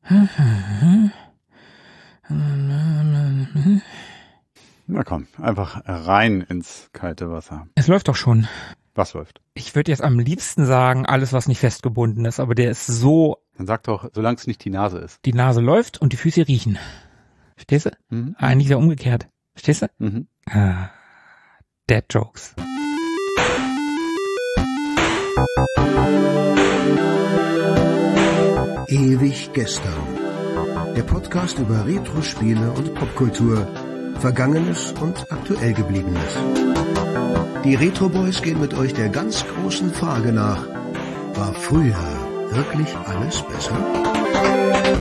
Na komm, einfach rein ins kalte Wasser. Es läuft doch schon. Was läuft? Ich würde jetzt am liebsten sagen, alles, was nicht festgebunden ist, aber der ist so... Dann sag doch, solange es nicht die Nase ist. Die Nase läuft und die Füße riechen. Verstehst du? Mhm. Eigentlich wieder umgekehrt. Verstehst du? Mhm. Dead Jokes. Ewig gestern. Der Podcast über Retro-Spiele und Popkultur. Vergangenes und aktuell Gebliebenes. Die Retro Boys gehen mit euch der ganz großen Frage nach: War früher wirklich alles besser?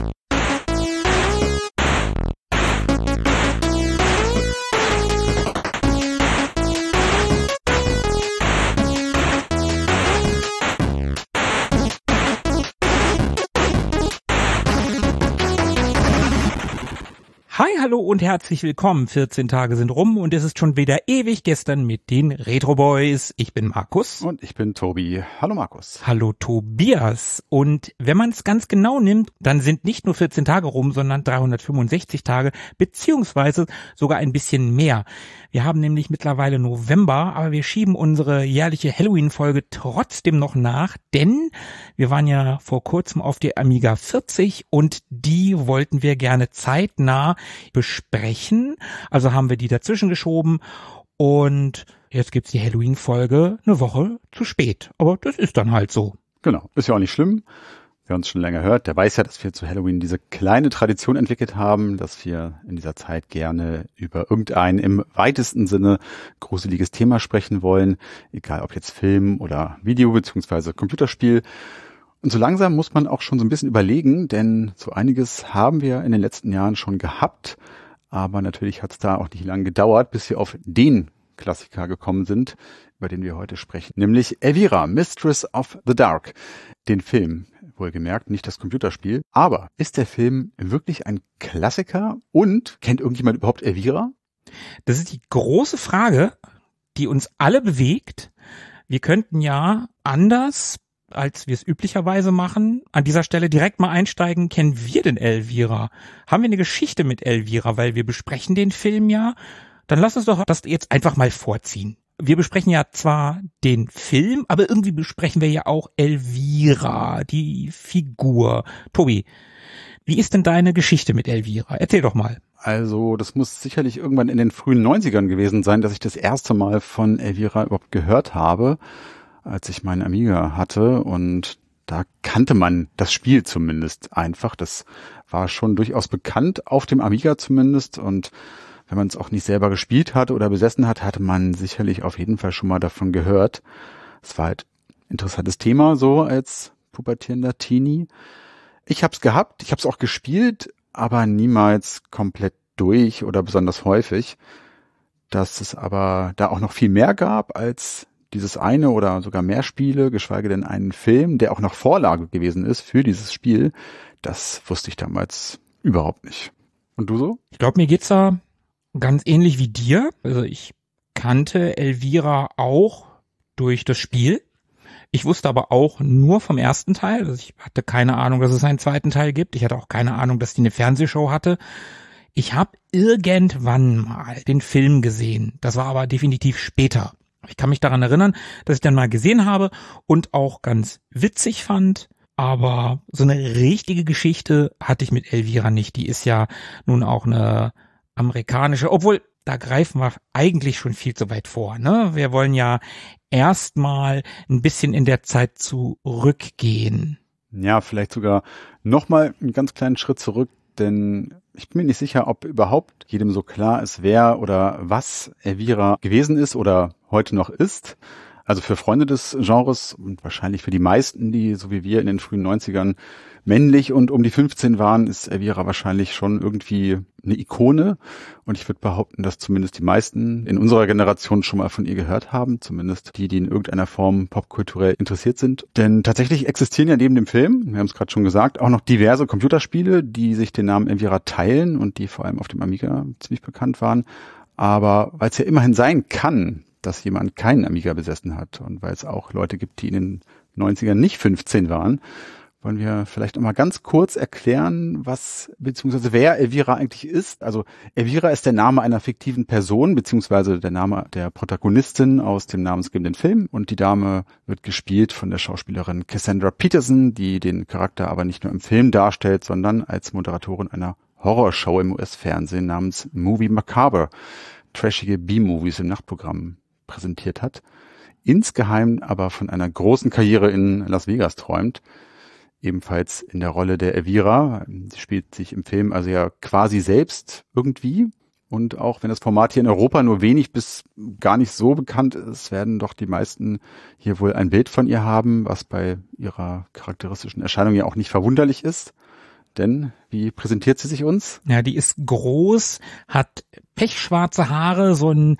Hi, hallo und herzlich willkommen. 14 Tage sind rum und es ist schon wieder ewig gestern mit den Retro Boys. Ich bin Markus. Und ich bin Tobi. Hallo Markus. Hallo Tobias. Und wenn man es ganz genau nimmt, dann sind nicht nur 14 Tage rum, sondern 365 Tage, beziehungsweise sogar ein bisschen mehr. Wir haben nämlich mittlerweile November, aber wir schieben unsere jährliche Halloween-Folge trotzdem noch nach, denn wir waren ja vor kurzem auf der Amiga 40 und die wollten wir gerne zeitnah besprechen. Also haben wir die dazwischen geschoben und jetzt gibt's die Halloween-Folge eine Woche zu spät. Aber das ist dann halt so. Genau, ist ja auch nicht schlimm. Wer uns schon länger hört, der weiß ja, dass wir zu Halloween diese kleine Tradition entwickelt haben, dass wir in dieser Zeit gerne über irgendein im weitesten Sinne gruseliges Thema sprechen wollen, egal ob jetzt Film oder Video bzw. Computerspiel. Und so langsam muss man auch schon so ein bisschen überlegen, denn so einiges haben wir in den letzten Jahren schon gehabt, aber natürlich hat es da auch nicht lange gedauert, bis wir auf den Klassiker gekommen sind, über den wir heute sprechen, nämlich Elvira, Mistress of the Dark, den Film. Wohlgemerkt, nicht das Computerspiel. Aber ist der Film wirklich ein Klassiker? Und kennt irgendjemand überhaupt Elvira? Das ist die große Frage, die uns alle bewegt. Wir könnten ja anders, als wir es üblicherweise machen, an dieser Stelle direkt mal einsteigen. Kennen wir denn Elvira? Haben wir eine Geschichte mit Elvira? Weil wir besprechen den Film ja. Dann lass uns doch das jetzt einfach mal vorziehen. Wir besprechen ja zwar den Film, aber irgendwie besprechen wir ja auch Elvira, die Figur. Tobi, wie ist denn deine Geschichte mit Elvira? Erzähl doch mal. Also, das muss sicherlich irgendwann in den frühen 90ern gewesen sein, dass ich das erste Mal von Elvira überhaupt gehört habe, als ich meinen Amiga hatte. Und da kannte man das Spiel zumindest einfach. Das war schon durchaus bekannt, auf dem Amiga zumindest. Und wenn man es auch nicht selber gespielt hatte oder besessen hat, hatte man sicherlich auf jeden Fall schon mal davon gehört. Es war halt ein interessantes Thema, so als pubertierender Teenie. Ich habe es gehabt, ich habe es auch gespielt, aber niemals komplett durch oder besonders häufig. Dass es aber da auch noch viel mehr gab als dieses eine oder sogar mehr Spiele, geschweige denn einen Film, der auch noch Vorlage gewesen ist für dieses Spiel, das wusste ich damals überhaupt nicht. Und du so? Ich glaube, mir geht's da ganz ähnlich wie dir. Also ich kannte Elvira auch durch das Spiel. Ich wusste aber auch nur vom ersten Teil. Also ich hatte keine Ahnung, dass es einen zweiten Teil gibt. Ich hatte auch keine Ahnung, dass die eine Fernsehshow hatte. Ich habe irgendwann mal den Film gesehen. Das war aber definitiv später. Ich kann mich daran erinnern, dass ich dann mal gesehen habe und auch ganz witzig fand. Aber so eine richtige Geschichte hatte ich mit Elvira nicht. Die ist ja nun auch eine amerikanische, obwohl da greifen wir eigentlich schon viel zu weit vor, ne? Wir wollen ja erstmal ein bisschen in der Zeit zurückgehen. Ja, vielleicht sogar nochmal einen ganz kleinen Schritt zurück, denn ich bin mir nicht sicher, ob überhaupt jedem so klar ist, wer oder was Elvira gewesen ist oder heute noch ist. Also für Freunde des Genres und wahrscheinlich für die meisten, die so wie wir in den frühen 90ern männlich und um die 15 waren, ist Elvira wahrscheinlich schon irgendwie eine Ikone. Und ich würde behaupten, dass zumindest die meisten in unserer Generation schon mal von ihr gehört haben. Zumindest die in irgendeiner Form popkulturell interessiert sind. Denn tatsächlich existieren ja neben dem Film, wir haben es gerade schon gesagt, auch noch diverse Computerspiele, die sich den Namen Elvira teilen und die vor allem auf dem Amiga ziemlich bekannt waren. Aber weil es ja immerhin sein kann, dass jemand keinen Amiga besessen hat und weil es auch Leute gibt, die in den 90ern nicht 15 waren, wollen wir vielleicht noch mal ganz kurz erklären, beziehungsweise wer Elvira eigentlich ist. Also Elvira ist der Name einer fiktiven Person, beziehungsweise der Name der Protagonistin aus dem namensgebenden Film. Und die Dame wird gespielt von der Schauspielerin Cassandra Peterson, die den Charakter aber nicht nur im Film darstellt, sondern als Moderatorin einer Horrorshow im US-Fernsehen namens Movie Macabre, trashige B-Movies im Nachtprogramm präsentiert hat. Insgeheim aber von einer großen Karriere in Las Vegas träumt. Ebenfalls in der Rolle der Elvira. Sie spielt sich im Film also ja quasi selbst irgendwie. Und auch wenn das Format hier in Europa nur wenig bis gar nicht so bekannt ist, werden doch die meisten hier wohl ein Bild von ihr haben, was bei ihrer charakteristischen Erscheinung ja auch nicht verwunderlich ist. Denn wie präsentiert sie sich uns? Ja, die ist groß, hat pechschwarze Haare, so ein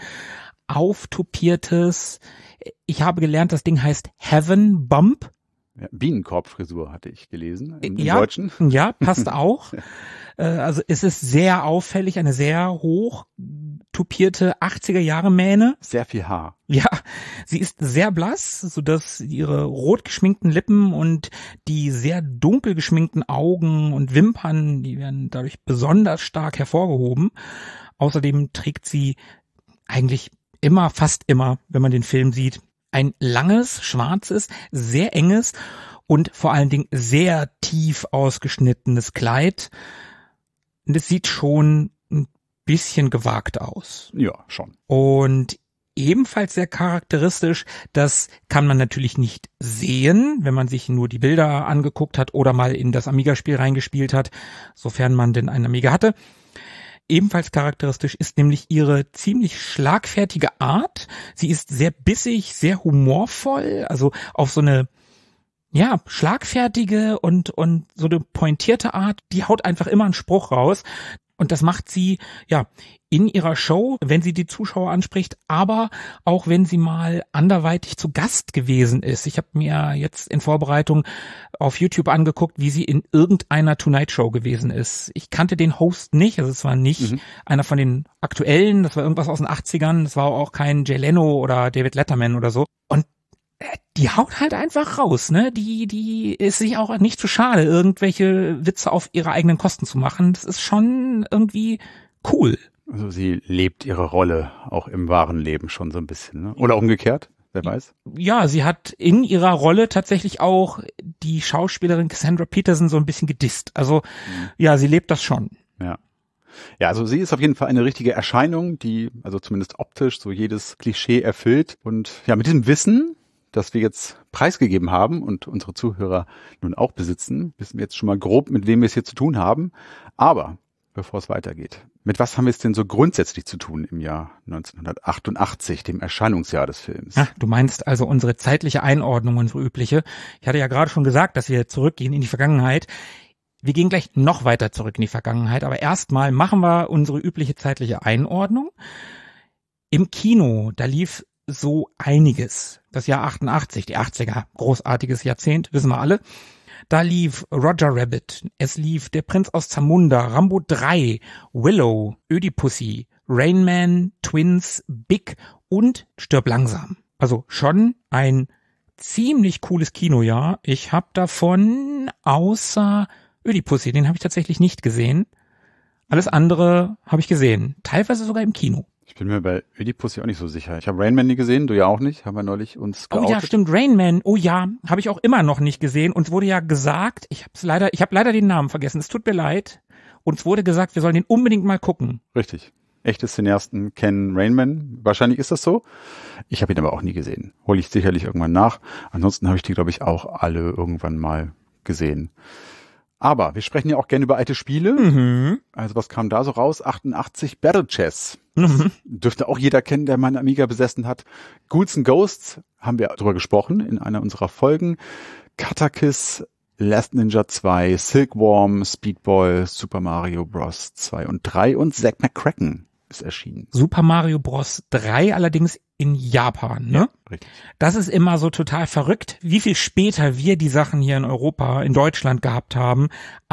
auftupiertes, ich habe gelernt, das Ding heißt Heaven Bump. Ja, Bienenkorbfrisur hatte ich gelesen im Deutschen. Ja, passt auch. Also es ist sehr auffällig, eine sehr hoch tupierte 80er-Jahre-Mähne. Sehr viel Haar. Ja, sie ist sehr blass, sodass ihre rot geschminkten Lippen und die sehr dunkel geschminkten Augen und Wimpern, die werden dadurch besonders stark hervorgehoben. Außerdem trägt sie eigentlich fast immer, wenn man den Film sieht, ein langes, schwarzes, sehr enges und vor allen Dingen sehr tief ausgeschnittenes Kleid. Und es sieht schon ein bisschen gewagt aus. Ja, schon. Und ebenfalls sehr charakteristisch, das kann man natürlich nicht sehen, wenn man sich nur die Bilder angeguckt hat oder mal in das Amiga-Spiel reingespielt hat, sofern man denn einen Amiga hatte. Ebenfalls charakteristisch ist nämlich ihre ziemlich schlagfertige Art. Sie ist sehr bissig, sehr humorvoll, also auf so eine schlagfertige und so eine pointierte Art. Die haut einfach immer einen Spruch raus. Und das macht sie, in ihrer Show, wenn sie die Zuschauer anspricht, aber auch wenn sie mal anderweitig zu Gast gewesen ist. Ich habe mir jetzt in Vorbereitung auf YouTube angeguckt, wie sie in irgendeiner Tonight Show gewesen ist. Ich kannte den Host nicht, also es war nicht einer von den aktuellen, das war irgendwas aus den 80ern, das war auch kein Jay Leno oder David Letterman oder so. Und die haut halt einfach raus, ne? Die ist sich auch nicht zu schade, irgendwelche Witze auf ihre eigenen Kosten zu machen. Das ist schon irgendwie cool. Also sie lebt ihre Rolle auch im wahren Leben schon so ein bisschen, ne? Oder umgekehrt, wer weiß. Ja, sie hat in ihrer Rolle tatsächlich auch die Schauspielerin Cassandra Peterson so ein bisschen gedisst. Also ja, sie lebt das schon. Ja. Ja, also sie ist auf jeden Fall eine richtige Erscheinung, die also zumindest optisch so jedes Klischee erfüllt. Und ja, mit diesem Wissen, das wir jetzt preisgegeben haben und unsere Zuhörer nun auch besitzen, wissen wir jetzt schon mal grob, mit wem wir es hier zu tun haben. Aber bevor es weitergeht, mit was haben wir es denn so grundsätzlich zu tun im Jahr 1988, dem Erscheinungsjahr des Films? Ach, du meinst also unsere zeitliche Einordnung, unsere übliche. Ich hatte ja gerade schon gesagt, dass wir zurückgehen in die Vergangenheit. Wir gehen gleich noch weiter zurück in die Vergangenheit, aber erstmal machen wir unsere übliche zeitliche Einordnung. Im Kino, da lief so einiges. Das Jahr 88, die 80er, großartiges Jahrzehnt, wissen wir alle. Da lief Roger Rabbit, es lief Der Prinz aus Zamunda, Rambo 3, Willow, Ödipussy, Rain Man, Twins, Big und Stirb langsam. Also schon ein ziemlich cooles Kinojahr. Ich habe davon außer Ödipussy, den habe ich tatsächlich nicht gesehen. Alles andere habe ich gesehen, teilweise sogar im Kino. Ich bin mir bei Ödipussy auch nicht so sicher. Ich habe Rain Man nie gesehen, du ja auch nicht, haben wir neulich uns geoutet. Oh ja, stimmt, Rain Man. Oh ja, habe ich auch immer noch nicht gesehen. Uns wurde ja gesagt, ich habe leider den Namen vergessen, es tut mir leid. Uns wurde gesagt, wir sollen den unbedingt mal gucken. Richtig. Echte Cineasten kennen Rain Man. Wahrscheinlich ist das so. Ich habe ihn aber auch nie gesehen. Hole ich sicherlich irgendwann nach. Ansonsten habe ich die, glaube ich, auch alle irgendwann mal gesehen. Aber wir sprechen ja auch gerne über alte Spiele. Also was kam da so raus? 88 Battle Chess. Dürfte auch jeder kennen, der mal einen Amiga besessen hat. Ghouls and Ghosts haben wir drüber gesprochen in einer unserer Folgen. Katakis, Last Ninja 2, Silkworm, Speedball, Super Mario Bros. 2 und 3 und Zack McCracken ist erschienen. Super Mario Bros. 3 allerdings in Japan, ne? Ja, richtig. Das ist immer so total verrückt, wie viel später wir die Sachen hier in Europa, in Deutschland gehabt haben.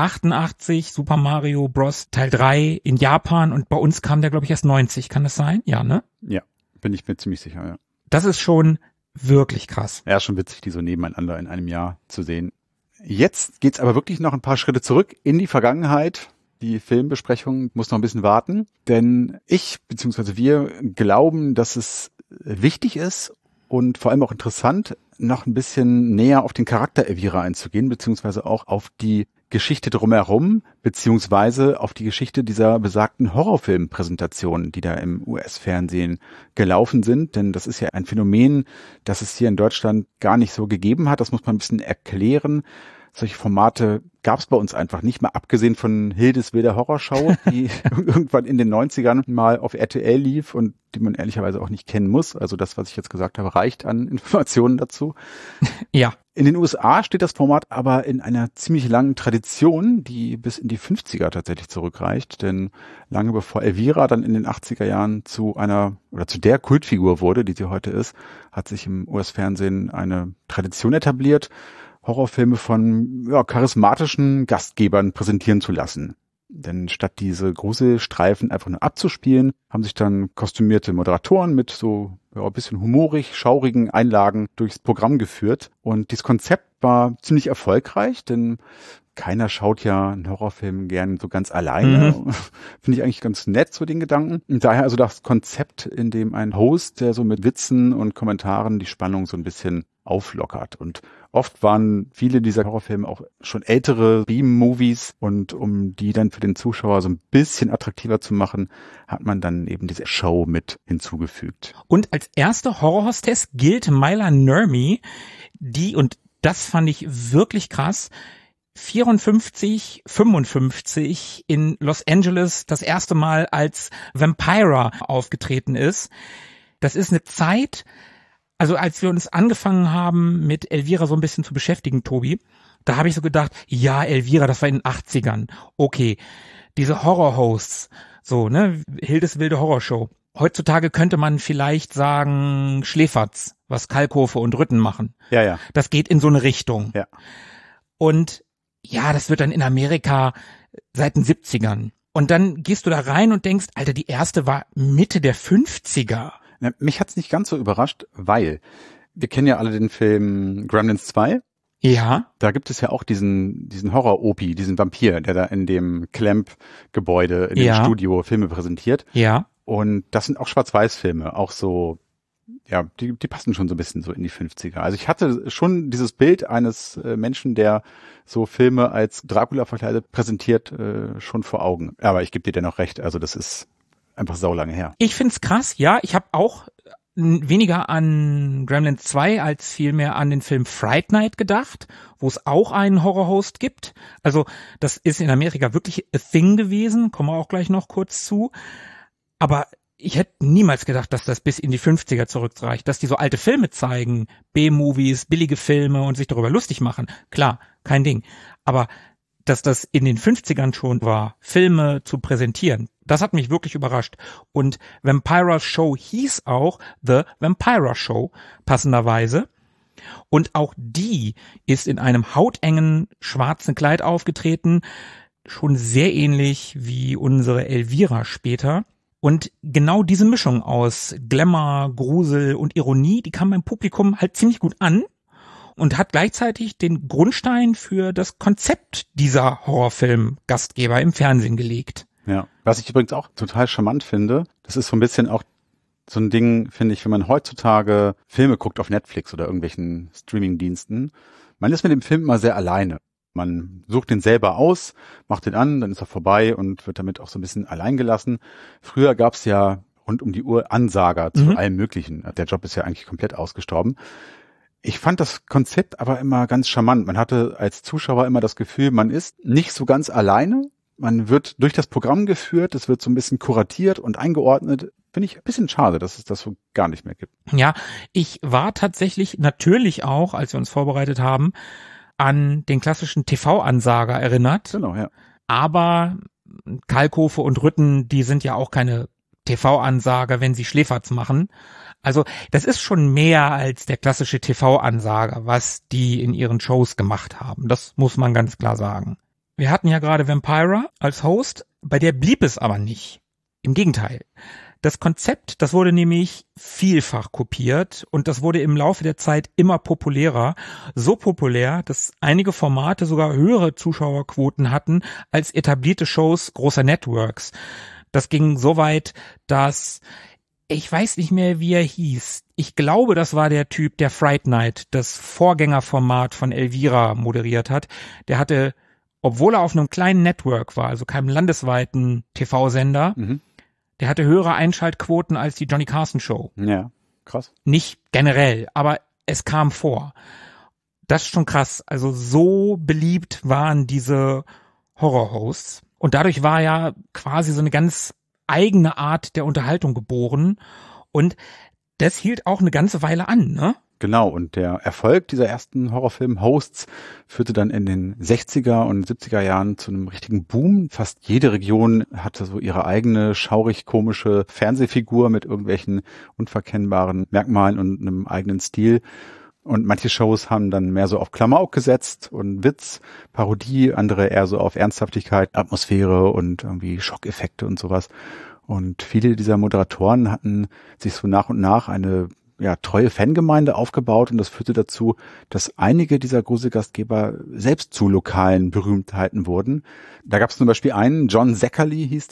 88 Super Mario Bros. Teil 3 in Japan und bei uns kam der, glaube ich, erst 90. Kann das sein? Ja, ne? Ja, bin ich mir ziemlich sicher, ja. Das ist schon wirklich krass. Ja, schon witzig, die so nebeneinander in einem Jahr zu sehen. Jetzt geht's aber wirklich noch ein paar Schritte zurück in die Vergangenheit. Die Filmbesprechung muss noch ein bisschen warten, denn ich bzw. wir glauben, dass es wichtig ist und vor allem auch interessant, noch ein bisschen näher auf den Charakter Elvira einzugehen, beziehungsweise auch auf die Geschichte drumherum, beziehungsweise auf die Geschichte dieser besagten Horrorfilmpräsentationen, die da im US-Fernsehen gelaufen sind. Denn das ist ja ein Phänomen, das es hier in Deutschland gar nicht so gegeben hat. Das muss man ein bisschen erklären. Solche Formate gab es bei uns einfach nicht, mal abgesehen von Hildes wilder Horrorshow, die irgendwann in den 90ern mal auf RTL lief und die man ehrlicherweise auch nicht kennen muss. Also das, was ich jetzt gesagt habe, reicht an Informationen dazu. Ja. In den USA steht das Format aber in einer ziemlich langen Tradition, die bis in die 50er tatsächlich zurückreicht. Denn lange bevor Elvira dann in den 80er Jahren zu einer oder zu der Kultfigur wurde, die sie heute ist, hat sich im US-Fernsehen eine Tradition etabliert, Horrorfilme von charismatischen Gastgebern präsentieren zu lassen. Denn statt diese Gruselstreifen einfach nur abzuspielen, haben sich dann kostümierte Moderatoren mit so ein bisschen humorig, schaurigen Einlagen durchs Programm geführt. Und dieses Konzept war ziemlich erfolgreich, denn keiner schaut ja einen Horrorfilm gern so ganz alleine. Finde ich eigentlich ganz nett, so den Gedanken. Und daher also das Konzept, in dem ein Host, der so mit Witzen und Kommentaren die Spannung so ein bisschen auflockert. Und oft waren viele dieser Horrorfilme auch schon ältere B-Movies und um die dann für den Zuschauer so ein bisschen attraktiver zu machen, hat man dann eben diese Show mit hinzugefügt. Und als erste Horrorhostess gilt Myla Nurmi, die, und das fand ich wirklich krass, 54, 55 in Los Angeles das erste Mal als Vampira aufgetreten ist. Das ist eine Zeit, also als wir uns angefangen haben, mit Elvira so ein bisschen zu beschäftigen, Tobi, da habe ich so gedacht, ja, Elvira, das war in den 80ern. Okay, diese Horror-Hosts, so, ne, Hildes wilde Horrorshow. Heutzutage könnte man vielleicht sagen Schläferz, was Kalkofe und Rütten machen. Ja, ja. Das geht in so eine Richtung. Ja. Und ja, das wird dann in Amerika seit den 70ern. Und dann gehst du da rein und denkst, Alter, die erste war Mitte der 50er. Na, mich hat's nicht ganz so überrascht, weil wir kennen ja alle den Film Gremlins 2. Ja. Da gibt es ja auch diesen Horror-Opi, diesen Vampir, der da in dem Clamp-Gebäude, in dem Studio Filme präsentiert. Ja. Und das sind auch Schwarz-Weiß-Filme, auch so, ja, die passen schon so ein bisschen so in die 50er. Also ich hatte schon dieses Bild eines Menschen, der so Filme als Dracula verkleidet präsentiert, schon vor Augen. Aber ich gebe dir dennoch recht, also das ist einfach saulange her. Ich find's krass, ja, ich habe auch weniger an Gremlins 2 als vielmehr an den Film Fright Night gedacht, wo es auch einen Horrorhost gibt. Also das ist in Amerika wirklich a thing gewesen, kommen wir auch gleich noch kurz zu. Aber ich hätte niemals gedacht, dass das bis in die 50er zurückreicht, dass die so alte Filme zeigen, B-Movies, billige Filme und sich darüber lustig machen. Klar, kein Ding. Aber dass das in den 50ern schon war, Filme zu präsentieren, das hat mich wirklich überrascht. Und Vampira Show hieß auch The Vampira Show, passenderweise. Und auch die ist in einem hautengen schwarzen Kleid aufgetreten, schon sehr ähnlich wie unsere Elvira später. Und genau diese Mischung aus Glamour, Grusel und Ironie, die kam beim Publikum halt ziemlich gut an und hat gleichzeitig den Grundstein für das Konzept dieser Horrorfilm-Gastgeber im Fernsehen gelegt. Ja, was ich übrigens auch total charmant finde, das ist so ein bisschen auch so ein Ding, finde ich, wenn man heutzutage Filme guckt auf Netflix oder irgendwelchen Streaming-Diensten, man ist mit dem Film immer sehr alleine. Man sucht den selber aus, macht den an, dann ist er vorbei und wird damit auch so ein bisschen allein gelassen. Früher gab es ja rund um die Uhr Ansager zu allem Möglichen. Der Job ist ja eigentlich komplett ausgestorben. Ich fand das Konzept aber immer ganz charmant. Man hatte als Zuschauer immer das Gefühl, man ist nicht so ganz alleine. Man wird durch das Programm geführt, es wird so ein bisschen kuratiert und eingeordnet. Finde ich ein bisschen schade, dass es das so gar nicht mehr gibt. Ja, ich war tatsächlich natürlich auch, als wir uns vorbereitet haben, an den klassischen TV-Ansager erinnert. Genau, ja. Aber Kalkofe und Rütten, die sind ja auch keine TV-Ansager, wenn sie Schläferz machen. Also das ist schon mehr als der klassische TV-Ansager, was die in ihren Shows gemacht haben. Das muss man ganz klar sagen. Wir hatten ja gerade Vampira als Host, bei der blieb es aber nicht. Im Gegenteil. Das Konzept, das wurde nämlich vielfach kopiert und das wurde im Laufe der Zeit immer populärer. So populär, dass einige Formate sogar höhere Zuschauerquoten hatten als etablierte Shows großer Networks. Das ging so weit, dass ich weiß nicht mehr, wie er hieß. Ich glaube, das war der Typ, der Fright Night, das Vorgängerformat von Elvira, moderiert hat. Der hatte, obwohl er auf einem kleinen Network war, also keinem landesweiten TV-Sender, der hatte höhere Einschaltquoten als die Johnny Carson Show. Ja, krass. Nicht generell, aber es kam vor. Das ist schon krass. Also so beliebt waren diese Horror-Hosts. Und dadurch war ja quasi so eine ganz eigene Art der Unterhaltung geboren und das hielt auch eine ganze Weile an, ne? Genau, und der Erfolg dieser ersten Horrorfilm-Hosts führte dann in den 60er und 70er Jahren zu einem richtigen Boom. Fast jede Region hatte so ihre eigene schaurig-komische Fernsehfigur mit irgendwelchen unverkennbaren Merkmalen und einem eigenen Stil. Und manche Shows haben dann mehr so auf Klamauk gesetzt und Witz, Parodie, andere eher so auf Ernsthaftigkeit, Atmosphäre und irgendwie Schockeffekte und sowas. Und viele dieser Moderatoren hatten sich so nach und nach eine treue Fangemeinde aufgebaut und das führte dazu, dass einige dieser Gruselgastgeber selbst zu lokalen Berühmtheiten wurden. Da gab es zum Beispiel einen, John Zackerly hieß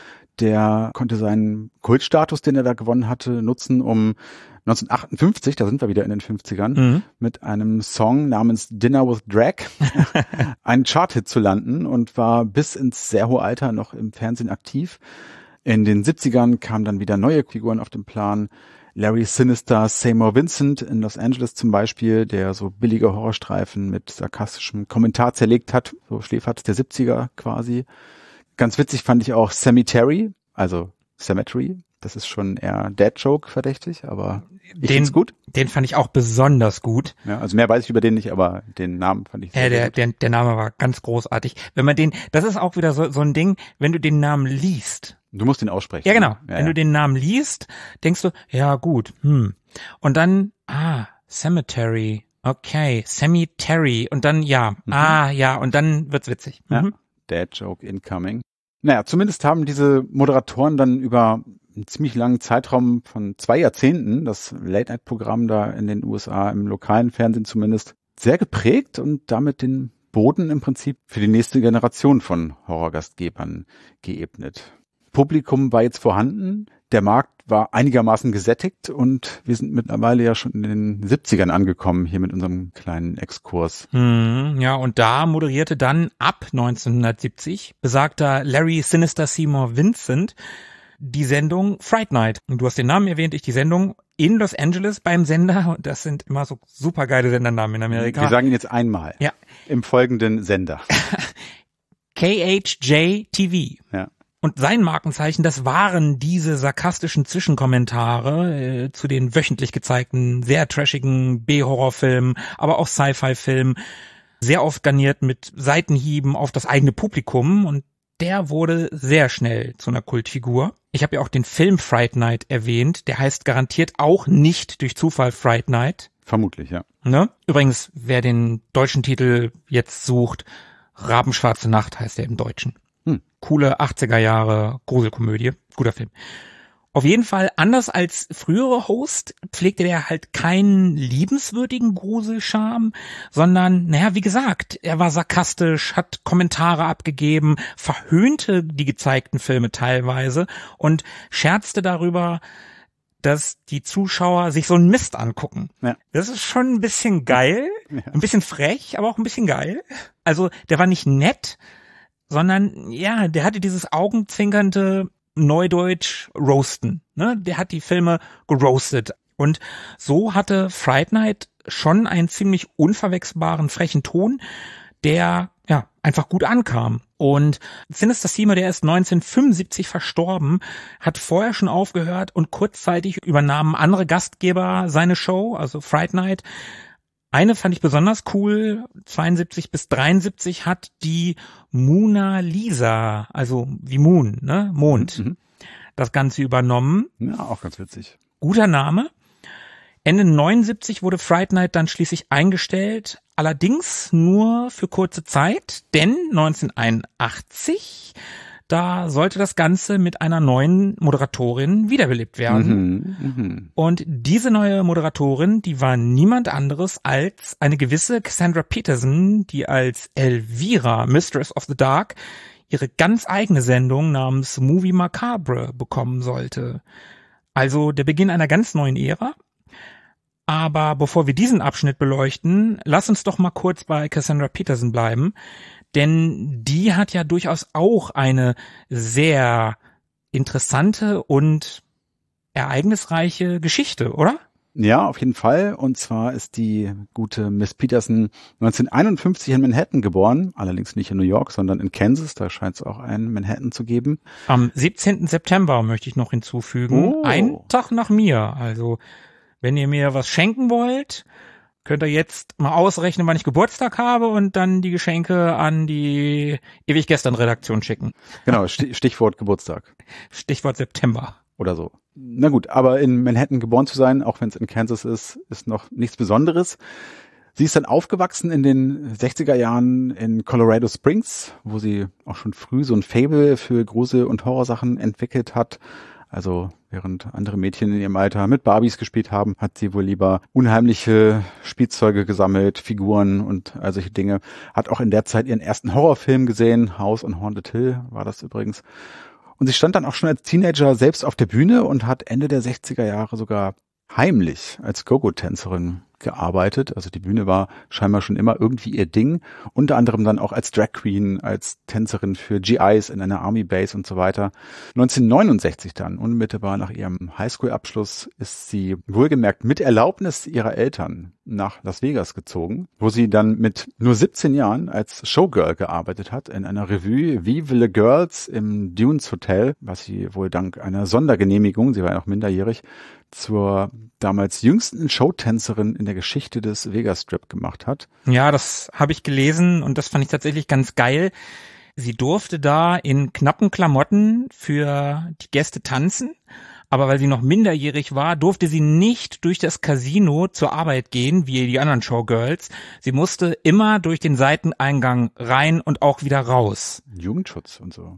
der konnte seinen Kultstatus, den er da gewonnen hatte, nutzen, um 1958, da sind wir wieder in den 50ern, mit einem Song namens Dinner with Drag einen Charthit zu landen und war bis ins sehr hohe Alter noch im Fernsehen aktiv. In den 70ern kamen dann wieder neue Figuren auf den Plan. Larry Sinister Seymour Vincent in Los Angeles zum Beispiel, der so billige Horrorstreifen mit sarkastischem Kommentar zerlegt hat, so Schläferz der 70er quasi. Ganz witzig fand ich auch Sammy Terry, also Cemetery. Das ist schon eher Dad-Joke verdächtig, aber ich find's gut. Den fand ich auch besonders gut. Ja, also mehr weiß ich über den nicht, aber den Namen fand ich sehr gut. Der Name war ganz großartig. Wenn man das ist auch wieder so ein Ding, wenn du den Namen liest. Du musst ihn aussprechen. Ja, genau. Ja, wenn du den Namen liest, denkst du, ja gut, Und dann, Cemetery, okay, Cemetery und dann, und dann wird's witzig. Ja, Dad-Joke incoming. Naja, zumindest haben diese Moderatoren dann über einen ziemlich langen Zeitraum von 2 Jahrzehnten das Late-Night-Programm da in den USA, im lokalen Fernsehen zumindest, sehr geprägt und damit den Boden im Prinzip für die nächste Generation von Horrorgastgebern geebnet. Publikum war jetzt vorhanden, der Markt war einigermaßen gesättigt und wir sind mittlerweile ja schon in den 70ern angekommen, hier mit unserem kleinen Exkurs. Ja, und da moderierte dann ab 1970 besagter Larry Sinister Seymour Vincent die Sendung Fright Night. Und du hast den Namen erwähnt, die Sendung in Los Angeles beim Sender. Und das sind immer so supergeile Sendernamen in Amerika. Wir sagen ihn jetzt einmal. Ja. Im folgenden Sender. KHJ TV. Ja. Und sein Markenzeichen, das waren diese sarkastischen Zwischenkommentare zu den wöchentlich gezeigten, sehr trashigen B-Horrorfilmen, aber auch Sci-Fi-Filmen, sehr oft garniert mit Seitenhieben auf das eigene Publikum. Und der wurde sehr schnell zu einer Kultfigur. Ich habe ja auch den Film Fright Night erwähnt. Der heißt garantiert auch nicht durch Zufall Fright Night. Vermutlich, ja. Ne? Übrigens, wer den deutschen Titel jetzt sucht, Rabenschwarze Nacht heißt er im Deutschen. Coole 80er Jahre Gruselkomödie. Guter Film. Auf jeden Fall, anders als frühere Host, pflegte der halt keinen liebenswürdigen Gruselcharme, sondern, wie gesagt, er war sarkastisch, hat Kommentare abgegeben, verhöhnte die gezeigten Filme teilweise und scherzte darüber, dass die Zuschauer sich so einen Mist angucken. Ja. Das ist schon ein bisschen geil, ein bisschen frech, aber auch ein bisschen geil. Also, der war nicht nett, sondern, der hatte dieses augenzwinkernde Neudeutsch Roasten, ne? Der hat die Filme geroastet. Und so hatte Fright Night schon einen ziemlich unverwechselbaren, frechen Ton, der, einfach gut ankam. Und Sinister Seymour, der ist 1975 verstorben, hat vorher schon aufgehört und kurzzeitig übernahmen andere Gastgeber seine Show, also Fright Night. Eine fand ich besonders cool, 72 bis 73 hat die Mona Lisa, also wie Moon, ne, Mond, das Ganze übernommen. Ja, auch ganz witzig. Guter Name. Ende 79 wurde Fright Night dann schließlich eingestellt, allerdings nur für kurze Zeit, denn 1981 Da sollte das Ganze mit einer neuen Moderatorin wiederbelebt werden. Und diese neue Moderatorin, die war niemand anderes als eine gewisse Cassandra Peterson, die als Elvira, Mistress of the Dark, ihre ganz eigene Sendung namens Movie Macabre bekommen sollte. Also der Beginn einer ganz neuen Ära. Aber bevor wir diesen Abschnitt beleuchten, lass uns doch mal kurz bei Cassandra Peterson bleiben. Denn die hat ja durchaus auch eine sehr interessante und ereignisreiche Geschichte, oder? Ja, auf jeden Fall. Und zwar ist die gute Miss Peterson 1951 in Manhattan geboren. Allerdings nicht in New York, sondern in Kansas. Da scheint es auch einen Manhattan zu geben. Am 17. September möchte ich noch hinzufügen. Oh. Ein Tag nach mir. Also, wenn ihr mir was schenken wollt, könnt ihr jetzt mal ausrechnen, wann ich Geburtstag habe und dann die Geschenke an die Ewig Gestern Redaktion schicken. Genau, Stichwort Geburtstag. Stichwort September. Oder so. Na gut, aber in Manhattan geboren zu sein, auch wenn es in Kansas ist, ist noch nichts Besonderes. Sie ist dann aufgewachsen in den 60er Jahren in Colorado Springs, wo sie auch schon früh so ein Faible für Grusel- und Horrorsachen entwickelt hat. Also während andere Mädchen in ihrem Alter mit Barbies gespielt haben, hat sie wohl lieber unheimliche Spielzeuge gesammelt, Figuren und all solche Dinge. Hat auch in der Zeit ihren ersten Horrorfilm gesehen, House on Haunted Hill war das übrigens. Und sie stand dann auch schon als Teenager selbst auf der Bühne und hat Ende der 60er Jahre sogar heimlich als Go-Go-Tänzerin gearbeitet. Also die Bühne war scheinbar schon immer irgendwie ihr Ding. Unter anderem dann auch als Drag Queen, als Tänzerin für GIs in einer Army Base und so weiter. 1969 dann, unmittelbar nach ihrem Highschool-Abschluss, ist sie wohlgemerkt mit Erlaubnis ihrer Eltern nach Las Vegas gezogen, wo sie dann mit nur 17 Jahren als Showgirl gearbeitet hat in einer Revue Vive le Girls im Dunes Hotel, was sie wohl dank einer Sondergenehmigung, sie war ja noch minderjährig, zur damals jüngsten Showtänzerin in der Geschichte des Vegas Strip gemacht hat. Ja, das habe ich gelesen und das fand ich tatsächlich ganz geil. Sie durfte da in knappen Klamotten für die Gäste tanzen, aber weil sie noch minderjährig war, durfte sie nicht durch das Casino zur Arbeit gehen, wie die anderen Showgirls. Sie musste immer durch den Seiteneingang rein und auch wieder raus. Jugendschutz und so.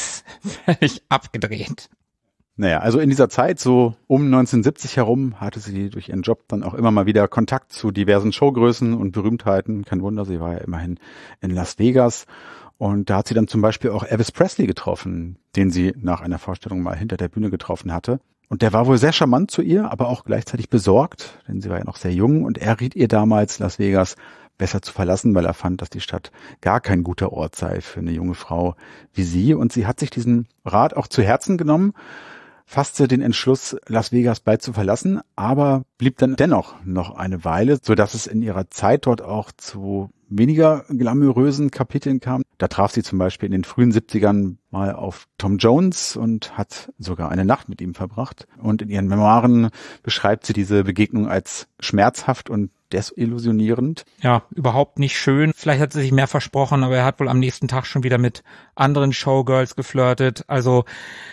Völlig abgedreht. Naja, also in dieser Zeit, so um 1970 herum, hatte sie durch ihren Job dann auch immer mal wieder Kontakt zu diversen Showgrößen und Berühmtheiten. Kein Wunder, sie war ja immerhin in Las Vegas. Und da hat sie dann zum Beispiel auch Elvis Presley getroffen, den sie nach einer Vorstellung mal hinter der Bühne getroffen hatte. Und der war wohl sehr charmant zu ihr, aber auch gleichzeitig besorgt, denn sie war ja noch sehr jung. Und er riet ihr damals, Las Vegas besser zu verlassen, weil er fand, dass die Stadt gar kein guter Ort sei für eine junge Frau wie sie. Und sie hat sich diesen Rat auch zu Herzen genommen, fasste den Entschluss, Las Vegas bald zu verlassen, aber blieb dann dennoch noch eine Weile, sodass es in ihrer Zeit dort auch zu weniger glamourösen Kapiteln kam. Da traf sie zum Beispiel in den frühen 70ern mal auf Tom Jones und hat sogar eine Nacht mit ihm verbracht. Und in ihren Memoiren beschreibt sie diese Begegnung als schmerzhaft und desillusionierend. Ja, überhaupt nicht schön. Vielleicht hat sie sich mehr versprochen, aber er hat wohl am nächsten Tag schon wieder mit anderen Showgirls geflirtet. Also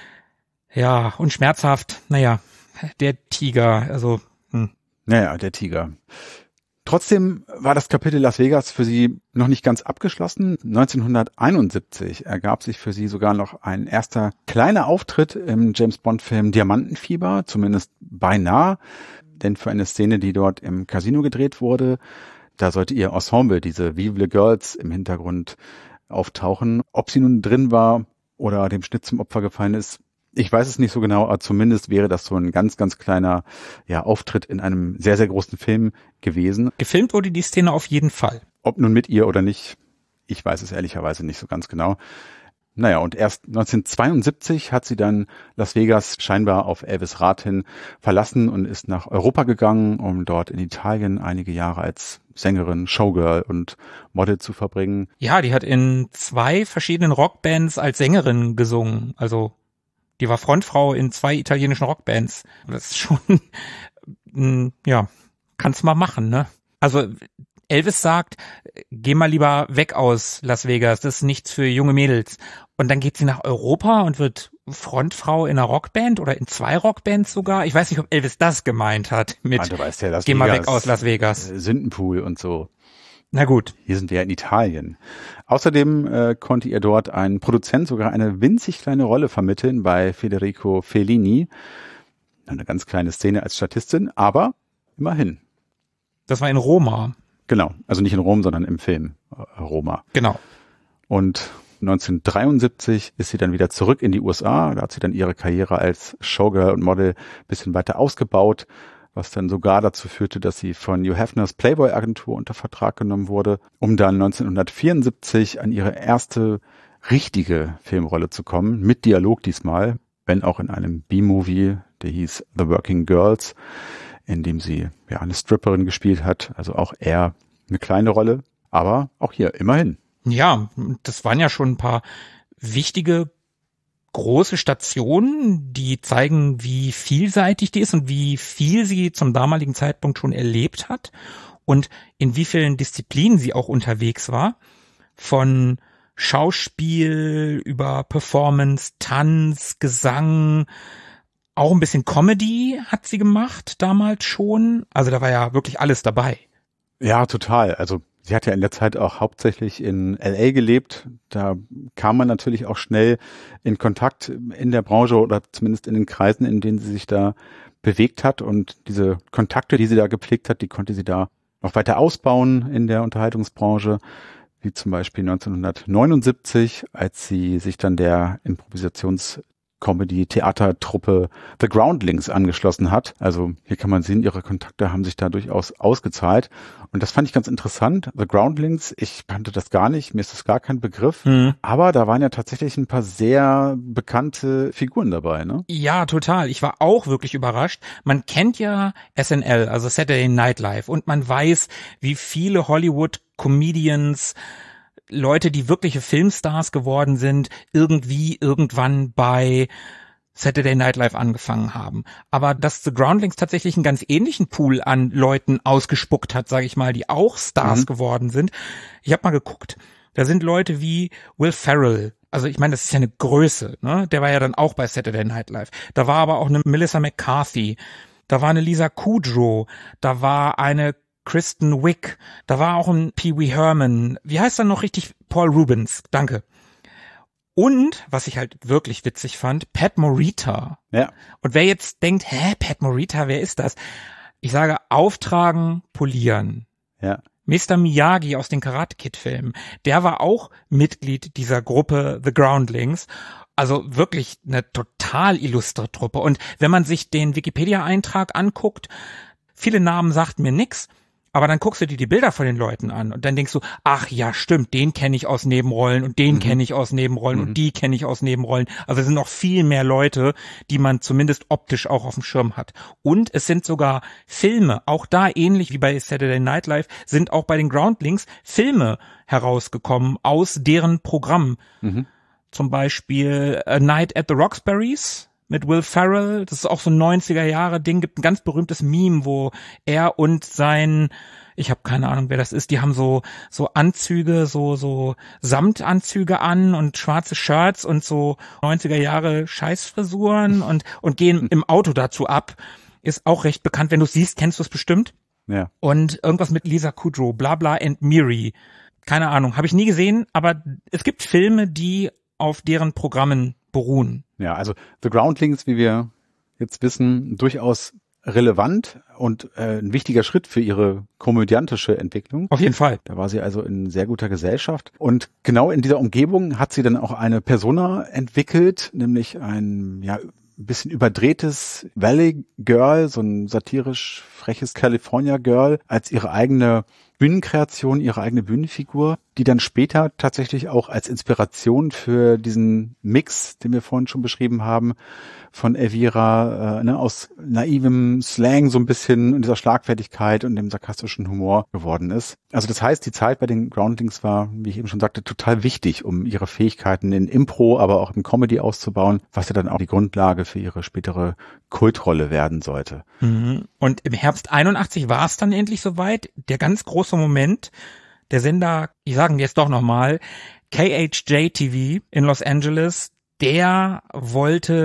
ja, und schmerzhaft, naja, der Tiger, also. Naja, der Tiger. Trotzdem war das Kapitel Las Vegas für sie noch nicht ganz abgeschlossen. 1971 ergab sich für sie sogar noch ein erster kleiner Auftritt im James-Bond-Film Diamantenfieber, zumindest beinahe. Denn für eine Szene, die dort im Casino gedreht wurde, da sollte ihr Ensemble, diese Vive le Girls, im Hintergrund auftauchen. Ob sie nun drin war oder dem Schnitt zum Opfer gefallen ist, ich weiß es nicht so genau, aber zumindest wäre das so ein ganz, ganz kleiner Auftritt in einem sehr, sehr großen Film gewesen. Gefilmt wurde die Szene auf jeden Fall. Ob nun mit ihr oder nicht, ich weiß es ehrlicherweise nicht so ganz genau. Naja, und erst 1972 hat sie dann Las Vegas scheinbar auf Elvis' Rat hin verlassen und ist nach Europa gegangen, um dort in Italien einige Jahre als Sängerin, Showgirl und Model zu verbringen. Ja, die hat in 2 verschiedenen Rockbands als Sängerin gesungen, also die war Frontfrau in 2 italienischen Rockbands. Das ist schon, kannst mal machen, ne? Also Elvis sagt, geh mal lieber weg aus Las Vegas, das ist nichts für junge Mädels. Und dann geht sie nach Europa und wird Frontfrau in einer Rockband oder in 2 Rockbands sogar. Ich weiß nicht, ob Elvis das gemeint hat mit du weißt ja, Las geh mal Vegas, weg aus Las Vegas. Sündenpool und so. Na gut. Hier sind wir ja in Italien. Außerdem konnte ihr dort ein Produzent sogar eine winzig kleine Rolle vermitteln bei Federico Fellini. Eine ganz kleine Szene als Statistin, aber immerhin. Das war in Roma. Genau, also nicht in Rom, sondern im Film Roma. Genau. Und 1973 ist sie dann wieder zurück in die USA. Da hat sie dann ihre Karriere als Showgirl und Model ein bisschen weiter ausgebaut, was dann sogar dazu führte, dass sie von Hugh Hefners Playboy-Agentur unter Vertrag genommen wurde, um dann 1974 an ihre erste richtige Filmrolle zu kommen, mit Dialog diesmal, wenn auch in einem B-Movie, der hieß The Working Girls, in dem sie ja eine Stripperin gespielt hat, also auch eher eine kleine Rolle, aber auch hier immerhin. Ja, das waren ja schon ein paar wichtige große Stationen, die zeigen, wie vielseitig die ist und wie viel sie zum damaligen Zeitpunkt schon erlebt hat und in wie vielen Disziplinen sie auch unterwegs war. Von Schauspiel über Performance, Tanz, Gesang, auch ein bisschen Comedy hat sie gemacht damals schon. Also da war ja wirklich alles dabei. Ja, total. Also sie hat ja in der Zeit auch hauptsächlich in LA gelebt. Da kam man natürlich auch schnell in Kontakt in der Branche oder zumindest in den Kreisen, in denen sie sich da bewegt hat. Und diese Kontakte, die sie da gepflegt hat, die konnte sie da noch weiter ausbauen in der Unterhaltungsbranche. Wie zum Beispiel 1979, als sie sich dann der Comedy-Theatertruppe The Groundlings angeschlossen hat. Also hier kann man sehen, ihre Kontakte haben sich da durchaus ausgezahlt. Und das fand ich ganz interessant. The Groundlings, ich kannte das gar nicht, mir ist das gar kein Begriff. Aber da waren ja tatsächlich ein paar sehr bekannte Figuren dabei, ne? Ja, total. Ich war auch wirklich überrascht. Man kennt ja SNL, also Saturday Night Live, und man weiß, wie viele Hollywood-Comedians, Leute, die wirkliche Filmstars geworden sind, irgendwann bei Saturday Night Live angefangen haben. Aber dass The Groundlings tatsächlich einen ganz ähnlichen Pool an Leuten ausgespuckt hat, sage ich mal, die auch Stars geworden sind. Ich habe mal geguckt, da sind Leute wie Will Ferrell. Also ich meine, das ist ja eine Größe, ne? Der war ja dann auch bei Saturday Night Live. Da war aber auch eine Melissa McCarthy. Da war eine Lisa Kudrow. Da war eine Kristen Wiig, da war auch ein Pee Wee Herman, wie heißt er noch richtig? Paul Rubens, danke. Und, was ich halt wirklich witzig fand, Pat Morita. Ja. Und wer jetzt denkt, Pat Morita, wer ist das? Ich sage, auftragen, polieren. Ja. Mr. Miyagi aus den Karate-Kid-Filmen, der war auch Mitglied dieser Gruppe The Groundlings. Also wirklich eine total illustre Truppe. Und wenn man sich den Wikipedia-Eintrag anguckt, viele Namen sagten mir nix, aber dann guckst du dir die Bilder von den Leuten an und dann denkst du, ach ja, stimmt, den kenne ich aus Nebenrollen und den kenne ich aus Nebenrollen und die kenne ich aus Nebenrollen. Also es sind noch viel mehr Leute, die man zumindest optisch auch auf dem Schirm hat. Und es sind sogar Filme, auch da ähnlich wie bei Saturday Night Live, sind auch bei den Groundlings Filme herausgekommen aus deren Programm. Zum Beispiel A Night at the Roxbury's mit Will Ferrell, das ist auch so ein 90er-Jahre-Ding, gibt ein ganz berühmtes Meme, wo er und sein, ich habe keine Ahnung, wer das ist, die haben so Anzüge, so Samtanzüge an und schwarze Shirts und so 90er-Jahre Scheißfrisuren und gehen im Auto dazu ab. Ist auch recht bekannt, wenn du es siehst, kennst du es bestimmt. Ja. Und irgendwas mit Lisa Kudrow, bla bla and Miri. Keine Ahnung, habe ich nie gesehen, aber es gibt Filme, die auf deren Programmen beruhen. Ja, also The Groundlings, wie wir jetzt wissen, durchaus relevant und ein wichtiger Schritt für ihre komödiantische Entwicklung. Auf jeden Fall. Da war sie also in sehr guter Gesellschaft. Und genau in dieser Umgebung hat sie dann auch eine Persona entwickelt, nämlich ein bisschen überdrehtes Valley Girl, so ein satirisch freches California Girl, als ihre eigene Bühnenkreation, ihre eigene Bühnenfigur, die dann später tatsächlich auch als Inspiration für diesen Mix, den wir vorhin schon beschrieben haben, von Elvira, aus naivem Slang so ein bisschen und dieser Schlagfertigkeit und dem sarkastischen Humor geworden ist. Also das heißt, die Zeit bei den Groundlings war, wie ich eben schon sagte, total wichtig, um ihre Fähigkeiten in Impro, aber auch in Comedy auszubauen, was ja dann auch die Grundlage für ihre spätere Kultrolle werden sollte. Und im Herbst 81 war es dann endlich soweit. Der ganz große Moment, der Sender, ich sage jetzt doch nochmal, KHJ TV in Los Angeles, der wollte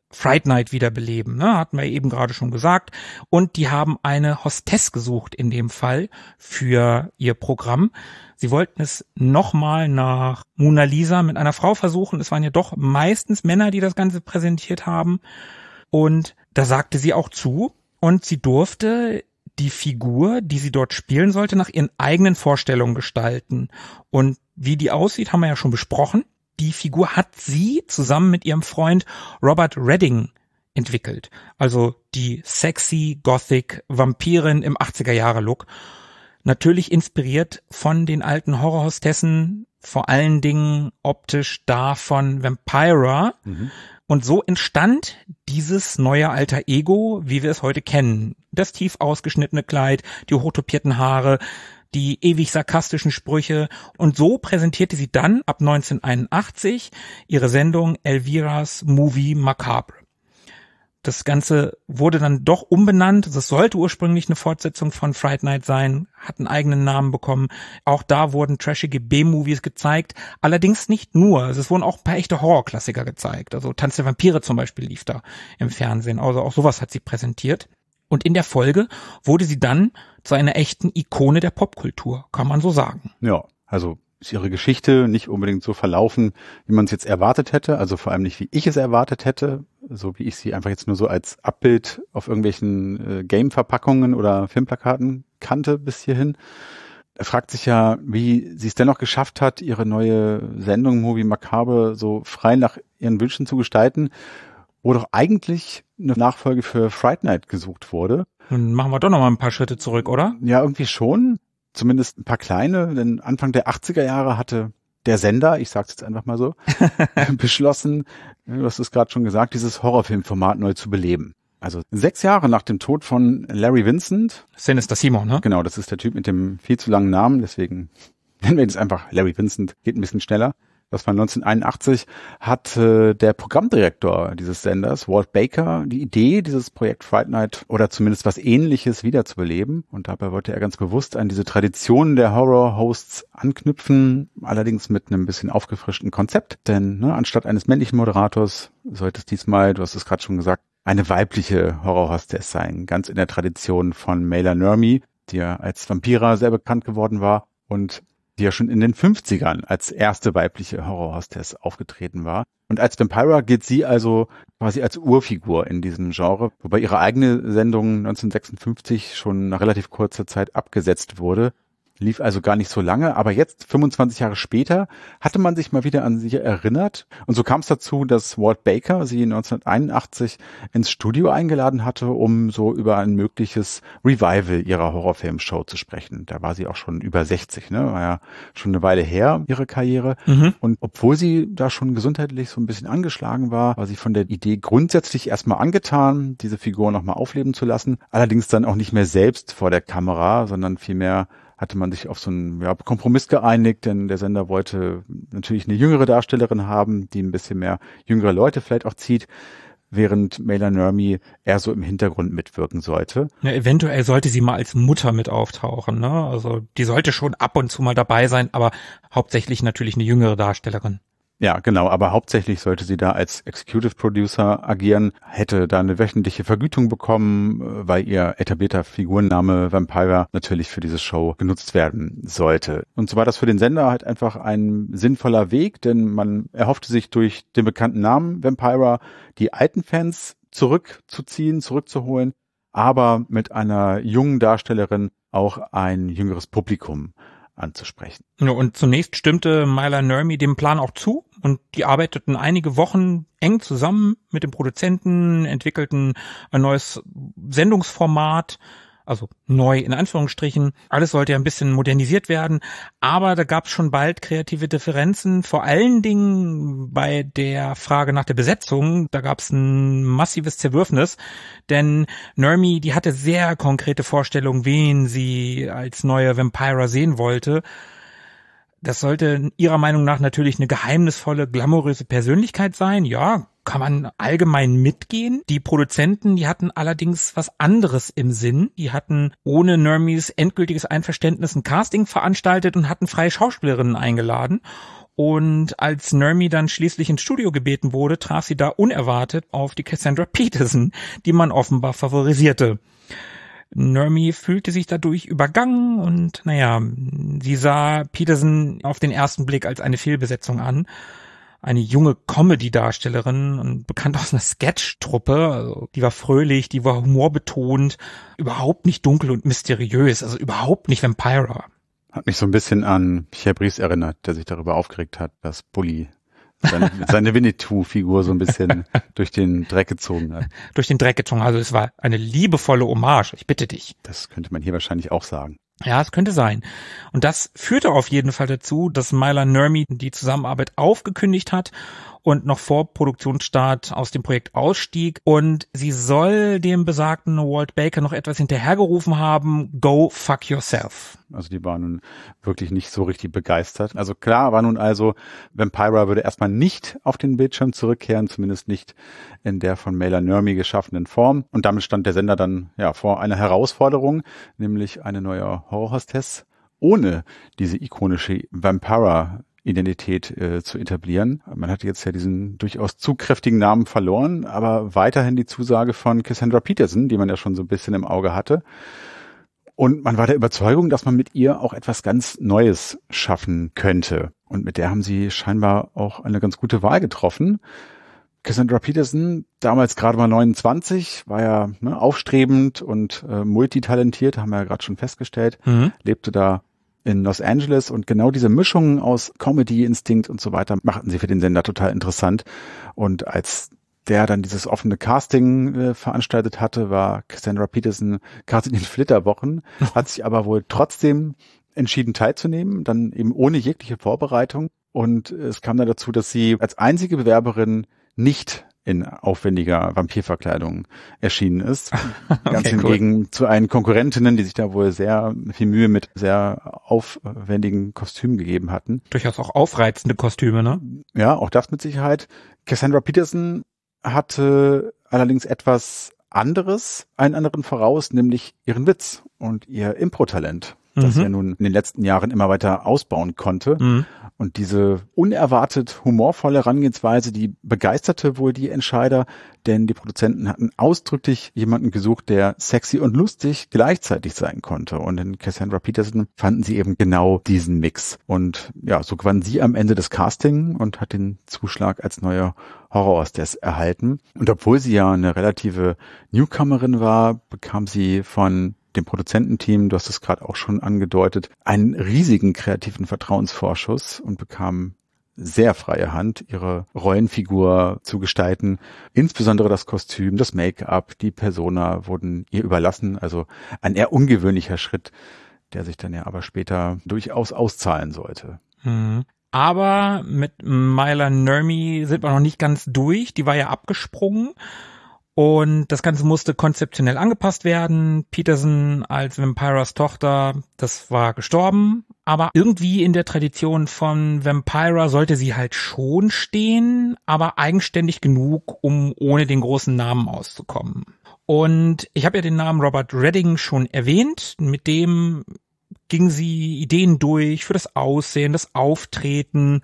Fright Night wiederbeleben, ne? Hatten wir eben gerade schon gesagt. Und die haben eine Hostess gesucht in dem Fall für ihr Programm. Sie wollten es nochmal nach Mona Lisa mit einer Frau versuchen. Es waren ja doch meistens Männer, die das Ganze präsentiert haben. Und da sagte sie auch zu. Und sie durfte die Figur, die sie dort spielen sollte, nach ihren eigenen Vorstellungen gestalten. Und wie die aussieht, haben wir ja schon besprochen. Die Figur hat sie zusammen mit ihrem Freund Robert Redding entwickelt. Also die sexy Gothic Vampirin im 80er-Jahre-Look. Natürlich inspiriert von den alten Horrorhostessen, vor allen Dingen optisch da von Vampira. Und so entstand dieses neue Alter Ego, wie wir es heute kennen. Das tief ausgeschnittene Kleid, die hochtopierten Haare, die ewig sarkastischen Sprüche. Und so präsentierte sie dann ab 1981 ihre Sendung Elvira's Movie Macabre. Das Ganze wurde dann doch umbenannt. Das sollte ursprünglich eine Fortsetzung von Fright Night sein, hat einen eigenen Namen bekommen. Auch da wurden trashige B-Movies gezeigt. Allerdings nicht nur. Es wurden auch ein paar echte Horrorklassiker gezeigt. Also Tanz der Vampire zum Beispiel lief da im Fernsehen. Also auch sowas hat sie präsentiert. Und in der Folge wurde sie dann zu einer echten Ikone der Popkultur, kann man so sagen. Ja, also ist ihre Geschichte nicht unbedingt so verlaufen, wie man es jetzt erwartet hätte, also vor allem nicht, wie ich es erwartet hätte, so wie ich sie einfach jetzt nur so als Abbild auf irgendwelchen Game-Verpackungen oder Filmplakaten kannte bis hierhin. Er fragt sich ja, wie sie es dennoch geschafft hat, ihre neue Sendung Movie Macabre so frei nach ihren Wünschen zu gestalten, wo doch eigentlich eine Nachfolge für Fright Night gesucht wurde. Dann machen wir doch noch mal ein paar Schritte zurück, oder? Ja, irgendwie schon. Zumindest ein paar kleine, denn Anfang der 80er Jahre hatte der Sender, ich sag's jetzt einfach mal so, beschlossen, du hast es gerade schon gesagt, dieses Horrorfilmformat neu zu beleben. Also 6 Jahre nach dem Tod von Larry Vincent. Sinister Simon, ne? Genau, das ist der Typ mit dem viel zu langen Namen, deswegen nennen wir ihn jetzt einfach Larry Vincent, geht ein bisschen schneller. Das war 1981, hat der Programmdirektor dieses Senders, Walt Baker, die Idee, dieses Projekt Fright Night oder zumindest was Ähnliches wiederzubeleben. Und dabei wollte er ganz bewusst an diese Traditionen der Horror-Hosts anknüpfen, allerdings mit einem bisschen aufgefrischten Konzept. Denn anstatt eines männlichen Moderators sollte es diesmal, du hast es gerade schon gesagt, eine weibliche Horror-Hostess sein, ganz in der Tradition von Maila Nurmi, die ja als Vampira sehr bekannt geworden war und die ja schon in den 50ern als erste weibliche Horror-Hostess aufgetreten war. Und als Vampira gilt sie also quasi als Urfigur in diesem Genre, wobei ihre eigene Sendung 1956 schon nach relativ kurzer Zeit abgesetzt wurde. Lief also gar nicht so lange, aber jetzt, 25 Jahre später, hatte man sich mal wieder an sie erinnert. Und so kam es dazu, dass Walt Baker sie 1981 ins Studio eingeladen hatte, um so über ein mögliches Revival ihrer Horrorfilmshow zu sprechen. Da war sie auch schon über 60, ne? War ja schon eine Weile her, ihre Karriere. Und obwohl sie da schon gesundheitlich so ein bisschen angeschlagen war, war sie von der Idee grundsätzlich erstmal angetan, diese Figur nochmal aufleben zu lassen. Allerdings dann auch nicht mehr selbst vor der Kamera, sondern vielmehr hatte man sich auf so einen Kompromiss geeinigt, denn der Sender wollte natürlich eine jüngere Darstellerin haben, die ein bisschen mehr jüngere Leute vielleicht auch zieht, während Maila Nurmi eher so im Hintergrund mitwirken sollte. Ja, eventuell sollte sie mal als Mutter mit auftauchen, ne? Also die sollte schon ab und zu mal dabei sein, aber hauptsächlich natürlich eine jüngere Darstellerin. Ja, genau, aber hauptsächlich sollte sie da als Executive Producer agieren, hätte da eine wöchentliche Vergütung bekommen, weil ihr etablierter Figurenname Vampira natürlich für diese Show genutzt werden sollte. Und so war das für den Sender halt einfach ein sinnvoller Weg, denn man erhoffte sich durch den bekannten Namen Vampira die alten Fans zurückzuholen, aber mit einer jungen Darstellerin auch ein jüngeres Publikum anzusprechen. Ja, und zunächst stimmte Maila Nurmi dem Plan auch zu und die arbeiteten einige Wochen eng zusammen mit dem Produzenten, entwickelten ein neues Sendungsformat, also neu in Anführungsstrichen. Alles sollte ja ein bisschen modernisiert werden, aber da gab es schon bald kreative Differenzen, vor allen Dingen bei der Frage nach der Besetzung. Da gab es ein massives Zerwürfnis, denn Nurmi, die hatte sehr konkrete Vorstellungen, wen sie als neue Vampira sehen wollte. Das sollte ihrer Meinung nach natürlich eine geheimnisvolle, glamouröse Persönlichkeit sein. Ja, kann man allgemein mitgehen. Die Produzenten, die hatten allerdings was anderes im Sinn. Die hatten ohne Nurmis endgültiges Einverständnis ein Casting veranstaltet und hatten freie Schauspielerinnen eingeladen. Und als Nurmi dann schließlich ins Studio gebeten wurde, traf sie da unerwartet auf die Cassandra Peterson, die man offenbar favorisierte. Nurmi fühlte sich dadurch übergangen und sie sah Peterson auf den ersten Blick als eine Fehlbesetzung an. Eine junge Comedy-Darstellerin und bekannt aus einer Sketch-Truppe, also die war fröhlich, die war humorbetont, überhaupt nicht dunkel und mysteriös, also überhaupt nicht Vampira. Hat mich so ein bisschen an Pierre Brice erinnert, der sich darüber aufgeregt hat, dass Bully seine Winnetou-Figur so ein bisschen durch den Dreck gezogen hat. Durch den Dreck gezogen, also es war eine liebevolle Hommage, ich bitte dich. Das könnte man hier wahrscheinlich auch sagen. Ja, es könnte sein. Und das führte auf jeden Fall dazu, dass Myla Nurmi die Zusammenarbeit aufgekündigt hat und noch vor Produktionsstart aus dem Projekt ausstieg. Und sie soll dem besagten Walt Baker noch etwas hinterhergerufen haben: Go fuck yourself. Also die waren nun wirklich nicht so richtig begeistert. Also klar war nun also, Vampira würde erstmal nicht auf den Bildschirm zurückkehren, zumindest nicht in der von Myla Nurmi geschaffenen Form. Und damit stand der Sender dann vor einer Herausforderung, nämlich eine neue Horror-Hostess ohne diese ikonische Vampira-Identität zu etablieren. Man hatte jetzt ja diesen durchaus zu kräftigen Namen verloren, aber weiterhin die Zusage von Cassandra Peterson, die man ja schon so ein bisschen im Auge hatte. Und man war der Überzeugung, dass man mit ihr auch etwas ganz Neues schaffen könnte. Und mit der haben sie scheinbar auch eine ganz gute Wahl getroffen. Cassandra Peterson, damals gerade mal 29, war ja aufstrebend und multitalentiert, haben wir ja gerade schon festgestellt, lebte da in Los Angeles und genau diese Mischung aus Comedy, Instinkt und so weiter machten sie für den Sender total interessant. Und als der dann dieses offene Casting veranstaltet hatte, war Cassandra Peterson gerade in den Flitterwochen, hat sich aber wohl trotzdem entschieden teilzunehmen, dann eben ohne jegliche Vorbereitung. Und es kam dann dazu, dass sie als einzige Bewerberin nicht in aufwendiger Vampirverkleidung erschienen ist. Ganz hingegen zu einen Konkurrentinnen, die sich da wohl sehr viel Mühe mit sehr aufwendigen Kostümen gegeben hatten. Durchaus auch aufreizende Kostüme, ne? Ja, auch das mit Sicherheit. Cassandra Peterson hatte allerdings etwas anderes, einen anderen voraus, nämlich ihren Witz und ihr Impro-Talent, das sie ja nun in den letzten Jahren immer weiter ausbauen konnte. Und diese unerwartet humorvolle Herangehensweise, die begeisterte wohl die Entscheider, denn die Produzenten hatten ausdrücklich jemanden gesucht, der sexy und lustig gleichzeitig sein konnte. Und in Cassandra Peterson fanden sie eben genau diesen Mix. Und ja, so gewann sie am Ende das Casting und hat den Zuschlag als neue Horror-Hostess erhalten. Und obwohl sie ja eine relative Newcomerin war, bekam sie von dem Produzententeam, du hast es gerade auch schon angedeutet, einen riesigen kreativen Vertrauensvorschuss und bekam sehr freie Hand, ihre Rollenfigur zu gestalten. Insbesondere das Kostüm, das Make-up, die Persona wurden ihr überlassen. Also ein eher ungewöhnlicher Schritt, der sich dann ja aber später durchaus auszahlen sollte. Aber mit Myla Nurmi sind wir noch nicht ganz durch. Die war ja abgesprungen. Und das Ganze musste konzeptionell angepasst werden. Peterson als Vampiras Tochter, das war gestorben. Aber irgendwie in der Tradition von Vampira sollte sie halt schon stehen, aber eigenständig genug, um ohne den großen Namen auszukommen. Und ich habe ja den Namen Robert Redding schon erwähnt. Mit dem ging sie Ideen durch für das Aussehen, das Auftreten.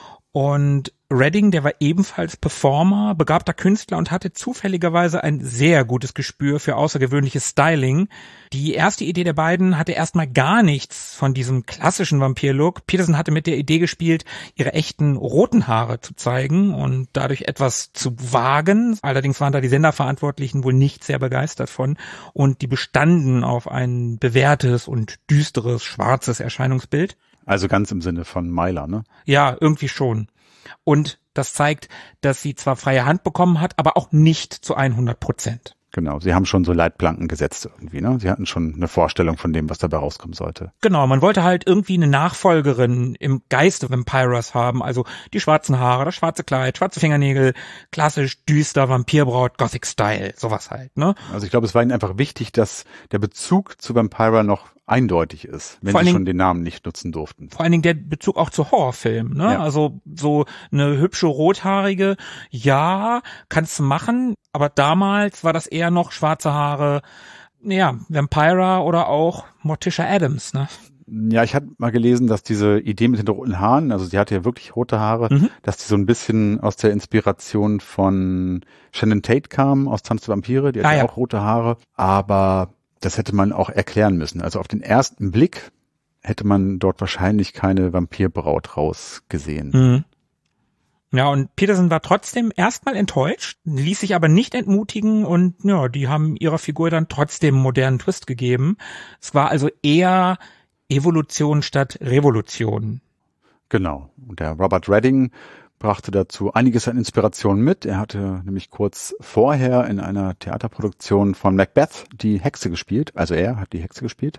Und Redding, der war ebenfalls Performer, begabter Künstler und hatte zufälligerweise ein sehr gutes Gespür für außergewöhnliches Styling. Die erste Idee der beiden hatte erstmal gar nichts von diesem klassischen Vampir-Look. Peterson hatte mit der Idee gespielt, ihre echten roten Haare zu zeigen und dadurch etwas zu wagen. Allerdings waren da die Senderverantwortlichen wohl nicht sehr begeistert von und die bestanden auf ein bewährtes und düsteres, schwarzes Erscheinungsbild. Also ganz im Sinne von Myla, ne? Ja, irgendwie schon. Und das zeigt, dass sie zwar freie Hand bekommen hat, aber auch nicht zu 100%. Genau, sie haben schon so Leitplanken gesetzt irgendwie, ne? Sie hatten schon eine Vorstellung von dem, was dabei rauskommen sollte. Genau, man wollte halt irgendwie eine Nachfolgerin im Geiste Vampiras haben, also die schwarzen Haare, das schwarze Kleid, schwarze Fingernägel, klassisch düster Vampirbraut, Gothic-Style, sowas halt, ne? Also ich glaube, es war ihnen einfach wichtig, dass der Bezug zu Vampira noch eindeutig ist, wenn sie schon den Namen nicht nutzen durften. Vor allen Dingen der Bezug auch zu Horrorfilmen, ne? Ja. Also so eine hübsche Rothaarige, ja, kannst du machen, aber damals war das eher noch schwarze Haare, ja, Vampira oder auch Morticia Addams, ne? Ja, ich hatte mal gelesen, dass diese Idee mit den roten Haaren, also sie hatte ja wirklich rote Haare, dass die so ein bisschen aus der Inspiration von Shannon Tate kam, aus Tanz der Vampire, die hat ja auch rote Haare, aber das hätte man auch erklären müssen. Also auf den ersten Blick hätte man dort wahrscheinlich keine Vampirbraut rausgesehen. Ja, und Peterson war trotzdem erstmal enttäuscht, ließ sich aber nicht entmutigen und ja, die haben ihrer Figur dann trotzdem einen modernen Twist gegeben. Es war also eher Evolution statt Revolution. Genau. Und der Robert Redding brachte dazu einiges an Inspiration mit. Er hatte nämlich kurz vorher in einer Theaterproduktion von Macbeth die Hexe gespielt. Also er hat die Hexe gespielt.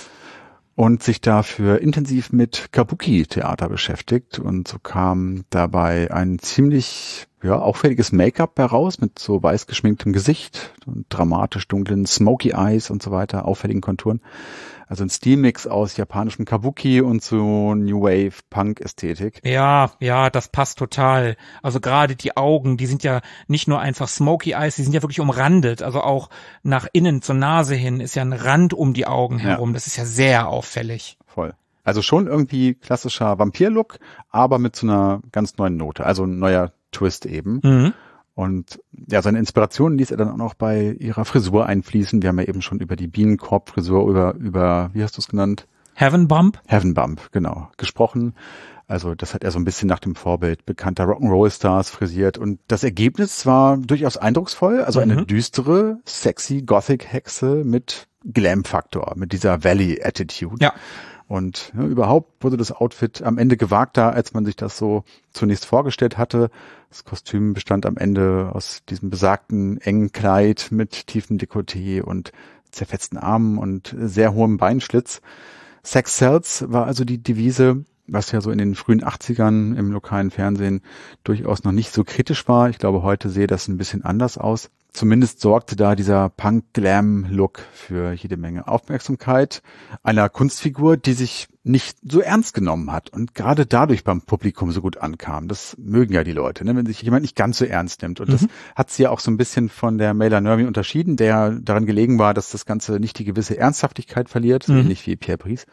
Und sich dafür intensiv mit Kabuki-Theater beschäftigt. Und so kam dabei ein ziemlich auffälliges Make-up heraus mit so weiß geschminktem Gesicht und dramatisch dunklen Smoky Eyes und so weiter, auffälligen Konturen. Also ein Stilmix aus japanischem Kabuki und so New Wave Punk Ästhetik. Ja, das passt total. Also gerade die Augen, die sind ja nicht nur einfach Smoky Eyes, die sind ja wirklich umrandet. Also auch nach innen zur Nase hin ist ja ein Rand um die Augen herum. Das ist ja sehr auffällig. Voll. Also schon irgendwie klassischer Vampir-Look, aber mit so einer ganz neuen Note. Also ein neuer Twist eben. Und ja, seine Inspirationen ließ er dann auch noch bei ihrer Frisur einfließen. Wir haben ja eben schon über die Bienenkorb-Frisur, über wie hast du es genannt? Heaven Bump, genau, gesprochen. Also das hat er so ein bisschen nach dem Vorbild bekannter Rock'n'Roll-Stars frisiert. Und das Ergebnis war durchaus eindrucksvoll. Also eine düstere, sexy Gothic-Hexe mit Glam-Faktor, mit dieser Valley-Attitude. Ja. Und überhaupt wurde das Outfit am Ende gewagter, als man sich das so zunächst vorgestellt hatte. Das Kostüm bestand am Ende aus diesem besagten engen Kleid mit tiefem Dekolleté und zerfetzten Armen und sehr hohem Beinschlitz. Sex sells war also die Devise, was ja so in den frühen 80ern im lokalen Fernsehen durchaus noch nicht so kritisch war. Ich glaube, heute sehe das ein bisschen anders aus. Zumindest sorgte da dieser Punk-Glam-Look für jede Menge Aufmerksamkeit einer Kunstfigur, die sich nicht so ernst genommen hat und gerade dadurch beim Publikum so gut ankam. Das mögen ja die Leute, ne? Wenn sich jemand nicht ganz so ernst nimmt. Und das hat sie ja auch so ein bisschen von der Maila Nurmi unterschieden, der daran gelegen war, dass das Ganze nicht die gewisse Ernsthaftigkeit verliert, so ähnlich wie Pierre Brice.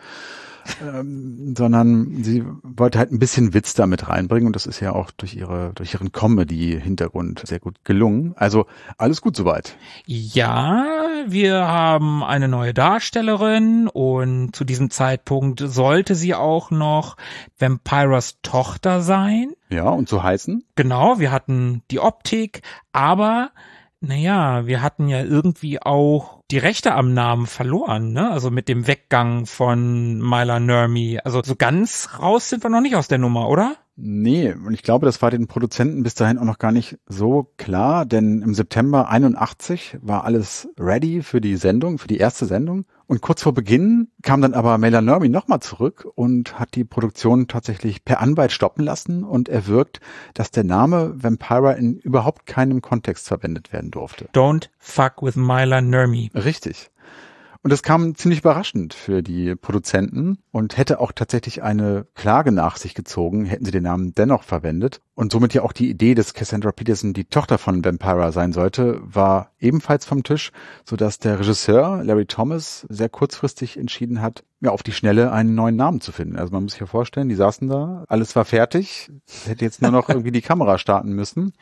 Sondern sie wollte halt ein bisschen Witz damit reinbringen und das ist ja auch durch ihren Comedy-Hintergrund sehr gut gelungen. Also alles gut soweit. Ja, wir haben eine neue Darstellerin und zu diesem Zeitpunkt sollte sie auch noch Vampiras Tochter sein. Ja, und so heißen? Genau, wir hatten die Optik, aber naja, wir hatten ja irgendwie auch die Rechte am Namen verloren, ne? Also mit dem Weggang von Maila Nurmi. Also so ganz raus sind wir noch nicht aus der Nummer, oder? Nee, und ich glaube, das war den Produzenten bis dahin auch noch gar nicht so klar, denn im September 81 war alles ready für die Sendung, für die erste Sendung. Und kurz vor Beginn kam dann aber Maila Nurmi nochmal zurück und hat die Produktion tatsächlich per Anwalt stoppen lassen und erwirkt, dass der Name Vampira in überhaupt keinem Kontext verwendet werden durfte. Don't fuck with Maila Nurmi. Richtig. Und das kam ziemlich überraschend für die Produzenten und hätte auch tatsächlich eine Klage nach sich gezogen, hätten sie den Namen dennoch verwendet. Und somit ja auch die Idee, dass Cassandra Peterson die Tochter von Vampira sein sollte, war ebenfalls vom Tisch, sodass der Regisseur Larry Thomas sehr kurzfristig entschieden hat, ja, auf die Schnelle einen neuen Namen zu finden. Also man muss sich ja vorstellen, die saßen da, alles war fertig, hätte jetzt nur noch irgendwie die Kamera starten müssen.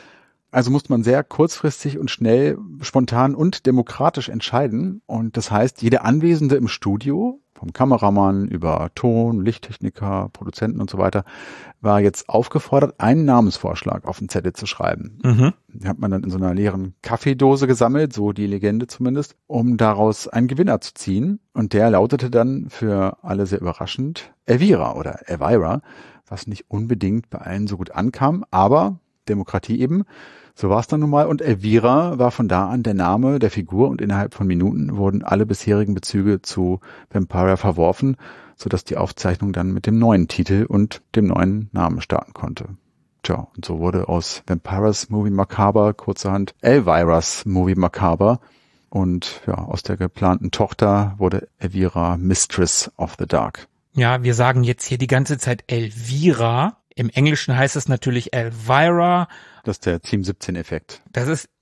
Also musste man sehr kurzfristig und schnell, spontan und demokratisch entscheiden. Und das heißt, jeder Anwesende im Studio, vom Kameramann über Ton, Lichttechniker, Produzenten und so weiter, war jetzt aufgefordert, einen Namensvorschlag auf den Zettel zu schreiben. Den hat man dann in so einer leeren Kaffeedose gesammelt, so die Legende zumindest, um daraus einen Gewinner zu ziehen. Und der lautete dann für alle sehr überraschend Elvira oder Elvira, was nicht unbedingt bei allen so gut ankam, aber Demokratie eben. So war es dann nun mal. Und Elvira war von da an der Name der Figur und innerhalb von Minuten wurden alle bisherigen Bezüge zu Vampira verworfen, sodass die Aufzeichnung dann mit dem neuen Titel und dem neuen Namen starten konnte. Tja, und so wurde aus Vampiras Movie Macabre kurzerhand Elvira's Movie Macabre und ja, aus der geplanten Tochter wurde Elvira Mistress of the Dark. Ja, wir sagen jetzt hier die ganze Zeit Elvira. Im Englischen heißt es natürlich Elvira. Das ist der Team 17-Effekt. Das ist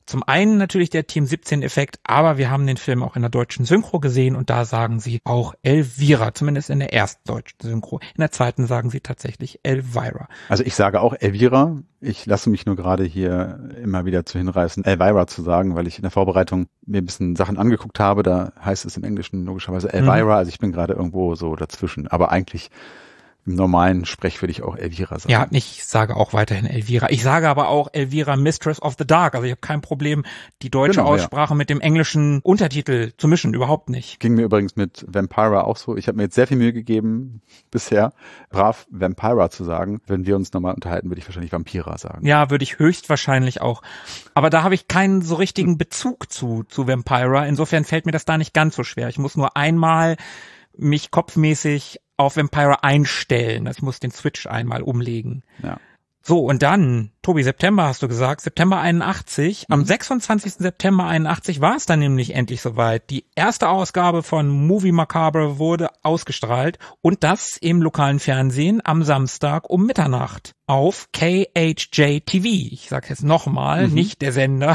Zum einen natürlich der Team 17-Effekt, aber wir haben den Film auch in der deutschen Synchro gesehen und da sagen sie auch Elvira, zumindest in der ersten deutschen Synchro. In der zweiten sagen sie tatsächlich Elvira. Also ich sage auch Elvira. Ich lasse mich nur gerade hier immer wieder zu hinreißen, Elvira zu sagen, weil ich in der Vorbereitung mir ein bisschen Sachen angeguckt habe. Da heißt es im Englischen logischerweise Elvira. Also ich bin gerade irgendwo so dazwischen. Aber eigentlich im normalen Sprech würde ich auch Elvira sagen. Ja, ich sage auch weiterhin Elvira. Ich sage aber auch Elvira Mistress of the Dark. Also ich habe kein Problem, die deutsche Aussprache mit dem englischen Untertitel zu mischen. Überhaupt nicht. Ging mir übrigens mit Vampira auch so. Ich habe mir jetzt sehr viel Mühe gegeben, bisher brav Vampira zu sagen. Wenn wir uns nochmal unterhalten, würde ich wahrscheinlich Vampira sagen. Ja, würde ich höchstwahrscheinlich auch. Aber da habe ich keinen so richtigen Bezug zu Vampira. Insofern fällt mir das da nicht ganz so schwer. Ich muss nur einmal mich kopfmäßig auf Vampira einstellen. Also ich muss den Switch einmal umlegen. Ja. So, und dann, Tobi, September hast du gesagt, September 81. Am 26. September 81 war es dann nämlich endlich soweit. Die erste Ausgabe von Movie Macabre wurde ausgestrahlt und das im lokalen Fernsehen am Samstag um Mitternacht auf KHJ-TV. Ich sage jetzt nochmal, nicht der Sender.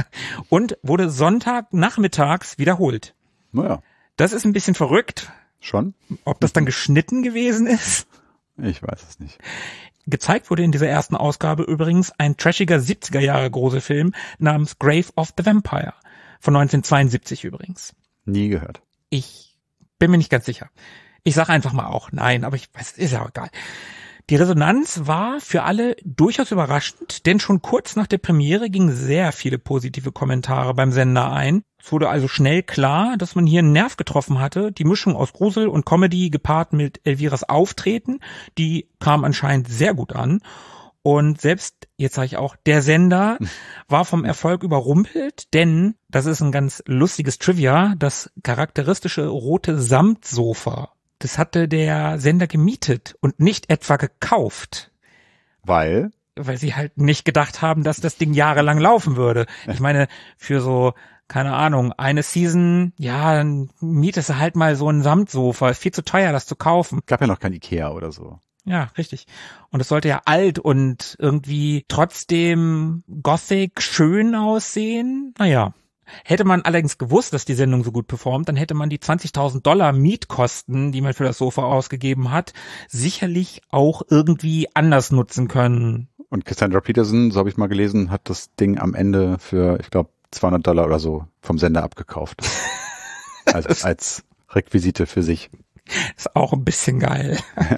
Und wurde Sonntagnachmittags wiederholt. Naja. Das ist ein bisschen verrückt. Schon? Ob das dann geschnitten gewesen ist? Ich weiß es nicht. Gezeigt wurde in dieser ersten Ausgabe übrigens ein trashiger 70er-Jahre-Grusel-Film namens Grave of the Vampire. Von 1972 übrigens. Nie gehört. Ich bin mir nicht ganz sicher. Ich sage einfach mal auch nein, aber ich weiß, ist ja auch egal. Die Resonanz war für alle durchaus überraschend, denn schon kurz nach der Premiere gingen sehr viele positive Kommentare beim Sender ein. Es wurde also schnell klar, dass man hier einen Nerv getroffen hatte. Die Mischung aus Grusel und Comedy gepaart mit Elviras Auftreten, die kam anscheinend sehr gut an. Und selbst, jetzt sage ich auch, der Sender war vom Erfolg überrumpelt, denn, das ist ein ganz lustiges Trivia, das charakteristische rote Samtsofa, das hatte der Sender gemietet und nicht etwa gekauft. Weil sie halt nicht gedacht haben, dass das Ding jahrelang laufen würde. Ich meine, für so, keine Ahnung, eine Season, ja, dann mietest du halt mal so ein Samtsofa. Ist viel zu teuer, das zu kaufen. Gab ja noch kein Ikea oder so. Ja, richtig. Und es sollte ja alt und irgendwie trotzdem Gothic schön aussehen. Naja. Hätte man allerdings gewusst, dass die Sendung so gut performt, dann hätte man die $20.000 Mietkosten, die man für das Sofa ausgegeben hat, sicherlich auch irgendwie anders nutzen können. Und Cassandra Peterson, so habe ich mal gelesen, hat das Ding am Ende für, ich glaube, $200 oder so vom Sender abgekauft. als Requisite für sich. Ist auch ein bisschen geil.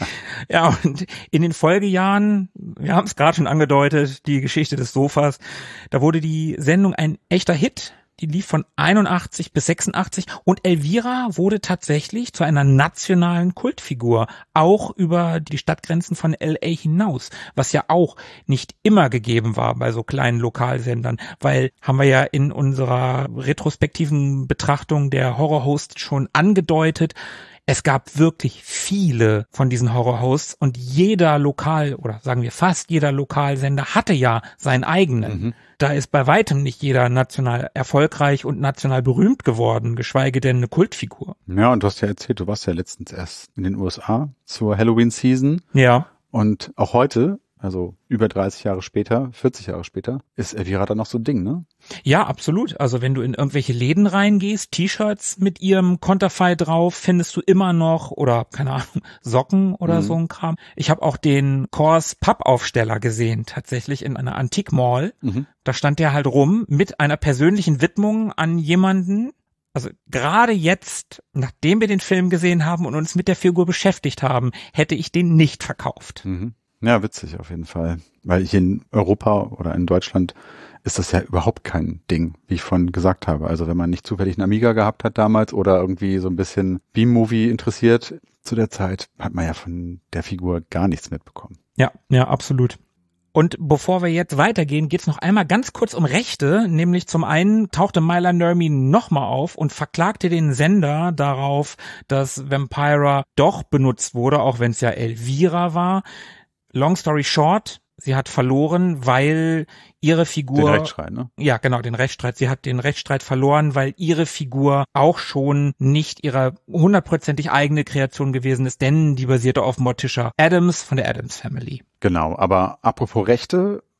Ja, und in den Folgejahren, wir haben es gerade schon angedeutet, die Geschichte des Sofas, da wurde die Sendung ein echter Hit. Die lief von 81 bis 86 und Elvira wurde tatsächlich zu einer nationalen Kultfigur, auch über die Stadtgrenzen von LA hinaus, was ja auch nicht immer gegeben war bei so kleinen Lokalsendern, weil, haben wir ja in unserer retrospektiven Betrachtung der Horror-Hosts schon angedeutet, es gab wirklich viele von diesen Horror-Hosts und jeder Lokal, oder sagen wir fast jeder Lokalsender hatte ja seinen eigenen. Da ist bei weitem nicht jeder national erfolgreich und national berühmt geworden, geschweige denn eine Kultfigur. Ja, und du hast ja erzählt, du warst ja letztens erst in den USA zur Halloween-Season. Ja. Und auch heute, also über 30 Jahre später, 40 Jahre später, ist Elvira dann noch so ein Ding, ne? Ja, absolut. Also wenn du in irgendwelche Läden reingehst, T-Shirts mit ihrem Konterfei drauf, findest du immer noch, oder keine Ahnung, Socken oder so ein Kram. Ich habe auch den Kors Pappaufsteller gesehen, tatsächlich in einer Antik-Mall. Da stand der halt rum mit einer persönlichen Widmung an jemanden. Also gerade jetzt, nachdem wir den Film gesehen haben und uns mit der Figur beschäftigt haben, hätte ich den nicht verkauft. Ja, witzig auf jeden Fall. Weil hier in Europa oder in Deutschland ist das ja überhaupt kein Ding, wie ich vorhin gesagt habe. Also wenn man nicht zufällig einen Amiga gehabt hat damals oder irgendwie so ein bisschen B-Movie interessiert zu der Zeit, hat man ja von der Figur gar nichts mitbekommen. Ja, absolut. Und bevor wir jetzt weitergehen, geht's noch einmal ganz kurz um Rechte. Nämlich zum einen tauchte Myla Nurmi nochmal auf und verklagte den Sender darauf, dass Vampira doch benutzt wurde, auch wenn es ja Elvira war. Long story short, sie hat verloren, weil ihre Figur... Den Rechtsstreit, ne? Ja, genau, den Rechtsstreit. Sie hat den Rechtsstreit verloren, weil ihre Figur auch schon nicht ihre 100%ig eigene Kreation gewesen ist, denn die basierte auf Morticia Addams von der Addams Family. Genau, aber apropos Rechte,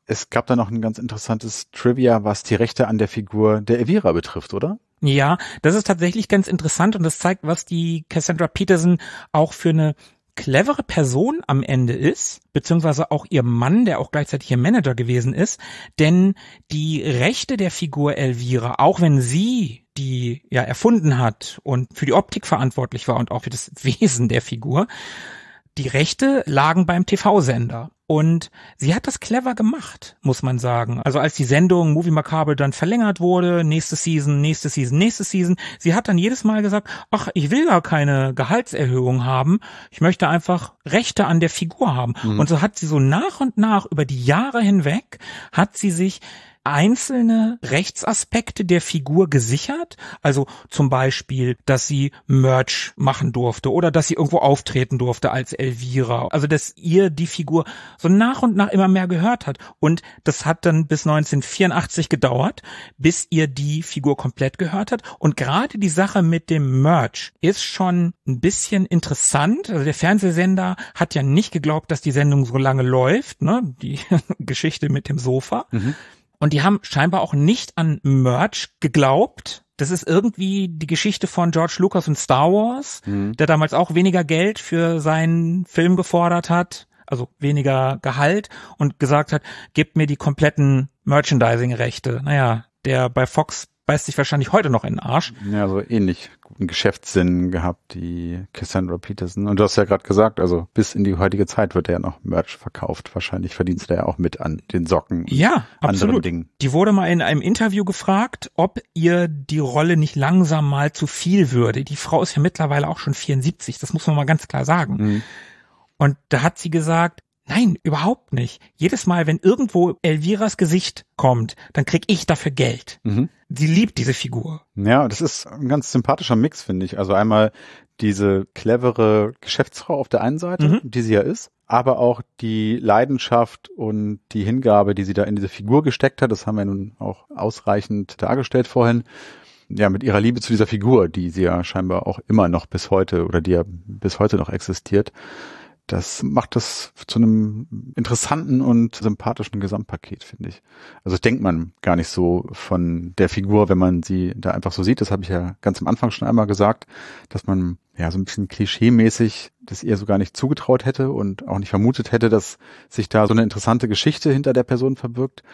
es gab da noch ein ganz interessantes Trivia, was die Rechte an der Figur der Elvira betrifft, oder? Ja, das ist tatsächlich ganz interessant und das zeigt, was die Cassandra Peterson auch für eine clevere Person am Ende ist, beziehungsweise auch ihr Mann, der auch gleichzeitig ihr Manager gewesen ist, denn die Rechte der Figur Elvira, auch wenn sie die ja erfunden hat und für die Optik verantwortlich war und auch für das Wesen der Figur, die Rechte lagen beim TV-Sender. Und sie hat das clever gemacht, muss man sagen. Also als die Sendung Movie Macabre dann verlängert wurde, nächste Season, sie hat dann jedes Mal gesagt, ach, ich will gar keine Gehaltserhöhung haben, ich möchte einfach Rechte an der Figur haben. Und so hat sie so nach und nach über die Jahre hinweg, hat sie sich einzelne Rechtsaspekte der Figur gesichert, also zum Beispiel, dass sie Merch machen durfte oder dass sie irgendwo auftreten durfte als Elvira, also dass ihr die Figur so nach und nach immer mehr gehört hat und das hat dann bis 1984 gedauert, bis ihr die Figur komplett gehört hat und gerade die Sache mit dem Merch ist schon ein bisschen interessant, also der Fernsehsender hat ja nicht geglaubt, dass die Sendung so lange läuft, ne, die Geschichte mit dem Sofa. Und die haben scheinbar auch nicht an Merch geglaubt. Das ist irgendwie die Geschichte von George Lucas und Star Wars, der damals auch weniger Geld für seinen Film gefordert hat, also weniger Gehalt und gesagt hat, gebt mir die kompletten Merchandising-Rechte. Naja, der bei Fox beißt sich wahrscheinlich heute noch in den Arsch. Ja, so ähnlich guten Geschäftssinn gehabt, die Cassandra Peterson. Und du hast ja gerade gesagt, also bis in die heutige Zeit wird ja noch Merch verkauft. Wahrscheinlich verdienst du ja auch mit an den Socken und ja, anderen absolut. Dingen. Die wurde mal in einem Interview gefragt, ob ihr die Rolle nicht langsam mal zu viel würde. Die Frau ist ja mittlerweile auch schon 74, das muss man mal ganz klar sagen. Und da hat sie gesagt, nein, überhaupt nicht. Jedes Mal, wenn irgendwo Elviras Gesicht kommt, dann krieg ich dafür Geld. Sie liebt diese Figur. Ja, das ist ein ganz sympathischer Mix, finde ich. Also einmal diese clevere Geschäftsfrau auf der einen Seite, die sie ja ist, aber auch die Leidenschaft und die Hingabe, die sie da in diese Figur gesteckt hat. Das haben wir nun auch ausreichend dargestellt vorhin. Ja, mit ihrer Liebe zu dieser Figur, die sie ja scheinbar auch immer noch bis heute oder die ja bis heute noch existiert. Das macht das zu einem interessanten und sympathischen Gesamtpaket, finde ich. Also denkt man gar nicht so von der Figur, wenn man sie da einfach so sieht. Das habe ich ja ganz am Anfang schon einmal gesagt, dass man ja so ein bisschen klischeemäßig das ihr so gar nicht zugetraut hätte und auch nicht vermutet hätte, dass sich da so eine interessante Geschichte hinter der Person verbirgt.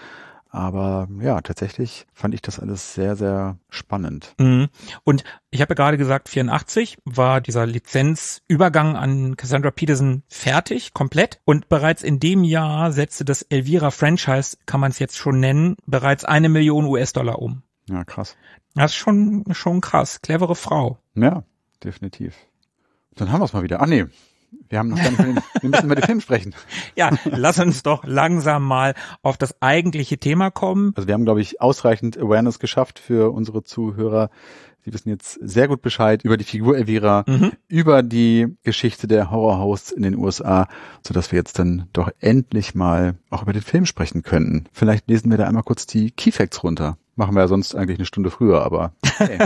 Aber ja, tatsächlich fand ich das alles sehr, sehr spannend. Und ich habe ja gerade gesagt, 84 war dieser Lizenzübergang an Cassandra Peterson fertig, komplett. Und bereits in dem Jahr setzte das Elvira-Franchise, kann man es jetzt schon nennen, bereits 1 Million US-Dollar um. Ja, krass. Das ist schon krass. Clevere Frau. Ja, definitiv. Dann haben wir es mal wieder. Ah, nee. Wir haben noch gar nicht wir müssen über den Film sprechen. Ja, lass uns doch langsam mal auf das eigentliche Thema kommen. Also wir haben, glaube ich, ausreichend Awareness geschafft für unsere Zuhörer. Sie wissen jetzt sehr gut Bescheid über die Figur Elvira, über die Geschichte der Horror-Hosts in den USA, sodass wir jetzt dann doch endlich mal auch über den Film sprechen könnten. Vielleicht lesen wir da einmal kurz die Keyfacts runter. Machen wir ja sonst eigentlich eine Stunde früher, aber hey.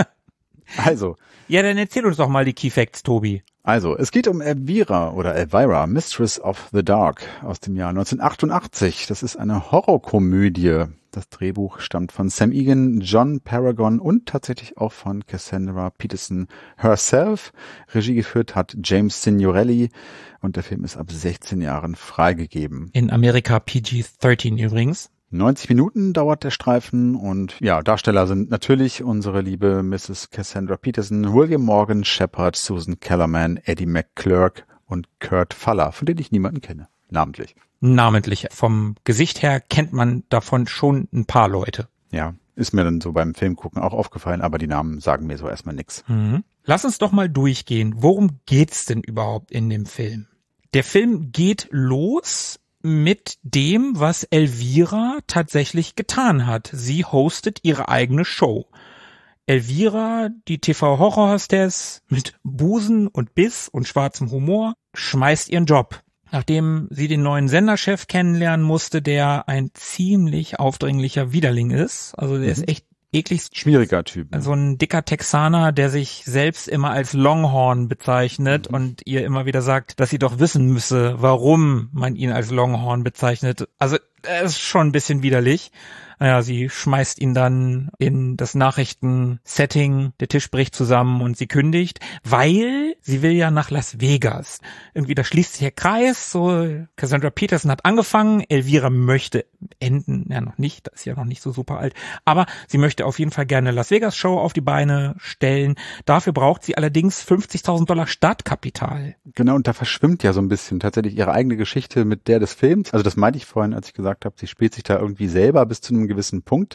Also. Ja, dann erzähl uns doch mal die Keyfacts, Tobi. Also, es geht um Elvira, Mistress of the Dark aus dem Jahr 1988. Das ist eine Horrorkomödie. Das Drehbuch stammt von Sam Egan, John Paragon und tatsächlich auch von Cassandra Peterson herself. Regie geführt hat James Signorelli und der Film ist ab 16 Jahren freigegeben. In Amerika PG-13 übrigens. 90 Minuten dauert der Streifen und ja, Darsteller sind natürlich unsere liebe Mrs. Cassandra Peterson, William Morgan, Shepard, Susan Kellerman, Eddie McClurg und Kurt Fuller, von denen ich niemanden kenne, namentlich. Namentlich. Vom Gesicht her kennt man davon schon ein paar Leute. Ja, ist mir dann so beim Filmgucken auch aufgefallen, aber die Namen sagen mir so erstmal nichts. Lass uns doch mal durchgehen. Worum geht's denn überhaupt in dem Film? Der Film geht los mit dem, was Elvira tatsächlich getan hat. Sie hostet ihre eigene Show. Elvira, die TV-Horror-Hostess mit Busen und Biss und schwarzem Humor, schmeißt ihren Job. Nachdem sie den neuen Senderchef kennenlernen musste, der ein ziemlich aufdringlicher Widerling ist. Also der ist echt eklig. Schwieriger Typ. So ein dicker Texaner, der sich selbst immer als Longhorn bezeichnet und ihr immer wieder sagt, dass sie doch wissen müsse, warum man ihn als Longhorn bezeichnet. Also ist schon ein bisschen widerlich. Naja, sie schmeißt ihn dann in das Nachrichtensetting, der Tisch bricht zusammen und sie kündigt, weil sie will ja nach Las Vegas. Irgendwie, da schließt sich der Kreis, so Cassandra Peterson hat angefangen, Elvira möchte enden, ja noch nicht, das ist ja noch nicht so super alt, aber sie möchte auf jeden Fall gerne Las Vegas Show auf die Beine stellen. Dafür braucht sie allerdings $50.000 Startkapital. Genau, und da verschwimmt ja so ein bisschen tatsächlich ihre eigene Geschichte mit der des Films. Also das meinte ich vorhin, als ich gesagt habe, sie spielt sich da irgendwie selber bis zu einem gewissen Punkt.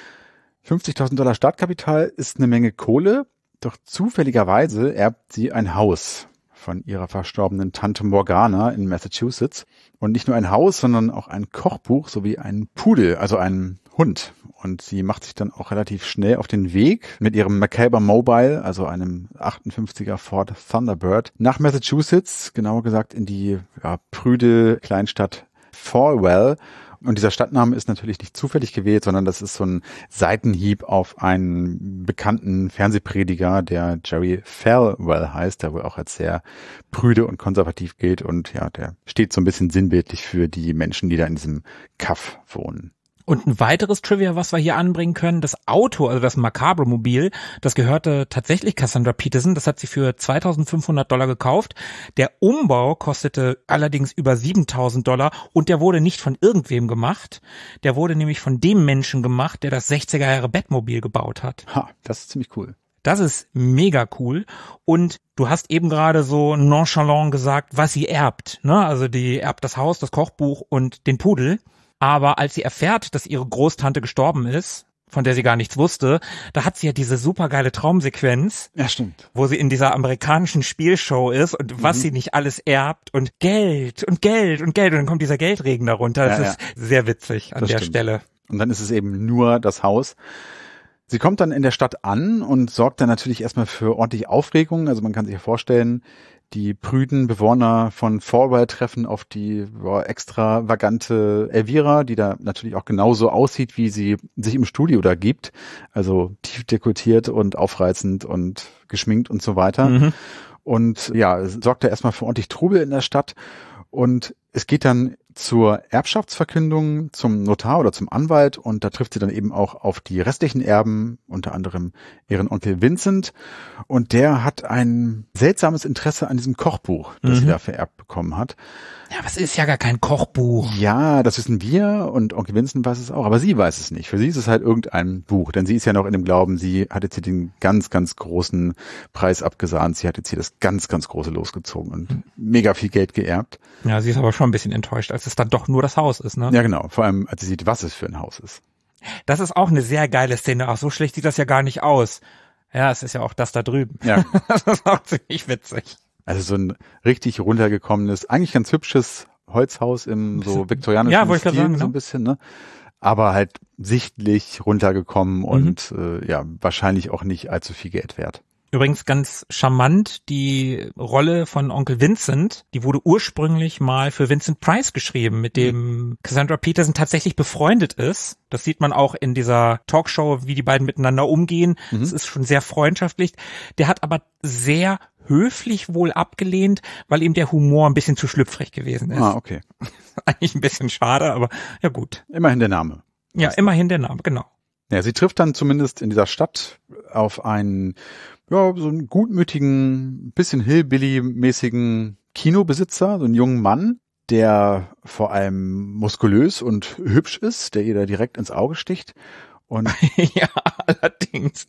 $50.000 Startkapital ist eine Menge Kohle, doch zufälligerweise erbt sie ein Haus von ihrer verstorbenen Tante Morgana in Massachusetts. Und nicht nur ein Haus, sondern auch ein Kochbuch sowie einen Pudel, also einen Hund. Und sie macht sich dann auch relativ schnell auf den Weg mit ihrem Macabre Mobile, also einem 58er Ford Thunderbird, nach Massachusetts, genauer gesagt in die prüde Kleinstadt Falwell. Und dieser Stadtname ist natürlich nicht zufällig gewählt, sondern das ist so ein Seitenhieb auf einen bekannten Fernsehprediger, der Jerry Falwell heißt, der wohl auch als sehr prüde und konservativ gilt. Und ja, der steht so ein bisschen sinnbildlich für die Menschen, die da in diesem Kaff wohnen. Und ein weiteres Trivia, was wir hier anbringen können, das Auto, also das Macabre-Mobil, das gehörte tatsächlich Cassandra Peterson, das hat sie für $2.500 gekauft. Der Umbau kostete allerdings über $7.000 und der wurde nicht von irgendwem gemacht. Der wurde nämlich von dem Menschen gemacht, der das 60er Jahre Batmobil gebaut hat. Ha, das ist ziemlich cool. Das ist mega cool. Und du hast eben gerade so nonchalant gesagt, was sie erbt, ne? Also die erbt das Haus, das Kochbuch und den Pudel. Aber als sie erfährt, dass ihre Großtante gestorben ist, von der sie gar nichts wusste, da hat sie ja diese supergeile Traumsequenz. Ja, stimmt. Wo sie in dieser amerikanischen Spielshow ist und was sie nicht alles erbt und Geld und Geld und Geld und dann kommt dieser Geldregen darunter. Das ist sehr witzig an der Stelle. Und dann ist es eben nur das Haus. Sie kommt dann in der Stadt an und sorgt dann natürlich erstmal für ordentlich Aufregung. Also man kann sich ja vorstellen, die prüden Bewohner von Falwell treffen auf die extravagante Elvira, die da natürlich auch genauso aussieht, wie sie sich im Studio da gibt. Also tief dekotiert und aufreizend und geschminkt und so weiter. Und ja, sorgt da erstmal für ordentlich Trubel in der Stadt. Und es geht dann zur Erbschaftsverkündung zum Notar oder zum Anwalt und da trifft sie dann eben auch auf die restlichen Erben, unter anderem ihren Onkel Vincent, und der hat ein seltsames Interesse an diesem Kochbuch, das sie da vererbt bekommen hat. Ja, aber es ist ja gar kein Kochbuch. Ja, das wissen wir und Onkel Vincent weiß es auch, aber sie weiß es nicht. Für sie ist es halt irgendein Buch, denn sie ist ja noch in dem Glauben, sie hat jetzt hier den ganz, ganz großen Preis abgesahnt, sie hat jetzt hier das ganz, ganz große losgezogen und mega viel Geld geerbt. Ja, sie ist aber schon ein bisschen enttäuscht, als es dann doch nur das Haus ist, ne? Ja, genau, vor allem als sie sieht, was es für ein Haus ist. Das ist auch eine sehr geile Szene, ach, so schlecht sieht das ja gar nicht aus. Ja, es ist ja auch das da drüben. Ja. Das ist auch ziemlich witzig. Also so ein richtig runtergekommenes, eigentlich ganz hübsches Holzhaus im so viktorianischen Stil, sagen, so ein bisschen, ne? Aber halt sichtlich runtergekommen und wahrscheinlich auch nicht allzu viel Geld wert. Übrigens ganz charmant, die Rolle von Onkel Vincent, die wurde ursprünglich mal für Vincent Price geschrieben, mit dem Cassandra Peterson tatsächlich befreundet ist. Das sieht man auch in dieser Talkshow, wie die beiden miteinander umgehen. Es ist schon sehr freundschaftlich. Der hat aber sehr höflich wohl abgelehnt, weil ihm der Humor ein bisschen zu schlüpfrig gewesen ist. Ah, okay. Eigentlich ein bisschen schade, aber ja gut. Immerhin der Name. Ja, immerhin der Name, genau. Ja, sie trifft dann zumindest in dieser Stadt auf einen, so einen gutmütigen, bisschen Hillbilly-mäßigen Kinobesitzer, so einen jungen Mann, der vor allem muskulös und hübsch ist, der ihr da direkt ins Auge sticht. Und ja, allerdings,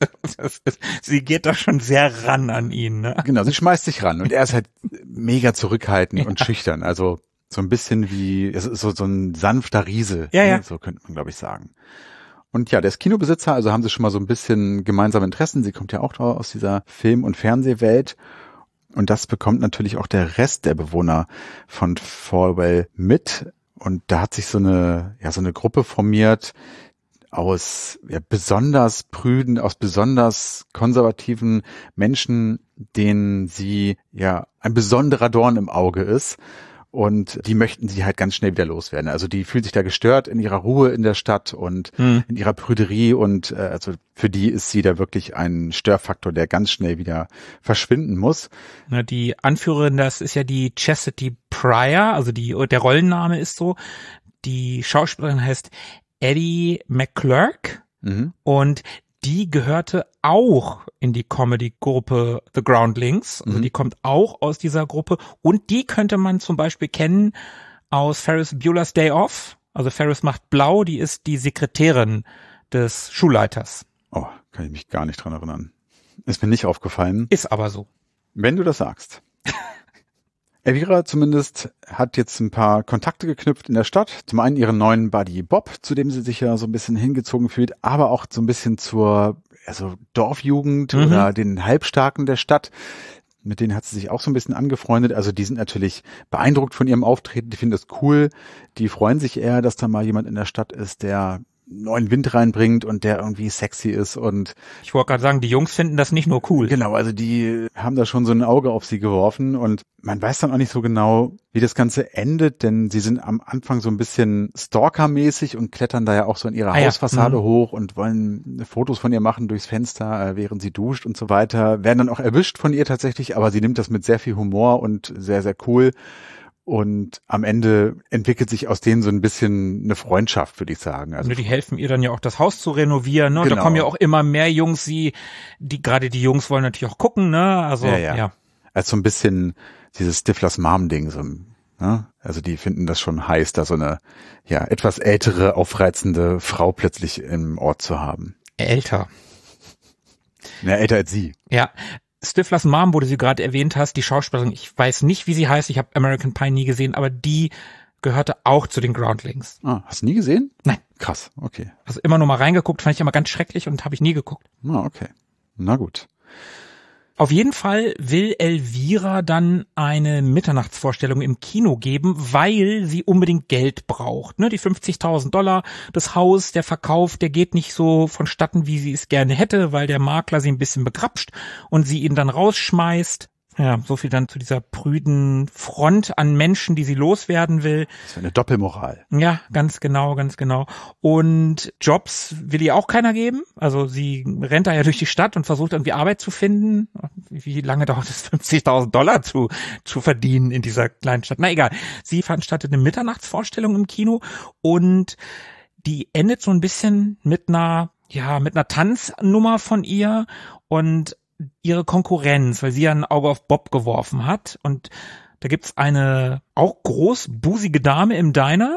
sie geht doch schon sehr ran an ihn, ne? Genau, sie schmeißt sich ran und er ist halt mega zurückhaltend und schüchtern, also so ein bisschen wie, es ist so ein sanfter Riese, ja. So könnte man, glaube ich, sagen. Und ja, der ist Kinobesitzer, also haben sie schon mal so ein bisschen gemeinsame Interessen. Sie kommt ja auch aus dieser Film- und Fernsehwelt. Und das bekommt natürlich auch der Rest der Bewohner von Falwell mit. Und da hat sich so eine Gruppe formiert aus besonders prüden, aus besonders konservativen Menschen, denen sie ein besonderer Dorn im Auge ist. Und die möchten sie halt ganz schnell wieder loswerden. Also die fühlen sich da gestört in ihrer Ruhe in der Stadt und in ihrer Prüderie. Und also für die ist sie da wirklich ein Störfaktor, der ganz schnell wieder verschwinden muss. Na, die Anführerin, das ist ja die Chastity Pryor, also der Rollenname ist so. die Schauspielerin heißt Eddie McClurg und die gehörte auch in die Comedy-Gruppe The Groundlings. Also die kommt auch aus dieser Gruppe. Und die könnte man zum Beispiel kennen aus Ferris Bueller's Day Off. Also Ferris macht blau, die ist die Sekretärin des Schulleiters. Oh, kann ich mich gar nicht dran erinnern. Ist mir nicht aufgefallen. Ist aber so. Wenn du das sagst. Elvira zumindest hat jetzt ein paar Kontakte geknüpft in der Stadt. Zum einen ihren neuen Buddy Bob, zu dem sie sich ja so ein bisschen hingezogen fühlt, aber auch so ein bisschen zur Dorfjugend oder den Halbstarken der Stadt. Mit denen hat sie sich auch so ein bisschen angefreundet. Also die sind natürlich beeindruckt von ihrem Auftreten. Die finden das cool. Die freuen sich eher, dass da mal jemand in der Stadt ist, der neuen Wind reinbringt und der irgendwie sexy ist. Und ich wollte gerade sagen, die Jungs finden das nicht nur cool. Genau, also die haben da schon so ein Auge auf sie geworfen und man weiß dann auch nicht so genau, wie das Ganze endet, denn sie sind am Anfang so ein bisschen stalkermäßig und klettern da ja auch so in ihre Hausfassade hoch und wollen Fotos von ihr machen durchs Fenster, während sie duscht und so weiter, werden dann auch erwischt von ihr tatsächlich, aber sie nimmt das mit sehr viel Humor und sehr, sehr cool. Und am Ende entwickelt sich aus denen so ein bisschen eine Freundschaft, würde ich sagen. Also die helfen ihr dann ja auch, das Haus zu renovieren. Ne? Genau. Da kommen ja auch immer mehr Jungs, gerade die Jungs wollen natürlich auch gucken. Ne? Also ja. Also so ein bisschen dieses Stiflers Mom-Ding. So, ne? Also die finden das schon heiß, da so eine etwas ältere, aufreizende Frau plötzlich im Ort zu haben. Älter. Ja, älter als sie. Ja. Stiflers Mom, wo du sie gerade erwähnt hast, die Schauspielerin, ich weiß nicht, wie sie heißt, ich habe American Pie nie gesehen, aber die gehörte auch zu den Groundlings. Ah, hast du nie gesehen? Nein. Krass, okay. Also immer nur mal reingeguckt, fand ich immer ganz schrecklich und habe ich nie geguckt. Ah, okay. Na gut. Auf jeden Fall will Elvira dann eine Mitternachtsvorstellung im Kino geben, weil sie unbedingt Geld braucht. Ne, die $50.000, das Haus, der Verkauf, der geht nicht so vonstatten, wie sie es gerne hätte, weil der Makler sie ein bisschen begrapscht und sie ihn dann rausschmeißt. Ja, so viel dann zu dieser prüden Front an Menschen, die sie loswerden will. Das ist eine Doppelmoral. Ja, ganz genau, ganz genau. Und Jobs will ihr auch keiner geben. Also sie rennt da ja durch die Stadt und versucht irgendwie Arbeit zu finden. Wie lange dauert es, $50.000 zu verdienen in dieser kleinen Stadt? Na egal. Sie veranstaltet eine Mitternachtsvorstellung im Kino und die endet so ein bisschen mit einer Tanznummer von ihr und ihre Konkurrenz, weil sie ja ein Auge auf Bob geworfen hat. Und da gibt's eine auch großbusige Dame im Diner,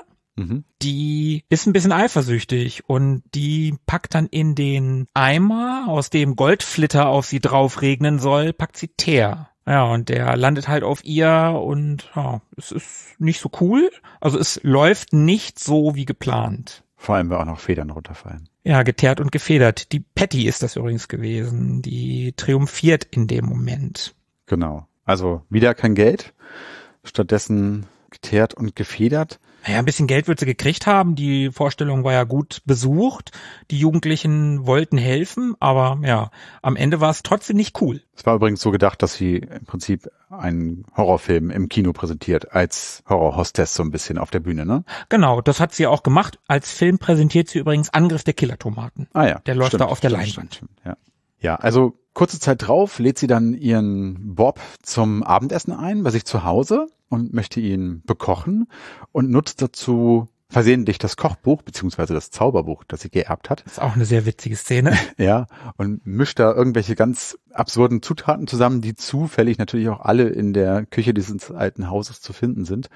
die ist ein bisschen eifersüchtig und die packt dann in den Eimer, aus dem Goldflitter auf sie drauf regnen soll, packt sie Teer. Ja, und der landet halt auf ihr und es ist nicht so cool. Also es läuft nicht so wie geplant. Vor allem, weil auch noch Federn runterfallen. Ja, geteert und gefedert. Die Patty ist das übrigens gewesen. Die triumphiert in dem Moment. Genau. Also wieder kein Geld. Stattdessen geteert und gefedert. Naja, ein bisschen Geld wird sie gekriegt haben. Die Vorstellung war ja gut besucht. Die Jugendlichen wollten helfen, aber ja, am Ende war es trotzdem nicht cool. Es war übrigens so gedacht, dass sie im Prinzip einen Horrorfilm im Kino präsentiert, als Horrorhostess so ein bisschen auf der Bühne, ne? Genau, das hat sie auch gemacht. Als Film präsentiert sie übrigens Angriff der Killertomaten. Ah ja. Der läuft da auf der Leinwand. Stimmt. Ja, also kurze Zeit drauf lädt sie dann ihren Bob zum Abendessen ein bei sich zu Hause und möchte ihn bekochen und nutzt dazu versehentlich das Kochbuch beziehungsweise das Zauberbuch, das sie geerbt hat. Das ist auch eine sehr witzige Szene. Ja, und mischt da irgendwelche ganz absurden Zutaten zusammen, die zufällig natürlich auch alle in der Küche dieses alten Hauses zu finden sind.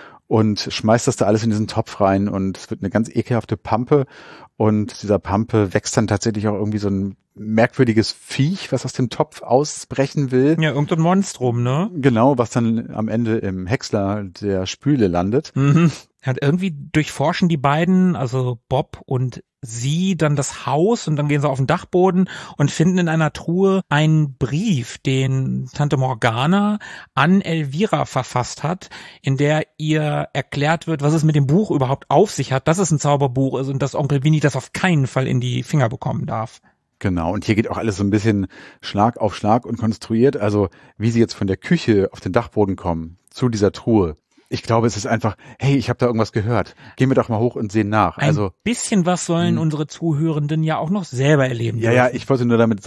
Und schmeißt das da alles in diesen Topf rein und es wird eine ganz ekelhafte Pampe. Und dieser Pampe wächst dann tatsächlich auch irgendwie so ein merkwürdiges Viech, was aus dem Topf ausbrechen will. Ja, irgendein Monstrum, ne? Genau, was dann am Ende im Häcksler der Spüle landet. Hat irgendwie durchforschen die beiden, also Bob und sie, dann das Haus und dann gehen sie auf den Dachboden und finden in einer Truhe einen Brief, den Tante Morgana an Elvira verfasst hat, in der ihr erklärt wird, was es mit dem Buch überhaupt auf sich hat, dass es ein Zauberbuch ist und dass Onkel Winnie das auf keinen Fall in die Finger bekommen darf. Genau, und hier geht auch alles so ein bisschen Schlag auf Schlag und konstruiert, also wie sie jetzt von der Küche auf den Dachboden kommen, zu dieser Truhe. Ich glaube, es ist einfach, hey, ich habe da irgendwas gehört. Gehen wir doch mal hoch und sehen nach. Ein bisschen was sollen unsere Zuhörenden ja auch noch selber erleben. Ja, ich wollte nur damit sagen,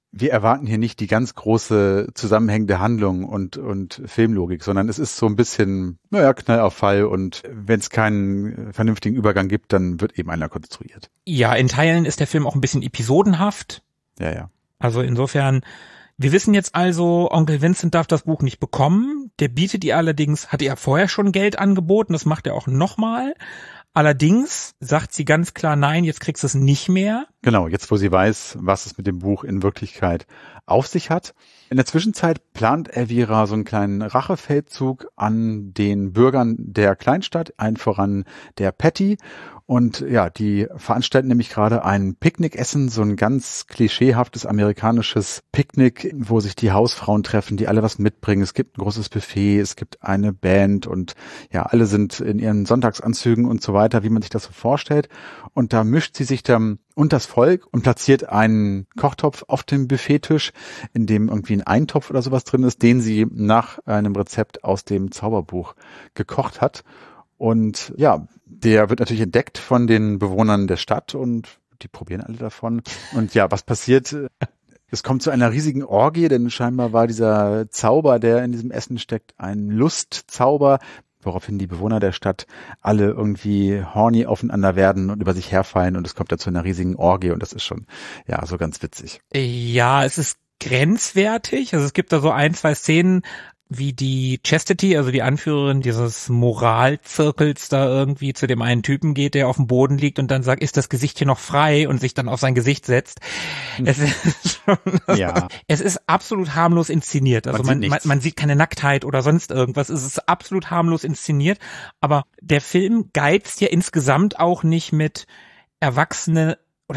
wir erwarten hier nicht die ganz große zusammenhängende Handlung und Filmlogik, sondern es ist so ein bisschen, Knall auf Fall, und wenn es keinen vernünftigen Übergang gibt, dann wird eben einer konstruiert. Ja, in Teilen ist der Film auch ein bisschen episodenhaft. Ja. Also insofern, wir wissen jetzt also, Onkel Vincent darf das Buch nicht bekommen. Der bietet ihr allerdings, hatte ja vorher schon Geld angeboten, das macht er auch nochmal. Allerdings sagt sie ganz klar, nein, jetzt kriegst du es nicht mehr. Genau, jetzt wo sie weiß, was es mit dem Buch in Wirklichkeit auf sich hat. In der Zwischenzeit plant Elvira so einen kleinen Rachefeldzug an den Bürgern der Kleinstadt, allen voran der Patty. Und ja, die veranstalten nämlich gerade ein Picknickessen, so ein ganz klischeehaftes amerikanisches Picknick, wo sich die Hausfrauen treffen, die alle was mitbringen. Es gibt ein großes Buffet, es gibt eine Band und ja, alle sind in ihren Sonntagsanzügen und so weiter, wie man sich das so vorstellt. Und da mischt sie sich dann unter das Volk und platziert einen Kochtopf auf dem Buffettisch, in dem irgendwie ein Eintopf oder sowas drin ist, den sie nach einem Rezept aus dem Zauberbuch gekocht hat. Und ja, der wird natürlich entdeckt von den Bewohnern der Stadt und die probieren alle davon. Und ja, was passiert? Es kommt zu einer riesigen Orgie, denn scheinbar war dieser Zauber, der in diesem Essen steckt, ein Lustzauber, woraufhin die Bewohner der Stadt alle irgendwie horny aufeinander werden und über sich herfallen, und es kommt da zu einer riesigen Orgie, und das ist schon, ja, so ganz witzig. Ja, es ist grenzwertig. Also es gibt da so 1, 2 Szenen, wie die Chastity, also die Anführerin dieses Moralzirkels, da irgendwie zu dem einen Typen geht, der auf dem Boden liegt und dann sagt, ist das Gesicht hier noch frei, und sich dann auf sein Gesicht setzt. Es ist schon, Ja. Es ist absolut harmlos inszeniert. Also man sieht keine Nacktheit oder sonst irgendwas. Es ist absolut harmlos inszeniert. Aber der Film geizt ja insgesamt auch nicht mit erwachsenen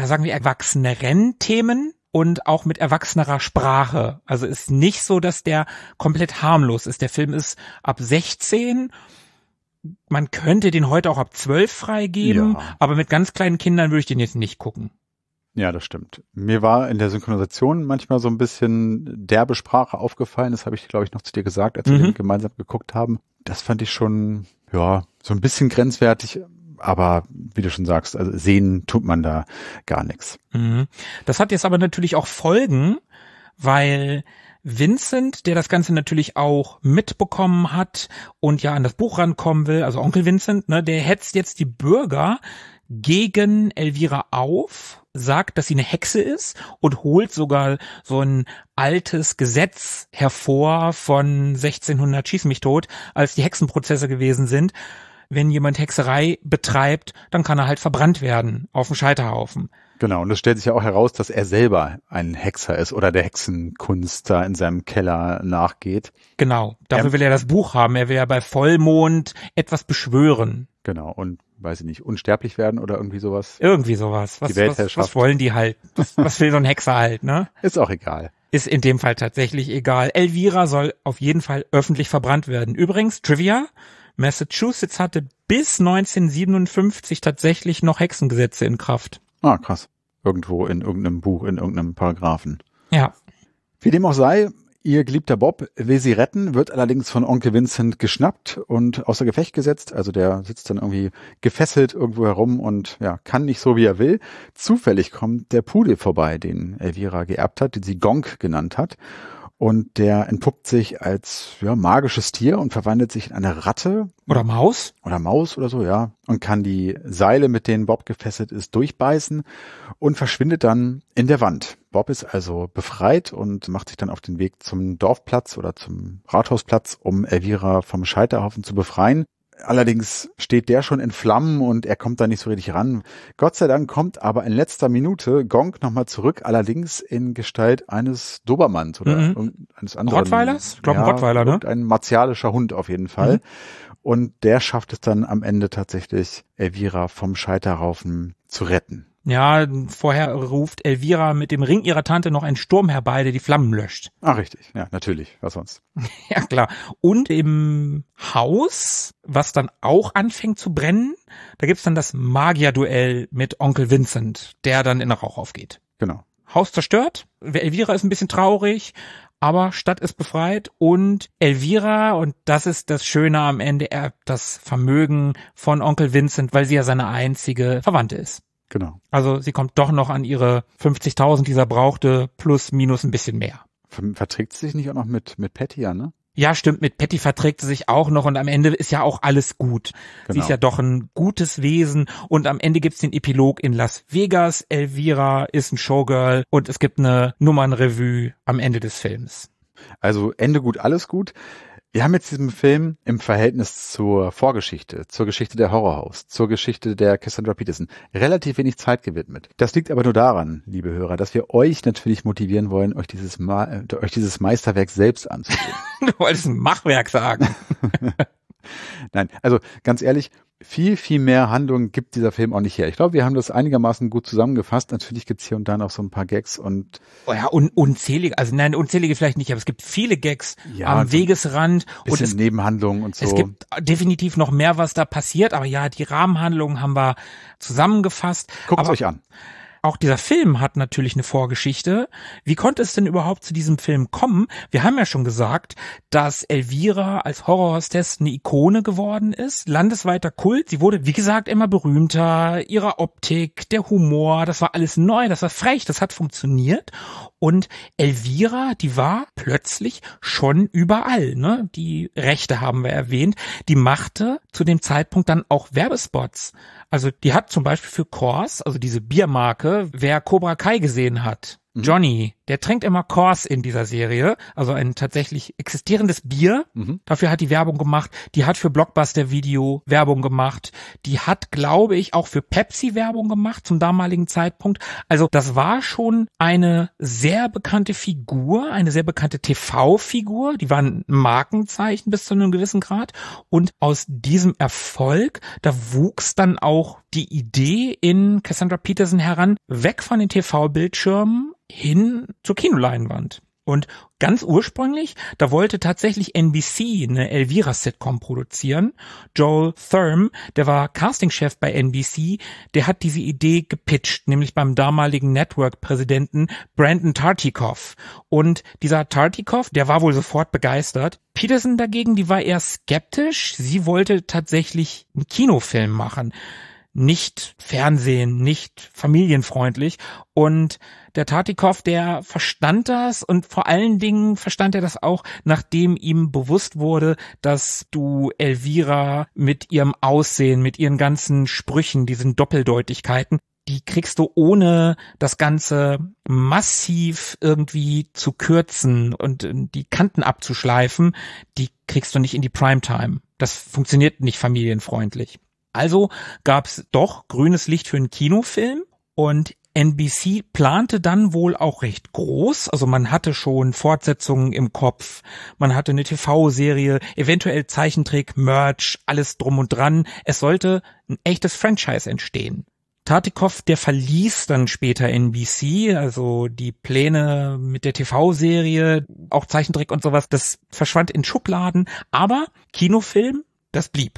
Themen und auch mit erwachsenerer Sprache. Also ist nicht so, dass der komplett harmlos ist. Der Film ist ab 16. Man könnte den heute auch ab 12 freigeben, aber mit ganz kleinen Kindern würde ich den jetzt nicht gucken. Ja, das stimmt. Mir war in der Synchronisation manchmal so ein bisschen derbe Sprache aufgefallen. Das habe ich, glaube ich, noch zu dir gesagt, als wir den gemeinsam geguckt haben. Das fand ich schon, so ein bisschen grenzwertig. Aber wie du schon sagst, also sehen tut man da gar nichts. Das hat jetzt aber natürlich auch Folgen, weil Vincent, der das Ganze natürlich auch mitbekommen hat und ja an das Buch rankommen will, also Onkel Vincent, ne, der hetzt jetzt die Bürger gegen Elvira auf, sagt, dass sie eine Hexe ist und holt sogar so ein altes Gesetz hervor von 1600 schieß mich tot, als die Hexenprozesse gewesen sind. Wenn jemand Hexerei betreibt, dann kann er halt verbrannt werden auf dem Scheiterhaufen. Genau, und es stellt sich ja auch heraus, dass er selber ein Hexer ist oder der Hexenkunst da in seinem Keller nachgeht. Genau, dafür will er das Buch haben. Er will ja bei Vollmond etwas beschwören. Genau, und weiß ich nicht, unsterblich werden oder irgendwie sowas. Irgendwie sowas. Was wollen die halt? Was will so ein Hexer halt, ne? Ist auch egal. Ist in dem Fall tatsächlich egal. Elvira soll auf jeden Fall öffentlich verbrannt werden. Übrigens, Trivia, Massachusetts hatte bis 1957 tatsächlich noch Hexengesetze in Kraft. Ah, krass. Irgendwo in irgendeinem Buch, in irgendeinem Paragraphen. Ja. Wie dem auch sei, ihr geliebter Bob will sie retten, wird allerdings von Onkel Vincent geschnappt und außer Gefecht gesetzt. Also der sitzt dann irgendwie gefesselt irgendwo herum und ja, kann nicht so, wie er will. Zufällig kommt der Pudel vorbei, den Elvira geerbt hat, den sie Gonk genannt hat. Und der entpuppt sich als magisches Tier und verwandelt sich in eine Ratte. Oder Maus. Oder Maus oder so, ja. Und kann die Seile, mit denen Bob gefesselt ist, durchbeißen und verschwindet dann in der Wand. Bob ist also befreit und macht sich dann auf den Weg zum Dorfplatz oder zum Rathausplatz, um Elvira vom Scheiterhaufen zu befreien. Allerdings steht der schon in Flammen und er kommt da nicht so richtig ran. Gott sei Dank kommt aber in letzter Minute Gonk nochmal zurück, allerdings in Gestalt eines Dobermanns oder eines anderen. Rottweilers? Ich glaube, ein Rottweiler, ne? Ein martialischer Hund auf jeden Fall. Und der schafft es dann am Ende tatsächlich, Elvira vom Scheiterhaufen zu retten. Ja, vorher ruft Elvira mit dem Ring ihrer Tante noch einen Sturm herbei, der die Flammen löscht. Ah, richtig. Ja, natürlich. Was sonst? Ja, klar. Und im Haus, was dann auch anfängt zu brennen, da gibt's dann das Magierduell mit Onkel Vincent, der dann in Rauch aufgeht. Genau. Haus zerstört. Elvira ist ein bisschen traurig, aber Stadt ist befreit und Elvira, und das ist das Schöne am Ende, erbt das Vermögen von Onkel Vincent, weil sie ja seine einzige Verwandte ist. Genau. Also sie kommt doch noch an ihre 50.000, die sie brauchte, plus minus ein bisschen mehr. Verträgt sie sich nicht auch noch mit Patty, ja, ne? Ja, stimmt, mit Patty verträgt sie sich auch noch und am Ende ist ja auch alles gut. Genau. Sie ist ja doch ein gutes Wesen und am Ende gibt's den Epilog in Las Vegas. Elvira ist ein Showgirl und es gibt eine Nummernrevue am Ende des Films. Also Ende gut, alles gut. Wir haben jetzt diesen Film im Verhältnis zur Vorgeschichte, zur Geschichte der Horror House, zur Geschichte der Cassandra Peterson relativ wenig Zeit gewidmet. Das liegt aber nur daran, liebe Hörer, dass wir euch natürlich motivieren wollen, euch dieses Meisterwerk selbst anzusehen. Du wolltest ein Machwerk sagen. Nein, also ganz ehrlich, viel, viel mehr Handlung gibt dieser Film auch nicht her. Ich glaube, wir haben das einigermaßen gut zusammengefasst. Natürlich gibt's hier und da noch so ein paar Gags und ja, unzählige, also nein, unzählige vielleicht nicht, aber es gibt viele Gags am Wegesrand. Und es Nebenhandlungen und so. Es gibt definitiv noch mehr, was da passiert, aber ja, die Rahmenhandlungen haben wir zusammengefasst. Guckt euch an. Auch dieser Film hat natürlich eine Vorgeschichte. Wie konnte es denn überhaupt zu diesem Film kommen? Wir haben ja schon gesagt, dass Elvira als Horrorhostess eine Ikone geworden ist, landesweiter Kult. Sie wurde, wie gesagt, immer berühmter. Ihre Optik, der Humor, das war alles neu, das war frech, das hat funktioniert. Und Elvira, die war plötzlich schon überall, ne? Die Rechte haben wir erwähnt. Die machte zu dem Zeitpunkt dann auch Werbespots. Also die hat zum Beispiel für Coors, also diese Biermarke, wer Cobra Kai gesehen hat, Johnny, der trinkt immer Coors in dieser Serie, also ein tatsächlich existierendes Bier. Dafür hat die Werbung gemacht. Die hat für Blockbuster Video Werbung gemacht. Die hat, glaube ich, auch für Pepsi Werbung gemacht zum damaligen Zeitpunkt. Also das war schon eine sehr bekannte Figur, eine sehr bekannte TV-Figur. Die war ein Markenzeichen bis zu einem gewissen Grad. Und aus diesem Erfolg, da wuchs dann auch die Idee in Cassandra Peterson heran, weg von den TV-Bildschirmen hin zur Kinoleinwand. Und ganz ursprünglich, da wollte tatsächlich NBC eine Elvira-Sitcom produzieren. Joel Thurm, der war Castingchef bei NBC, der hat diese Idee gepitcht, nämlich beim damaligen Network-Präsidenten Brandon Tartikoff. Und dieser Tartikoff, der war wohl sofort begeistert. Peterson dagegen, die war eher skeptisch. Sie wollte tatsächlich einen Kinofilm machen. Nicht Fernsehen, nicht familienfreundlich. Und der Tartikoff, der verstand das und vor allen Dingen verstand er das auch, nachdem ihm bewusst wurde, dass du Elvira mit ihrem Aussehen, mit ihren ganzen Sprüchen, diesen Doppeldeutigkeiten, die kriegst du ohne das Ganze massiv irgendwie zu kürzen und die Kanten abzuschleifen, die kriegst du nicht in die Primetime. Das funktioniert nicht familienfreundlich. Also gab's doch grünes Licht für einen Kinofilm und NBC plante dann wohl auch recht groß. Also man hatte schon Fortsetzungen im Kopf, man hatte eine TV-Serie, eventuell Zeichentrick, Merch, alles drum und dran. Es sollte ein echtes Franchise entstehen. Tartikoff, der verließ dann später NBC, also die Pläne mit der TV-Serie, auch Zeichentrick und sowas, das verschwand in Schubladen, aber Kinofilm, das blieb.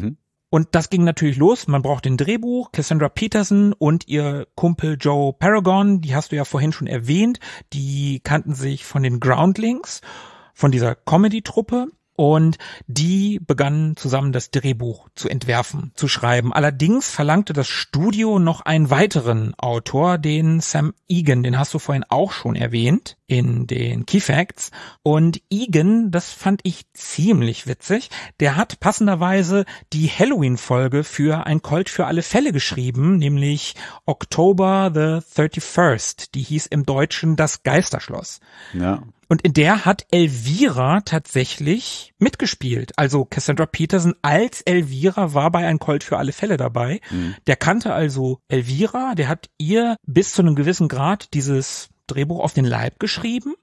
Und das ging natürlich los. Man braucht ein Drehbuch. Cassandra Peterson und ihr Kumpel Joe Paragon, die hast du ja vorhin schon erwähnt, die kannten sich von den Groundlings, von dieser Comedy-Truppe. Und die begannen zusammen das Drehbuch zu entwerfen, zu schreiben. Allerdings verlangte das Studio noch einen weiteren Autor, den Sam Egan, den hast du vorhin auch schon erwähnt in den Key Facts. Und Egan, das fand ich ziemlich witzig, der hat passenderweise die Halloween-Folge für Ein Colt für alle Fälle geschrieben, nämlich October the 31st. Die hieß im Deutschen Das Geisterschloss. Ja. Und in der hat Elvira tatsächlich mitgespielt. Also Cassandra Peterson als Elvira war bei Ein Colt für alle Fälle dabei. Der kannte also Elvira, der hat ihr bis zu einem gewissen Grad dieses Drehbuch auf den Leib geschrieben.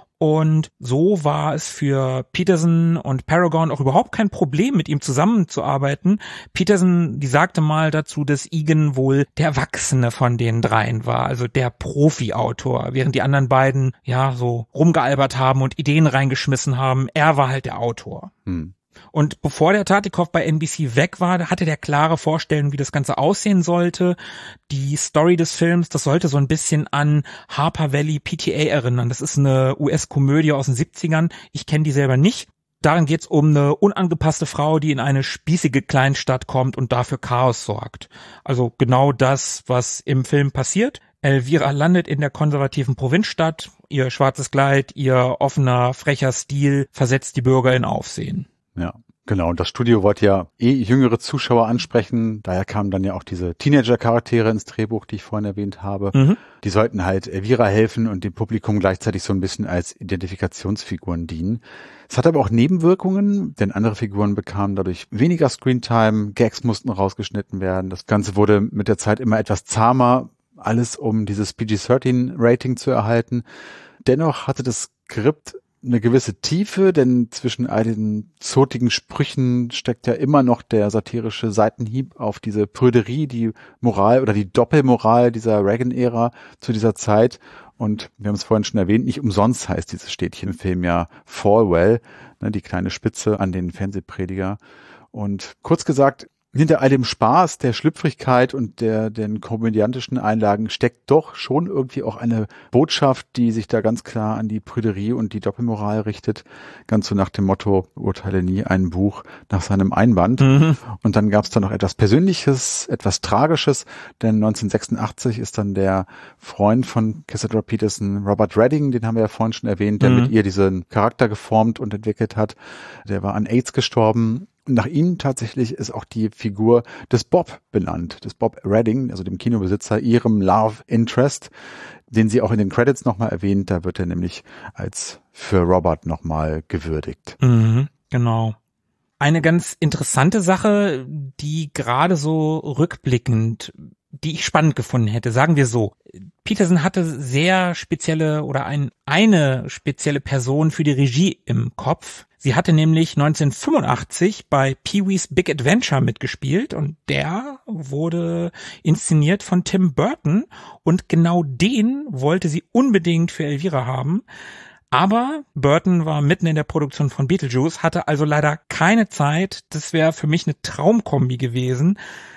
Und so war es für Peterson und Paragon auch überhaupt kein Problem, mit ihm zusammenzuarbeiten. Peterson, die sagte mal dazu, dass Egan wohl der Erwachsene von den dreien war, also der Profi-Autor, während die anderen beiden ja so rumgealbert haben und Ideen reingeschmissen haben. Er war halt der Autor. Und bevor der Tartikoff bei NBC weg war, hatte der klare Vorstellungen, wie das Ganze aussehen sollte. Die Story des Films, das sollte so ein bisschen an Harper Valley PTA erinnern. Das ist eine US-Komödie aus den 70ern. Ich kenne die selber nicht. Darin geht's um eine unangepasste Frau, die in eine spießige Kleinstadt kommt und dafür Chaos sorgt. Also genau das, was im Film passiert. Elvira landet in der konservativen Provinzstadt. Ihr schwarzes Kleid, ihr offener, frecher Stil versetzt die Bürger in Aufsehen. Ja, genau. Und das Studio wollte ja jüngere Zuschauer ansprechen. Daher kamen dann ja auch diese Teenager-Charaktere ins Drehbuch, die ich vorhin erwähnt habe. Mhm. Die sollten halt Elvira helfen und dem Publikum gleichzeitig so ein bisschen als Identifikationsfiguren dienen. Es hat aber auch Nebenwirkungen, denn andere Figuren bekamen dadurch weniger Screentime, Gags mussten rausgeschnitten werden. Das Ganze wurde mit der Zeit immer etwas zahmer, alles um dieses PG-13-Rating zu erhalten. Dennoch hatte das Skript eine gewisse Tiefe, denn zwischen all den zotigen Sprüchen steckt ja immer noch der satirische Seitenhieb auf diese Prüderie, die Moral oder die Doppelmoral dieser Reagan-Ära zu dieser Zeit. Und wir haben es vorhin schon erwähnt, nicht umsonst heißt dieses Städtchen im Film ja Falwell, ne, die kleine Spitze an den Fernsehprediger. Und kurz gesagt, hinter all dem Spaß, der Schlüpfrigkeit und den komödiantischen Einlagen steckt doch schon irgendwie auch eine Botschaft, die sich da ganz klar an die Prüderie und die Doppelmoral richtet. Ganz so nach dem Motto, urteile nie ein Buch nach seinem Einband. Mhm. Und dann gab es da noch etwas Persönliches, etwas Tragisches, denn 1986 ist dann der Freund von Cassandra Peterson, Robert Redding, den haben wir ja vorhin schon erwähnt, der mit ihr diesen Charakter geformt und entwickelt hat. Der war an AIDS gestorben. Nach ihm tatsächlich ist auch die Figur des Bob benannt, des Bob Redding, also dem Kinobesitzer, ihrem Love Interest, den sie auch in den Credits nochmal erwähnt. Da wird er nämlich als für Robert nochmal gewürdigt. Mhm, genau. Eine ganz interessante Sache, die gerade so rückblickend, die ich spannend gefunden hätte, sagen wir so. Peterson hatte sehr spezielle oder eine spezielle Person für die Regie im Kopf. Sie hatte nämlich 1985 bei Pee-wee's Big Adventure mitgespielt und der wurde inszeniert von Tim Burton und genau den wollte sie unbedingt für Elvira haben. Aber Burton war mitten in der Produktion von Beetlejuice, hatte also leider keine Zeit. Das wäre für mich eine Traumkombi gewesen.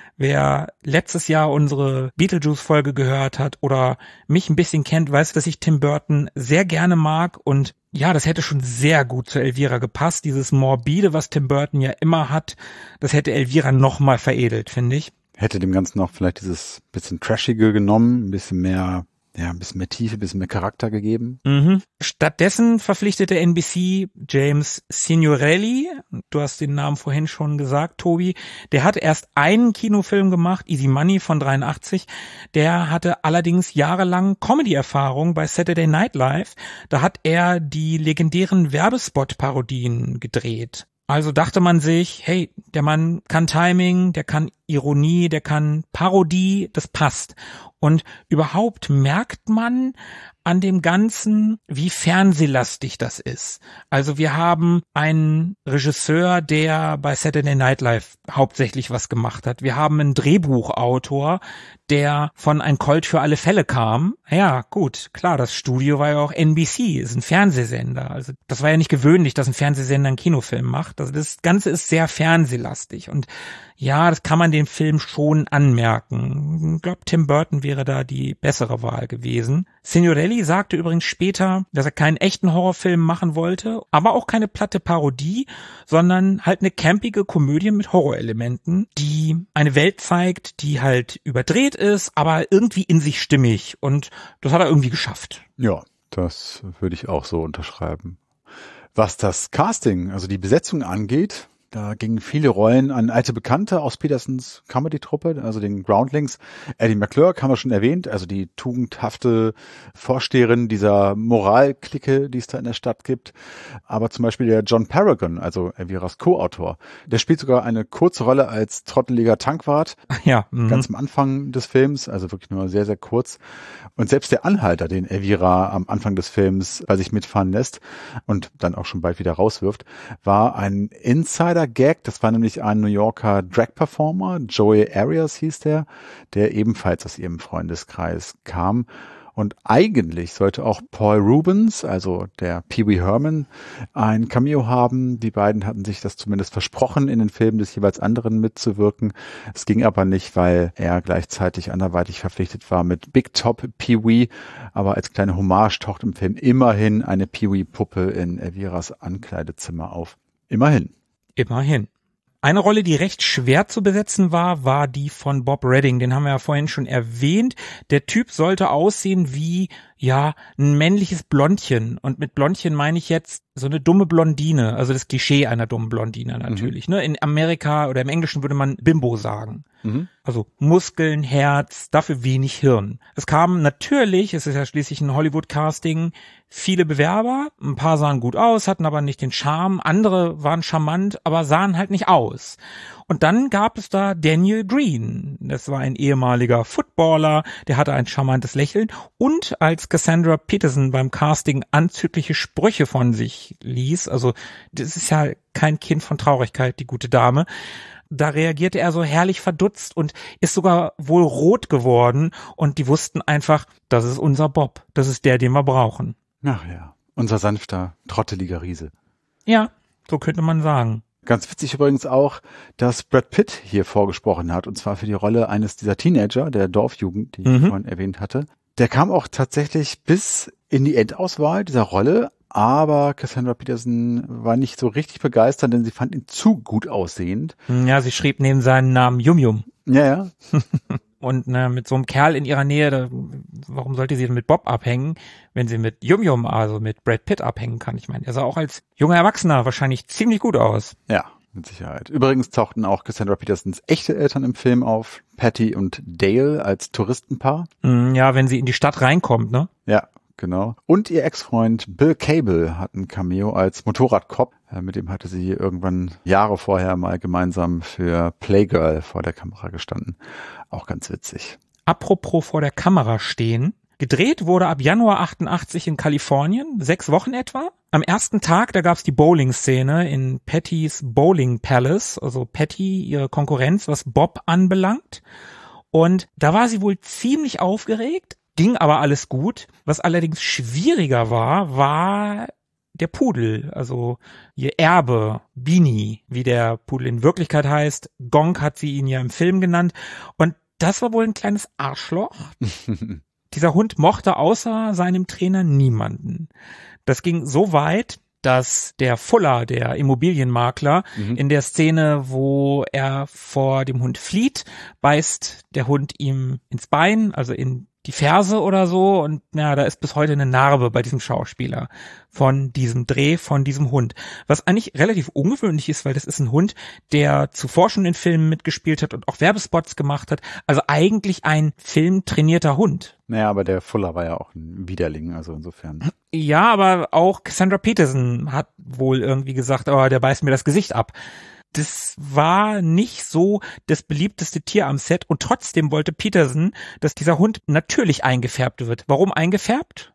Wer letztes Jahr unsere Beetlejuice-Folge gehört hat oder mich ein bisschen kennt, weiß, dass ich Tim Burton sehr gerne mag und ja, das hätte schon sehr gut zu Elvira gepasst. Dieses Morbide, was Tim Burton ja immer hat, das hätte Elvira nochmal veredelt, finde ich. Hätte dem Ganzen auch vielleicht dieses bisschen Trashige genommen, ein bisschen mehr Tiefe, ein bisschen mehr Charakter gegeben. Mhm. Stattdessen verpflichtete NBC James Signorelli, du hast den Namen vorhin schon gesagt, Tobi, der hatte erst einen Kinofilm gemacht, Easy Money von 83, der hatte allerdings jahrelang Comedy-Erfahrung bei Saturday Night Live, da hat er die legendären Werbespot-Parodien gedreht. Also dachte man sich, hey, der Mann kann Timing, der kann Ironie, der kann Parodie, das passt. Und überhaupt merkt man an dem Ganzen, wie fernsehlastig das ist. Also wir haben einen Regisseur, der bei Saturday Night Live hauptsächlich was gemacht hat. Wir haben einen Drehbuchautor, der von Ein Colt für alle Fälle kam. Ja, gut, klar, das Studio war ja auch NBC, ist ein Fernsehsender. Also das war ja nicht gewöhnlich, dass ein Fernsehsender einen Kinofilm macht. Also das Ganze ist sehr fernsehlastig und ja, das kann man dem Film schon anmerken. Ich glaube, Tim Burton wäre da die bessere Wahl gewesen. Signorelli sagte übrigens später, dass er keinen echten Horrorfilm machen wollte, aber auch keine platte Parodie, sondern halt eine campige Komödie mit Horrorelementen, die eine Welt zeigt, die halt überdreht ist, aber irgendwie in sich stimmig. Und das hat er irgendwie geschafft. Ja, das würde ich auch so unterschreiben. Was das Casting, also die Besetzung angeht, da gingen viele Rollen an alte Bekannte aus Petersons Comedy-Truppe, also den Groundlings. Eddie McClurg haben wir schon erwähnt, also die tugendhafte Vorsteherin dieser Moralklicke, die es da in der Stadt gibt. Aber zum Beispiel der John Paragon, also Elviras Co-Autor, der spielt sogar eine kurze Rolle als trotteliger Tankwart. Ja, ganz am Anfang des Films, also wirklich nur sehr, sehr kurz. Und selbst der Anhalter, den Elvira am Anfang des Films bei sich mitfahren lässt und dann auch schon bald wieder rauswirft, war ein Insider-Gag. Das war nämlich ein New Yorker Drag-Performer, Joey Arias hieß der ebenfalls aus ihrem Freundeskreis kam. Und eigentlich sollte auch Paul Rubens, also der Pee Wee Herman, ein Cameo haben. Die beiden hatten sich das zumindest versprochen, in den Filmen des jeweils anderen mitzuwirken. Es ging aber nicht, weil er gleichzeitig anderweitig verpflichtet war mit Big Top Pee Wee. Aber als kleine Hommage taucht im Film immerhin eine Pee Wee Puppe in Elviras Ankleidezimmer auf. Immerhin. Immerhin. Eine Rolle, die recht schwer zu besetzen war die von Bob Redding. Den haben wir ja vorhin schon erwähnt. Der Typ sollte aussehen wie, ja, ein männliches Blondchen. Und mit Blondchen meine ich jetzt so eine dumme Blondine. Also das Klischee einer dummen Blondine natürlich. Ne? In Amerika oder im Englischen würde man Bimbo sagen. Also Muskeln, Herz, dafür wenig Hirn. Es kamen natürlich, es ist ja schließlich ein Hollywood-Casting, viele Bewerber. Ein paar sahen gut aus, hatten aber nicht den Charme. Andere waren charmant, aber sahen halt nicht aus. Und dann gab es da Daniel Green. Das war ein ehemaliger Footballer, der hatte ein charmantes Lächeln. Und als Cassandra Peterson beim Casting anzügliche Sprüche von sich ließ, also das ist ja kein Kind von Traurigkeit, die gute Dame, da reagierte er so herrlich verdutzt und ist sogar wohl rot geworden. Und die wussten einfach, das ist unser Bob. Das ist der, den wir brauchen. Ach ja, unser sanfter, trotteliger Riese. Ja, so könnte man sagen. Ganz witzig übrigens auch, dass Brad Pitt hier vorgesprochen hat. Und zwar für die Rolle eines dieser Teenager, der Dorfjugend, die ich vorhin erwähnt hatte. Der kam auch tatsächlich bis in die Endauswahl dieser Rolle. Aber Cassandra Peterson war nicht so richtig begeistert, denn sie fand ihn zu gut aussehend. Ja, sie schrieb neben seinen Namen Yum Yum. Ja. Und mit so einem Kerl in ihrer Nähe, warum sollte sie denn mit Bob abhängen, wenn sie mit Yum Yum, also mit Brad Pitt abhängen kann? Ich meine, er sah auch als junger Erwachsener wahrscheinlich ziemlich gut aus. Ja, mit Sicherheit. Übrigens tauchten auch Cassandra Petersons echte Eltern im Film auf, Patty und Dale als Touristenpaar. Ja, wenn sie in die Stadt reinkommt, ne? Ja. Genau. Und ihr Ex-Freund Bill Cable hat ein Cameo als Motorradcop. Mit dem hatte sie irgendwann Jahre vorher mal gemeinsam für Playgirl vor der Kamera gestanden. Auch ganz witzig. Apropos vor der Kamera stehen. Gedreht wurde ab Januar 88 in Kalifornien, 6 Wochen etwa. Am ersten Tag, da gab's die Bowling-Szene in Pattys Bowling Palace, also Patty, ihre Konkurrenz, was Bob anbelangt. Und da war sie wohl ziemlich aufgeregt. Ging aber alles gut. Was allerdings schwieriger war der Pudel, also ihr Erbe, Beanie, wie der Pudel in Wirklichkeit heißt. Gonk hat sie ihn ja im Film genannt. Und das war wohl ein kleines Arschloch. Dieser Hund mochte außer seinem Trainer niemanden. Das ging so weit, dass der Fuller, der Immobilienmakler, in der Szene, wo er vor dem Hund flieht, beißt der Hund ihm ins Bein, also in die Ferse oder so, und ja, da ist bis heute eine Narbe bei diesem Schauspieler von diesem Dreh, von diesem Hund. Was eigentlich relativ ungewöhnlich ist, weil das ist ein Hund, der zuvor schon in Filmen mitgespielt hat und auch Werbespots gemacht hat. Also eigentlich ein filmtrainierter Hund. Naja, aber der Fuller war ja auch ein Widerling, also insofern. Ja, aber auch Cassandra Peterson hat wohl irgendwie gesagt, oh, der beißt mir das Gesicht ab. Das war nicht so das beliebteste Tier am Set und trotzdem wollte Peterson, dass dieser Hund natürlich eingefärbt wird. Warum eingefärbt?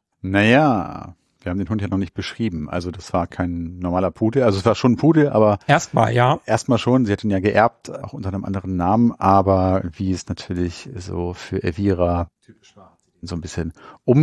Naja, wir haben den Hund ja noch nicht beschrieben. Also das war kein normaler Pudel. Also es war schon ein Pudel, aber erstmal, ja. Erstmal schon. Sie hat ihn ja geerbt, auch unter einem anderen Namen. Aber wie es natürlich so für Elvira typisch war, so ein bisschen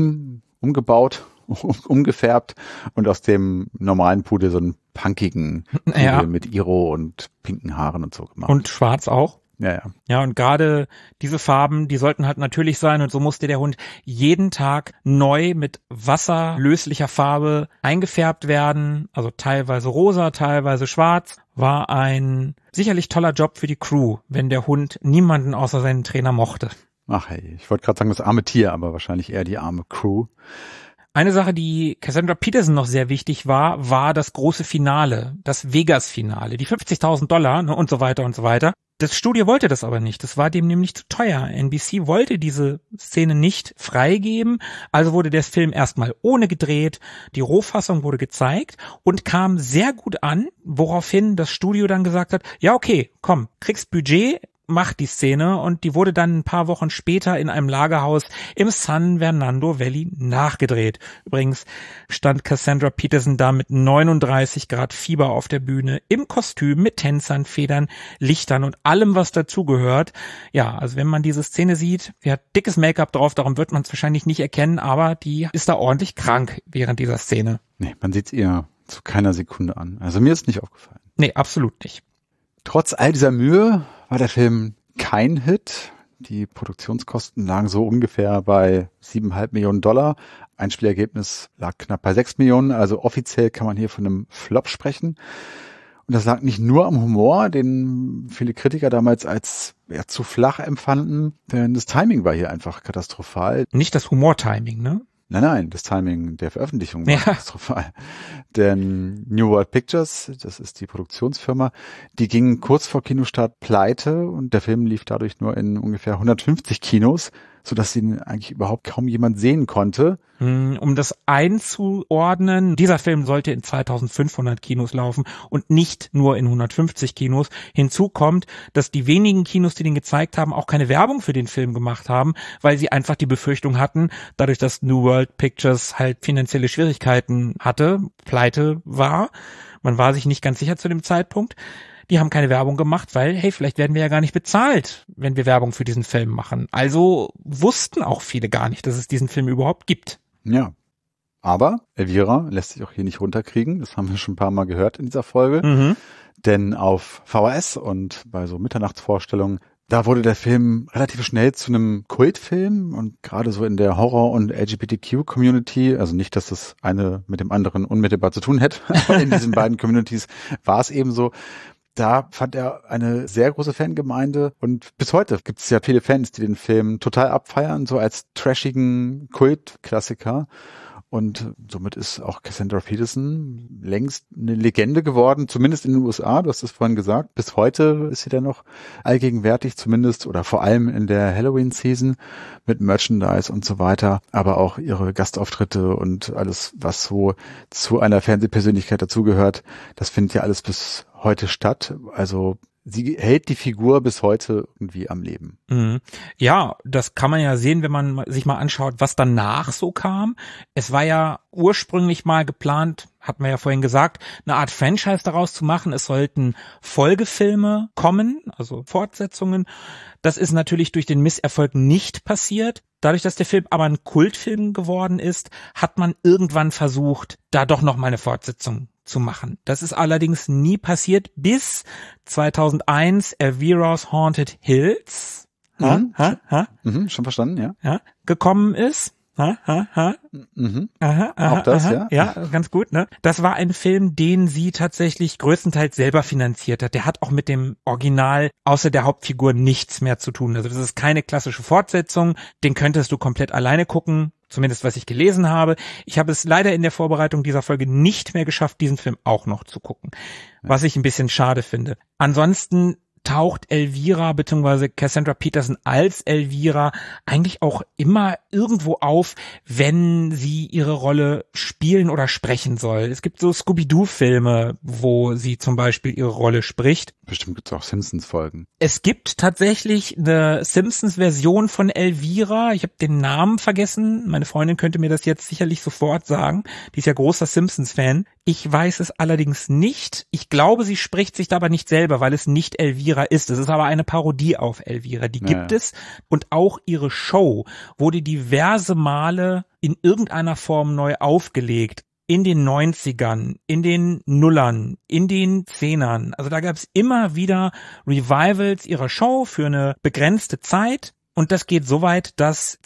umgebaut, umgefärbt und aus dem normalen Pudel so einen punkigen Pudel mit Iro und pinken Haaren und so gemacht. Und schwarz auch? Ja. Ja, und gerade diese Farben, die sollten halt natürlich sein und so musste der Hund jeden Tag neu mit wasserlöslicher Farbe eingefärbt werden, also teilweise rosa, teilweise schwarz. War ein sicherlich toller Job für die Crew, wenn der Hund niemanden außer seinen Trainer mochte. Ach hey, ich wollte gerade sagen, das arme Tier, aber wahrscheinlich eher die arme Crew. Eine Sache, die Cassandra Peterson noch sehr wichtig war das große Finale, das Vegas-Finale, die $50.000, ne, und so weiter und so weiter. Das Studio wollte das aber nicht, das war dem nämlich zu teuer. NBC wollte diese Szene nicht freigeben, also wurde der Film erstmal ohne gedreht, die Rohfassung wurde gezeigt und kam sehr gut an, woraufhin das Studio dann gesagt hat, ja okay, komm, kriegst Budget, mach die Szene, und die wurde dann ein paar Wochen später in einem Lagerhaus im San Fernando Valley nachgedreht. Übrigens stand Cassandra Peterson da mit 39 Grad Fieber auf der Bühne, im Kostüm, mit Tänzern, Federn, Lichtern und allem, was dazugehört. Ja, also wenn man diese Szene sieht, sie hat dickes Make-up drauf, darum wird man es wahrscheinlich nicht erkennen, aber die ist da ordentlich krank während dieser Szene. Nee, man sieht es ihr zu keiner Sekunde an. Also mir ist nicht aufgefallen. Nee, absolut nicht. Trotz all dieser Mühe war der Film kein Hit. Die Produktionskosten lagen so ungefähr bei $7,5 Millionen. Einspielergebnis lag knapp bei 6 Millionen. Also offiziell kann man hier von einem Flop sprechen. Und das lag nicht nur am Humor, den viele Kritiker damals als zu flach empfanden, denn das Timing war hier einfach katastrophal. Nicht das Humor-Timing, ne? Nein, das Timing der Veröffentlichung war katastrophal. Denn New World Pictures, das ist die Produktionsfirma, die ging kurz vor Kinostart pleite und der Film lief dadurch nur in ungefähr 150 Kinos, sodass ihn eigentlich überhaupt kaum jemand sehen konnte. Um das einzuordnen, dieser Film sollte in 2500 Kinos laufen und nicht nur in 150 Kinos. Hinzu kommt, dass die wenigen Kinos, die den gezeigt haben, auch keine Werbung für den Film gemacht haben, weil sie einfach die Befürchtung hatten, dadurch, dass New World Pictures halt finanzielle Schwierigkeiten hatte, pleite war. Man war sich nicht ganz sicher zu dem Zeitpunkt. Die haben keine Werbung gemacht, weil, hey, vielleicht werden wir ja gar nicht bezahlt, wenn wir Werbung für diesen Film machen. Also wussten auch viele gar nicht, dass es diesen Film überhaupt gibt. Ja, aber Elvira lässt sich auch hier nicht runterkriegen. Das haben wir schon ein paar Mal gehört in dieser Folge. Denn auf VHS und bei so Mitternachtsvorstellungen, da wurde der Film relativ schnell zu einem Kultfilm und gerade so in der Horror- und LGBTQ-Community, also nicht, dass das eine mit dem anderen unmittelbar zu tun hätte, aber in diesen beiden Communities war es eben so. Da fand er eine sehr große Fangemeinde und bis heute gibt es ja viele Fans, die den Film total abfeiern, so als trashigen Kultklassiker. Und somit ist auch Cassandra Peterson längst eine Legende geworden, zumindest in den USA, du hast es vorhin gesagt. Bis heute ist sie da noch allgegenwärtig, zumindest oder vor allem in der Halloween-Season mit Merchandise und so weiter. Aber auch ihre Gastauftritte und alles, was so zu einer Fernsehpersönlichkeit dazugehört, das findet ja alles bis heute statt. Also sie hält die Figur bis heute irgendwie am Leben. Ja, das kann man ja sehen, wenn man sich mal anschaut, was danach so kam. Es war ja ursprünglich mal geplant, hat man ja vorhin gesagt, eine Art Franchise daraus zu machen. Es sollten Folgefilme kommen, also Fortsetzungen. Das ist natürlich durch den Misserfolg nicht passiert. Dadurch, dass der Film aber ein Kultfilm geworden ist, hat man irgendwann versucht, da doch noch mal eine Fortsetzung zu machen. Das ist allerdings nie passiert, bis 2001 Elvira's Haunted Hills schon verstanden, ja. Gekommen ist. Auch das, ja. Ja, ganz gut, ne? Das war ein Film, den sie tatsächlich größtenteils selber finanziert hat. Der hat auch mit dem Original außer der Hauptfigur nichts mehr zu tun. Also das ist keine klassische Fortsetzung. Den könntest du komplett alleine gucken. Zumindest was ich gelesen habe. Ich habe es leider in der Vorbereitung dieser Folge nicht mehr geschafft, diesen Film auch noch zu gucken. Was ich ein bisschen schade finde. Ansonsten taucht Elvira bzw. Cassandra Peterson als Elvira eigentlich auch immer irgendwo auf, wenn sie ihre Rolle spielen oder sprechen soll. Es gibt so Scooby-Doo-Filme, wo sie zum Beispiel ihre Rolle spricht. Bestimmt gibt es auch Simpsons-Folgen. Es gibt tatsächlich eine Simpsons-Version von Elvira. Ich habe den Namen vergessen. Meine Freundin könnte mir das jetzt sicherlich sofort sagen. Die ist ja großer Simpsons-Fan. Ich weiß es allerdings nicht. Ich glaube, sie spricht sich dabei nicht selber, weil es nicht Elvira ist. Es ist aber eine Parodie auf Elvira. Die gibt es. Und auch ihre Show wurde diverse Male in irgendeiner Form neu aufgelegt. In den 90ern, in den Nullern, in den 10ern. Also da gab es immer wieder Revivals ihrer Show für eine begrenzte Zeit. Und das geht so weit, dass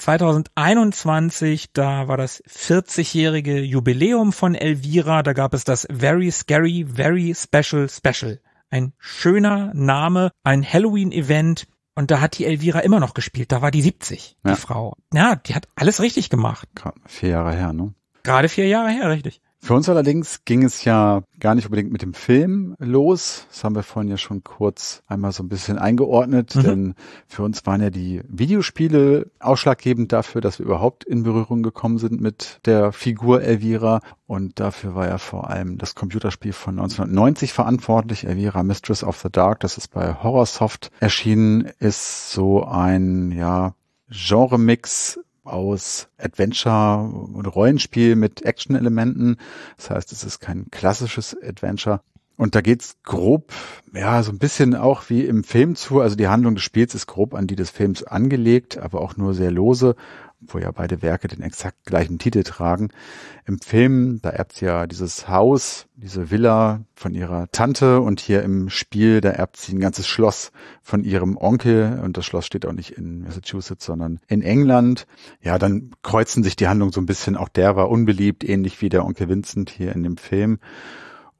2021, da war das 40-jährige Jubiläum von Elvira, da gab es das Very Scary, Very Special Special. Ein schöner Name, ein Halloween-Event. Und da hat die Elvira immer noch gespielt. Da war die 70, die Frau. Ja, die hat alles richtig gemacht. 4 Jahre her, ne? Gerade 4 Jahre her, richtig. Für uns allerdings ging es ja gar nicht unbedingt mit dem Film los. Das haben wir vorhin ja schon kurz einmal so ein bisschen eingeordnet, denn für uns waren ja die Videospiele ausschlaggebend dafür, dass wir überhaupt in Berührung gekommen sind mit der Figur Elvira. Und dafür war ja vor allem das Computerspiel von 1990 verantwortlich, Elvira Mistress of the Dark. Das ist bei Horrorsoft erschienen, ist so ein, Genre-Mix aus Adventure und Rollenspiel mit Action-Elementen. Das heißt, es ist kein klassisches Adventure. Und da geht's grob, so ein bisschen auch wie im Film zu. Also die Handlung des Spiels ist grob an die des Films angelegt, aber auch nur sehr lose, obwohl ja beide Werke den exakt gleichen Titel tragen. Im Film, da erbt sie ja dieses Haus, diese Villa von ihrer Tante und hier im Spiel, da erbt sie ein ganzes Schloss von ihrem Onkel und das Schloss steht auch nicht in Massachusetts, sondern in England. Ja, dann kreuzen sich die Handlungen so ein bisschen. Auch der war unbeliebt, ähnlich wie der Onkel Vincent hier in dem Film.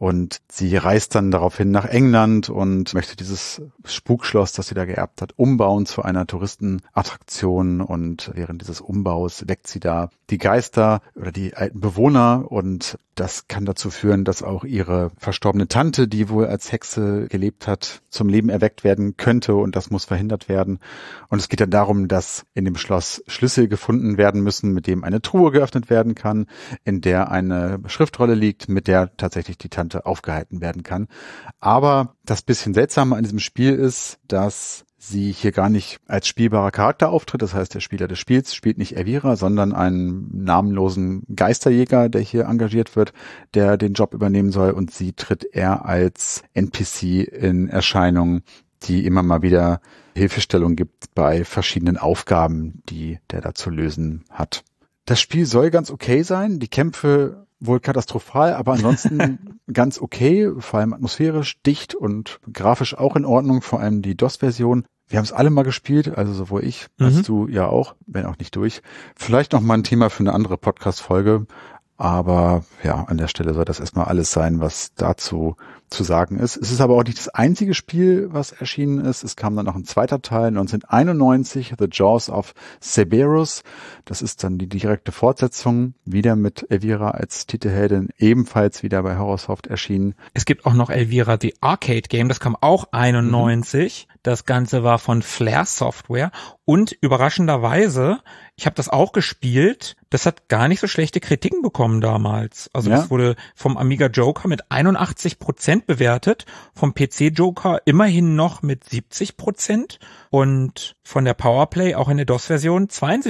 Und sie reist dann daraufhin nach England und möchte dieses Spukschloss, das sie da geerbt hat, umbauen zu einer Touristenattraktion. Und während dieses Umbaus weckt sie da die Geister oder die alten Bewohner. Und das kann dazu führen, dass auch ihre verstorbene Tante, die wohl als Hexe gelebt hat, zum Leben erweckt werden könnte. Und das muss verhindert werden. Und es geht dann darum, dass in dem Schloss Schlüssel gefunden werden müssen, mit dem eine Truhe geöffnet werden kann, in der eine Schriftrolle liegt, mit der tatsächlich die Tante aufgehalten werden kann. Aber das bisschen Seltsame an diesem Spiel ist, dass sie hier gar nicht als spielbarer Charakter auftritt. Das heißt, der Spieler des Spiels spielt nicht Elvira, sondern einen namenlosen Geisterjäger, der hier engagiert wird, der den Job übernehmen soll. Und sie tritt eher als NPC in Erscheinung, die immer mal wieder Hilfestellung gibt bei verschiedenen Aufgaben, die der da zu lösen hat. Das Spiel soll ganz okay sein, die Kämpfe wohl katastrophal, aber ansonsten ganz okay, vor allem atmosphärisch, dicht und grafisch auch in Ordnung, vor allem die DOS-Version. Wir haben es alle mal gespielt, also sowohl ich als du ja auch, wenn auch nicht durch. Vielleicht noch mal ein Thema für eine andere Podcast-Folge, aber ja, an der Stelle soll das erstmal alles sein, was dazu zu sagen ist. Es ist aber auch nicht das einzige Spiel, was erschienen ist. Es kam dann noch ein zweiter Teil, 1991, The Jaws of Cerberus. Das ist dann die direkte Fortsetzung, wieder mit Elvira als Titelheldin, ebenfalls wieder bei Horrorsoft erschienen. Es gibt auch noch Elvira The Arcade Game, das kam auch 91. Das Ganze war von Flare Software und überraschenderweise, ich habe das auch gespielt, das hat gar nicht so schlechte Kritiken bekommen damals. Also das wurde vom Amiga Joker mit 81% bewertet, vom PC Joker immerhin noch mit 70% und von der Powerplay auch in der DOS-Version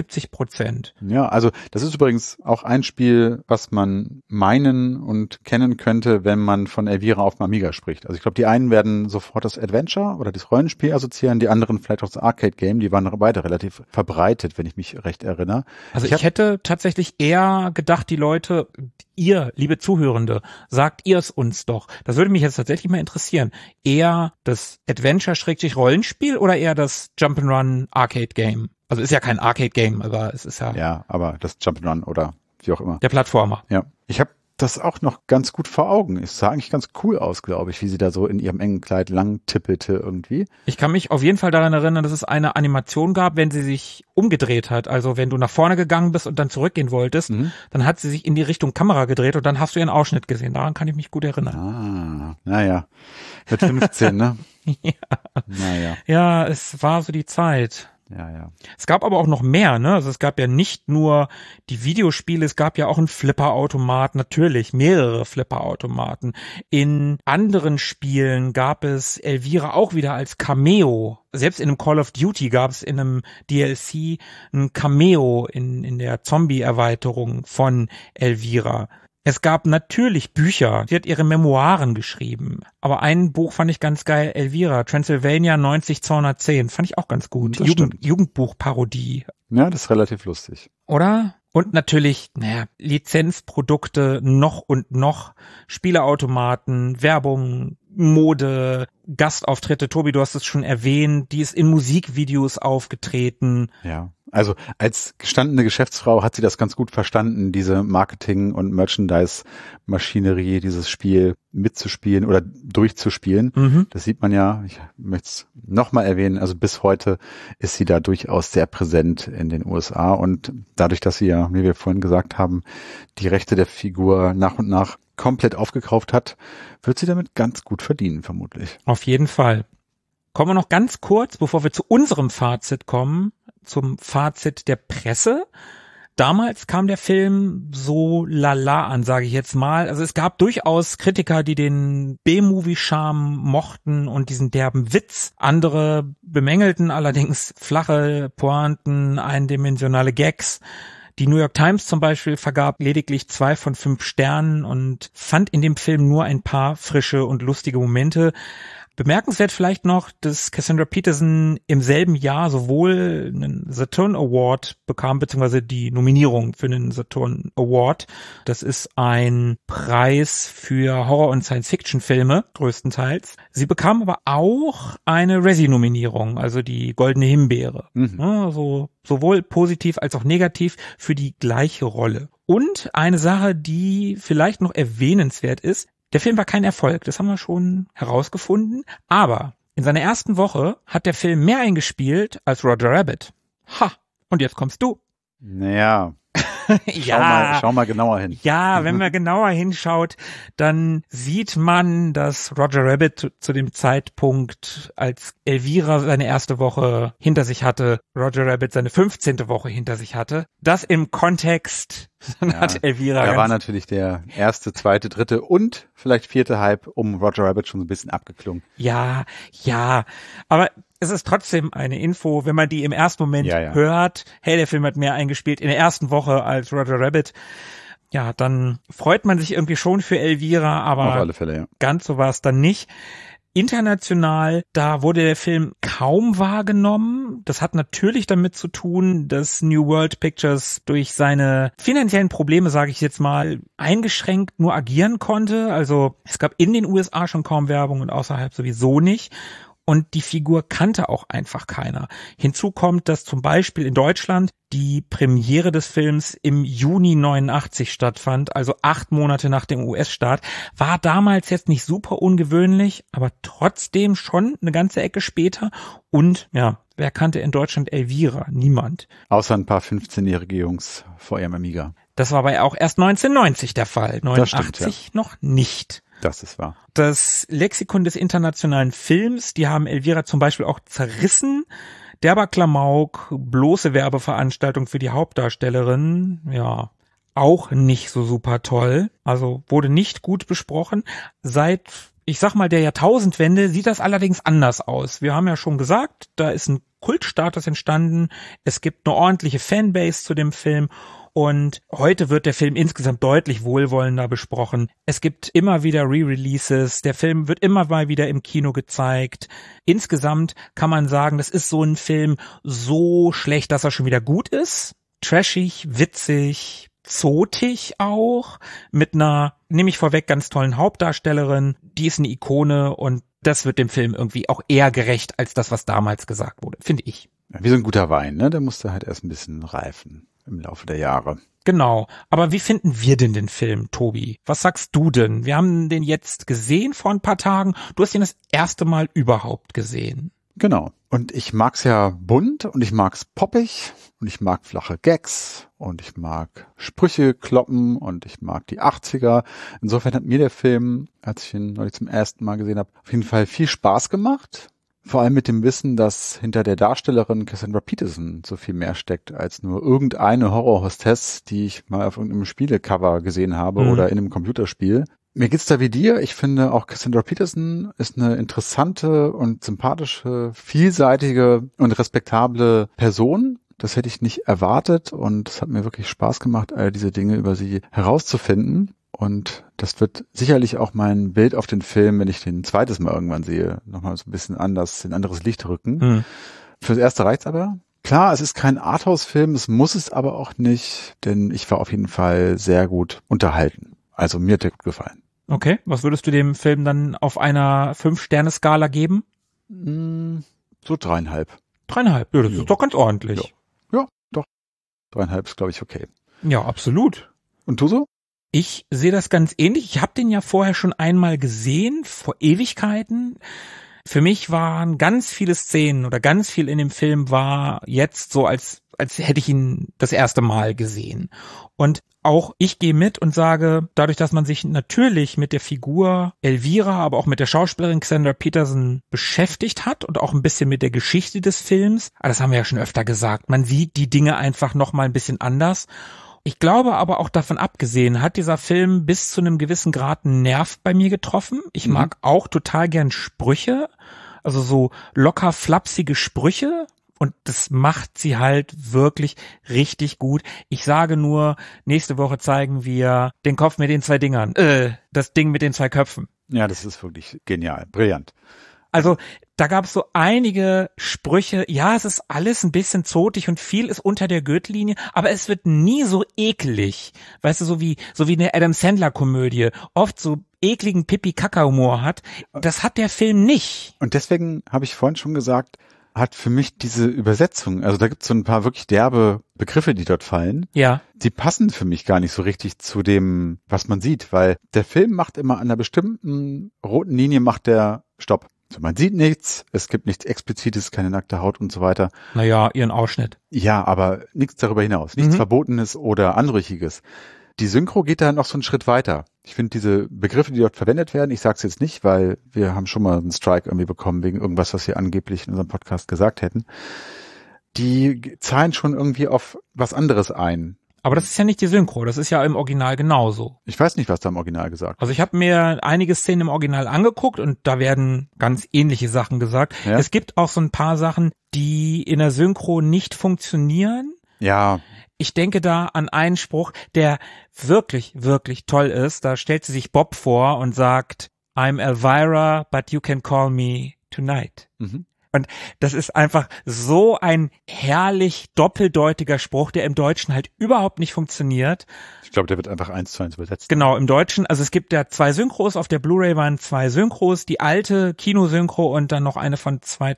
72%. Ja, also das ist übrigens auch ein Spiel, was man meinen und kennen könnte, wenn man von Elvira auf dem Amiga spricht. Also ich glaube, die einen werden sofort das Adventure oder das Rollenspiel assoziieren, die anderen vielleicht auch das Arcade-Game, die waren beide relativ verbreitet, wenn ich mich recht erinnere. Also ich hätte tatsächlich eher gedacht, die Leute, ihr, liebe Zuhörende, sagt ihr es uns doch. Das würde mich jetzt tatsächlich mal interessieren. Eher das Adventure-Rollenspiel oder eher das Jump'n'Run Arcade-Game? Also ist ja kein Arcade-Game, aber es ist ja... Ja, aber das Jump'n'Run oder wie auch immer. Der Plattformer. Ja, ich habe das auch noch ganz gut vor Augen. Es sah eigentlich ganz cool aus, glaube ich, wie sie da so in ihrem engen Kleid lang tippelte irgendwie. Ich kann mich auf jeden Fall daran erinnern, dass es eine Animation gab, wenn sie sich umgedreht hat. Also wenn du nach vorne gegangen bist und dann zurückgehen wolltest, dann hat sie sich in die Richtung Kamera gedreht und dann hast du ihren Ausschnitt gesehen. Daran kann ich mich gut erinnern. Ah, naja. Mit 15, ne? Ja. Naja. Ja, es war so die Zeit. Ja. Es gab aber auch noch mehr, ne? Also es gab ja nicht nur die Videospiele, es gab ja auch einen Flipperautomat, natürlich mehrere Flipperautomaten. In anderen Spielen gab es Elvira auch wieder als Cameo. Selbst in einem Call of Duty gab es in einem DLC ein Cameo in der Zombie-Erweiterung von Elvira. Es gab natürlich Bücher. Sie hat ihre Memoiren geschrieben. Aber ein Buch fand ich ganz geil. Elvira, Transylvania 90210. Fand ich auch ganz gut. Jugendbuchparodie. Ja, das ist relativ lustig. Oder? Und natürlich, Lizenzprodukte noch und noch. Spieleautomaten, Werbung, Mode, Gastauftritte. Tobi, du hast es schon erwähnt. Die ist in Musikvideos aufgetreten. Ja. Also als gestandene Geschäftsfrau hat sie das ganz gut verstanden, diese Marketing- und Merchandise-Maschinerie, dieses Spiel mitzuspielen oder durchzuspielen. Das sieht man ja, ich möchte es nochmal erwähnen, also bis heute ist sie da durchaus sehr präsent in den USA und dadurch, dass sie ja, wie wir vorhin gesagt haben, die Rechte der Figur nach und nach komplett aufgekauft hat, wird sie damit ganz gut verdienen, vermutlich. Auf jeden Fall. Kommen wir noch ganz kurz, bevor wir zu unserem Fazit kommen, zum Fazit der Presse. Damals kam der Film so lala an, sage ich jetzt mal. Also es gab durchaus Kritiker, die den B-Movie-Charme mochten und diesen derben Witz. Andere bemängelten allerdings flache Pointen, eindimensionale Gags. Die New York Times zum Beispiel vergab lediglich 2 von 5 Sternen und fand in dem Film nur ein paar frische und lustige Momente. Bemerkenswert vielleicht noch, dass Cassandra Peterson im selben Jahr sowohl einen Saturn Award bekam, beziehungsweise die Nominierung für einen Saturn Award. Das ist ein Preis für Horror- und Science-Fiction-Filme, größtenteils. Sie bekam aber auch eine Razzie-Nominierung, also die Goldene Himbeere. Also sowohl positiv als auch negativ für die gleiche Rolle. Und eine Sache, die vielleicht noch erwähnenswert ist, Der Film war kein Erfolg, das haben wir schon herausgefunden. Aber in seiner ersten Woche hat der Film mehr eingespielt als Roger Rabbit. Ha, und jetzt kommst du. Naja. Ja, Schau mal genauer hin. ja, wenn man genauer hinschaut, dann sieht man, dass Roger Rabbit zu dem Zeitpunkt, als Elvira seine erste Woche hinter sich hatte, Roger Rabbit seine 15. Woche hinter sich hatte. Das im Kontext hat Elvira. Da war natürlich der erste, zweite, dritte und vielleicht vierte Hype um Roger Rabbit schon so ein bisschen abgeklungen. Ja, aber es ist trotzdem eine Info, wenn man die im ersten Moment hört, hey, der Film hat mehr eingespielt in der ersten Woche als Roger Rabbit, ja, dann freut man sich irgendwie schon für Elvira, aber auf alle Fälle, ganz so war es dann nicht. International, da wurde der Film kaum wahrgenommen. Das hat natürlich damit zu tun, dass New World Pictures durch seine finanziellen Probleme, sage ich jetzt mal, eingeschränkt nur agieren konnte. Also es gab in den USA schon kaum Werbung und außerhalb sowieso nicht. Und die Figur kannte auch einfach keiner. Hinzu kommt, dass zum Beispiel in Deutschland die Premiere des Films im Juni 89 stattfand, also 8 Monate nach dem US-Start. War damals jetzt nicht super ungewöhnlich, aber trotzdem schon eine ganze Ecke später. Und ja, wer kannte in Deutschland Elvira? Niemand. Außer ein paar 15-jährige Jungs vor ihrem Amiga. Das war aber auch erst 1990 der Fall. 89 stimmt, noch nicht. Das ist wahr. Das Lexikon des internationalen Films, die haben Elvira zum Beispiel auch zerrissen. Derber Klamauk, bloße Werbeveranstaltung für die Hauptdarstellerin, ja, auch nicht so super toll. Also wurde nicht gut besprochen. Seit, ich sag mal, der Jahrtausendwende sieht das allerdings anders aus. Wir haben ja schon gesagt, da ist ein Kultstatus entstanden. Es gibt eine ordentliche Fanbase zu dem Film. Und heute wird der Film insgesamt deutlich wohlwollender besprochen. Es gibt immer wieder Re-Releases. Der Film wird immer mal wieder im Kino gezeigt. Insgesamt kann man sagen, das ist so ein Film so schlecht, dass er schon wieder gut ist. Trashig, witzig, zotig auch. Mit einer, nehme ich vorweg, ganz tollen Hauptdarstellerin. Die ist eine Ikone und das wird dem Film irgendwie auch eher gerecht als das, was damals gesagt wurde, finde ich. Ja, wie so ein guter Wein, ne? Der musste halt erst ein bisschen reifen im Laufe der Jahre. Genau. Aber wie finden wir denn den Film, Tobi? Was sagst du denn? Wir haben den jetzt gesehen vor ein paar Tagen. Du hast ihn das erste Mal überhaupt gesehen. Genau. Und ich mag's ja bunt und ich mag's poppig und ich mag flache Gags und ich mag Sprüche kloppen und ich mag die 80er. Insofern hat mir der Film, als ich ihn neulich zum ersten Mal gesehen habe, auf jeden Fall viel Spaß gemacht. Vor allem mit dem Wissen, dass hinter der Darstellerin Cassandra Peterson so viel mehr steckt als nur irgendeine Horrorhostess, die ich mal auf irgendeinem Spielecover gesehen habe oder in einem Computerspiel. Mir geht's da wie dir. Ich finde auch Cassandra Peterson ist eine interessante und sympathische, vielseitige und respektable Person. Das hätte ich nicht erwartet und es hat mir wirklich Spaß gemacht, all diese Dinge über sie herauszufinden. Und das wird sicherlich auch mein Bild auf den Film, wenn ich den ein zweites Mal irgendwann sehe, nochmal so ein bisschen anders, in ein anderes Licht rücken. Fürs Erste reicht's aber. Klar, es ist kein Arthouse-Film, es muss es aber auch nicht, denn ich war auf jeden Fall sehr gut unterhalten. Also mir hat der gut gefallen. Okay, was würdest du dem Film dann auf einer 5-Sterne-Skala geben? So 3,5. 3,5, ja, das ist doch ganz ordentlich. Ja, doch. 3,5 ist, glaube ich, okay. Ja, absolut. Und du so? Ich sehe das ganz ähnlich. Ich habe den ja vorher schon einmal gesehen, vor Ewigkeiten. Für mich waren ganz viele Szenen oder ganz viel in dem Film war jetzt so, als hätte ich ihn das erste Mal gesehen. Und auch ich gehe mit und sage, dadurch, dass man sich natürlich mit der Figur Elvira, aber auch mit der Schauspielerin Cassandra Peterson beschäftigt hat und auch ein bisschen mit der Geschichte des Films, aber das haben wir ja schon öfter gesagt, man sieht die Dinge einfach noch mal ein bisschen anders. Ich glaube aber auch davon abgesehen, hat dieser Film bis zu einem gewissen Grad einen Nerv bei mir getroffen. Ich mag auch total gern Sprüche, also so locker flapsige Sprüche. Und das macht sie halt wirklich richtig gut. Ich sage nur, nächste Woche zeigen wir den Kopf mit den 2 Dingern. Das Ding mit den 2 Köpfen. Ja, das ist wirklich genial. Brillant. Also da gab es so einige Sprüche, ja, es ist alles ein bisschen zotig und viel ist unter der Gürtellinie, aber es wird nie so eklig. Weißt du, so wie eine Adam Sandler-Komödie oft so ekligen Pipi-Kaka-Humor hat. Das hat der Film nicht. Und deswegen habe ich vorhin schon gesagt, hat für mich diese Übersetzung, also da gibt es so ein paar wirklich derbe Begriffe, die dort fallen. Ja. Die passen für mich gar nicht so richtig zu dem, was man sieht, weil der Film macht immer an einer bestimmten roten Linie macht der Stopp. Also man sieht nichts, es gibt nichts Explizites, keine nackte Haut und so weiter. Naja, ihren Ausschnitt. Ja, aber nichts darüber hinaus, nichts Verbotenes oder Anrüchiges. Die Synchro geht da noch so einen Schritt weiter. Ich finde diese Begriffe, die dort verwendet werden, ich sage es jetzt nicht, weil wir haben schon mal einen Strike irgendwie bekommen wegen irgendwas, was wir angeblich in unserem Podcast gesagt hätten. Die zahlen schon irgendwie auf was anderes ein. Aber das ist ja nicht die Synchro, das ist ja im Original genauso. Ich weiß nicht, was da im Original gesagt wird. Also ich habe mir einige Szenen im Original angeguckt und da werden ganz ähnliche Sachen gesagt. Ja? Es gibt auch so ein paar Sachen, die in der Synchro nicht funktionieren. Ja. Ich denke da an einen Spruch, der wirklich, wirklich toll ist. Da stellt sie sich Bob vor und sagt, I'm Elvira, but you can call me tonight. Und das ist einfach so ein herrlich doppeldeutiger Spruch, der im Deutschen halt überhaupt nicht funktioniert. Ich glaube, der wird einfach 1:1 übersetzt. Genau, im Deutschen, also es gibt ja 2 Synchros, auf der Blu-ray waren 2 Synchros, die alte Kinosynchro und dann noch eine von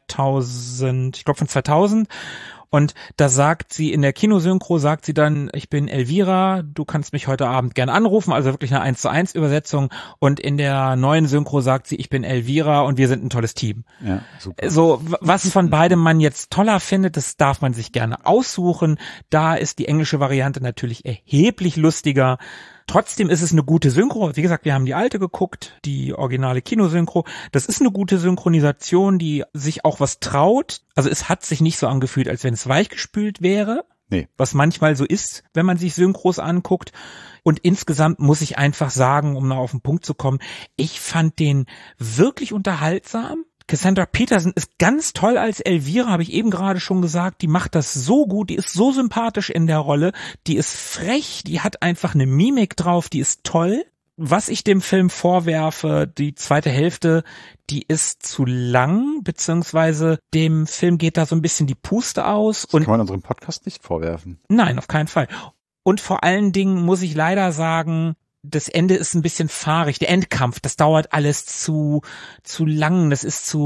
2000, ich glaube von 2000. Und da sagt sie, in der Kinosynchro sagt sie dann, ich bin Elvira, du kannst mich heute Abend gern anrufen, also wirklich eine 1:1 Übersetzung. Und in der neuen Synchro sagt sie, ich bin Elvira und wir sind ein tolles Team. Ja, super. So, was von beidem man jetzt toller findet, das darf man sich gerne aussuchen. Da ist die englische Variante natürlich erheblich lustiger. Trotzdem ist es eine gute Synchro. Wie gesagt, wir haben die alte geguckt, die originale Kinosynchro. Das ist eine gute Synchronisation, die sich auch was traut. Also es hat sich nicht so angefühlt, als wenn es weichgespült wäre. Nee. Was manchmal so ist, wenn man sich Synchros anguckt. Und insgesamt muss ich einfach sagen, um noch auf den Punkt zu kommen, ich fand den wirklich unterhaltsam. Cassandra Peterson ist ganz toll als Elvira, habe ich eben gerade schon gesagt. Die macht das so gut, die ist so sympathisch in der Rolle, die ist frech, die hat einfach eine Mimik drauf, die ist toll. Was ich dem Film vorwerfe, die zweite Hälfte, die ist zu lang, beziehungsweise dem Film geht da so ein bisschen die Puste aus. Das kann man unserem Podcast nicht vorwerfen. Nein, auf keinen Fall. Und vor allen Dingen muss ich leider sagen, das Ende ist ein bisschen fahrig. Der Endkampf, das dauert alles zu lang. Das ist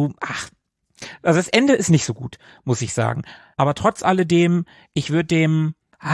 also das Ende ist nicht so gut, muss ich sagen. Aber trotz alledem, ich würde dem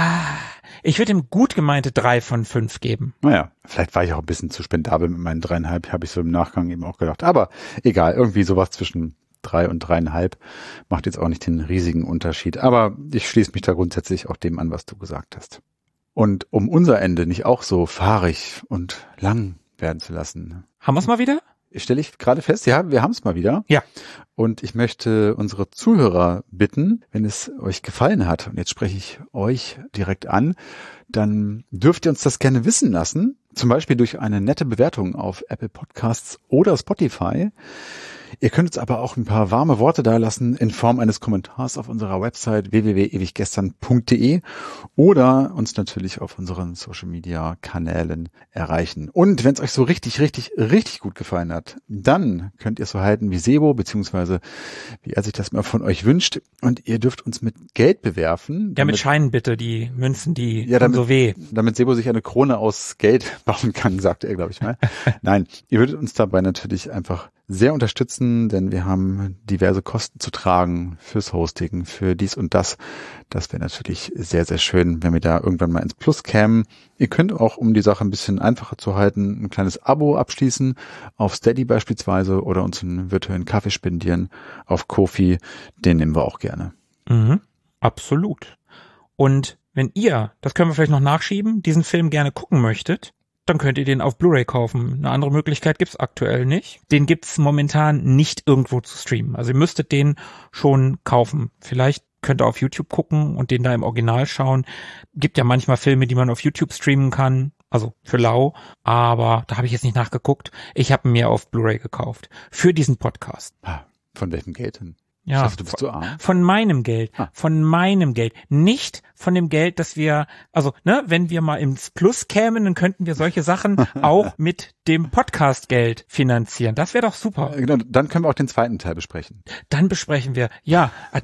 gut gemeinte 3 von 5 geben. Naja, vielleicht war ich auch ein bisschen zu spendabel mit meinen 3,5, habe ich so im Nachgang eben auch gedacht. Aber egal, irgendwie sowas zwischen 3 und 3,5 macht jetzt auch nicht den riesigen Unterschied. Aber ich schließe mich da grundsätzlich auch dem an, was du gesagt hast. Und um unser Ende nicht auch so fahrig und lang werden zu lassen. Haben wir es mal wieder? Stelle ich gerade fest, ja, wir haben es mal wieder. Ja. Und ich möchte unsere Zuhörer bitten, wenn es euch gefallen hat, und jetzt spreche ich euch direkt an, dann dürft ihr uns das gerne wissen lassen. Zum Beispiel durch eine nette Bewertung auf Apple Podcasts oder Spotify. Ihr könnt uns aber auch ein paar warme Worte dalassen in Form eines Kommentars auf unserer Website www.ewiggestern.de oder uns natürlich auf unseren Social-Media-Kanälen erreichen. Und wenn es euch so richtig, richtig, richtig gut gefallen hat, dann könnt ihr es so halten wie Sebo, beziehungsweise wie er sich das mal von euch wünscht. Und ihr dürft uns mit Geld bewerfen. Ja, mit Scheinen bitte, die Münzen, die ja, tun so weh. Damit Sebo sich eine Krone aus Geld bauen kann, sagte er, glaube ich mal. Nein, ihr würdet uns dabei natürlich einfach sehr unterstützen, denn wir haben diverse Kosten zu tragen fürs Hosting, für dies und das. Das wäre natürlich sehr, sehr schön, wenn wir da irgendwann mal ins Plus kämen. Ihr könnt auch, um die Sache ein bisschen einfacher zu halten, ein kleines Abo abschließen auf Steady beispielsweise oder uns einen virtuellen Kaffee spendieren auf Ko-fi. Den nehmen wir auch gerne. Mhm, absolut. Und wenn ihr, das können wir vielleicht noch nachschieben, diesen Film gerne gucken möchtet, dann könnt ihr den auf Blu-ray kaufen. Eine andere Möglichkeit gibt's aktuell nicht. Den gibt's momentan nicht irgendwo zu streamen. Also ihr müsstet den schon kaufen. Vielleicht könnt ihr auf YouTube gucken und den da im Original schauen. Gibt ja manchmal Filme, die man auf YouTube streamen kann, also für lau, aber da habe ich jetzt nicht nachgeguckt. Ich habe mir auf Blu-ray gekauft für diesen Podcast. Von welchem Geld denn? Ja, Ich dachte, du bist zu arm. von meinem Geld, von meinem Geld, nicht von dem Geld, das wir, also, wenn wir mal ins Plus kämen, dann könnten wir solche Sachen auch mit dem Podcast-Geld finanzieren. Das wäre doch super. Genau, dann können wir auch den zweiten Teil besprechen. Dann besprechen wir,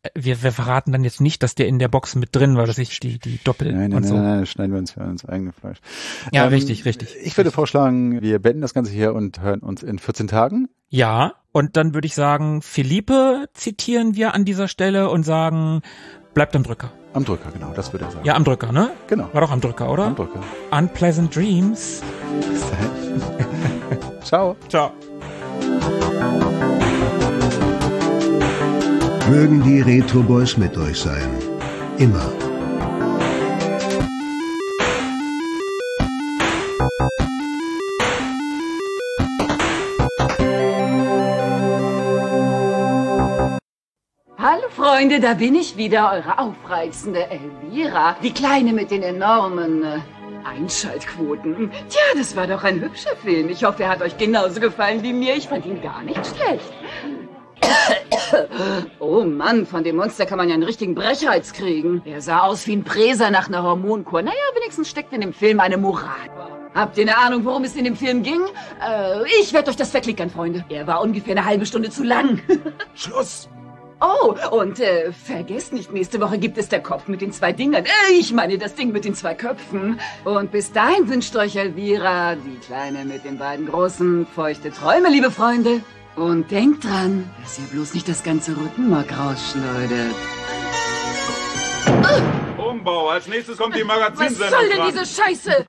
wir verraten dann jetzt nicht, dass der in der Box mit drin war, dass ich die Doppel und so. Nein, schneiden wir uns für ins eigene Fleisch. Ja, richtig. Ich würde vorschlagen, wir beenden das Ganze hier und hören uns in 14 Tagen. Ja, und dann würde ich sagen, Philippe zitieren wir an dieser Stelle und sagen, bleibt am Drücker. Am Drücker, genau, das würde er sagen. Ja, am Drücker, ne? Genau. War doch am Drücker, oder? Am Drücker. Unpleasant Dreams. Bis dahin. Ciao. Ciao. Mögen die Retro Boys mit euch sein. Immer. Hallo Freunde, da bin ich wieder, eure aufreizende Elvira. Die Kleine mit den enormen Einschaltquoten. Tja, das war doch ein hübscher Film. Ich hoffe, er hat euch genauso gefallen wie mir. Ich fand ihn gar nicht schlecht. Oh Mann, von dem Monster kann man ja einen richtigen Brechreiz kriegen. Er sah aus wie ein Präser nach einer Hormonkur. Naja, wenigstens steckt in dem Film eine Moral. Habt ihr eine Ahnung, worum es in dem Film ging? Ich werde euch das verklickern, Freunde. Er war ungefähr eine halbe Stunde zu lang. Schluss! Oh, und vergesst nicht, nächste Woche gibt es der Kopf mit den 2 Dingern. Ich meine das Ding mit den 2 Köpfen. Und bis dahin wünscht euch Elvira, die Kleine mit den beiden großen, feuchte Träume, liebe Freunde. Und denkt dran, dass ihr bloß nicht das ganze Rückenmark rausschleudert. Umbau, als nächstes kommt die Was Magazinsendung soll denn dran. diese Scheiße?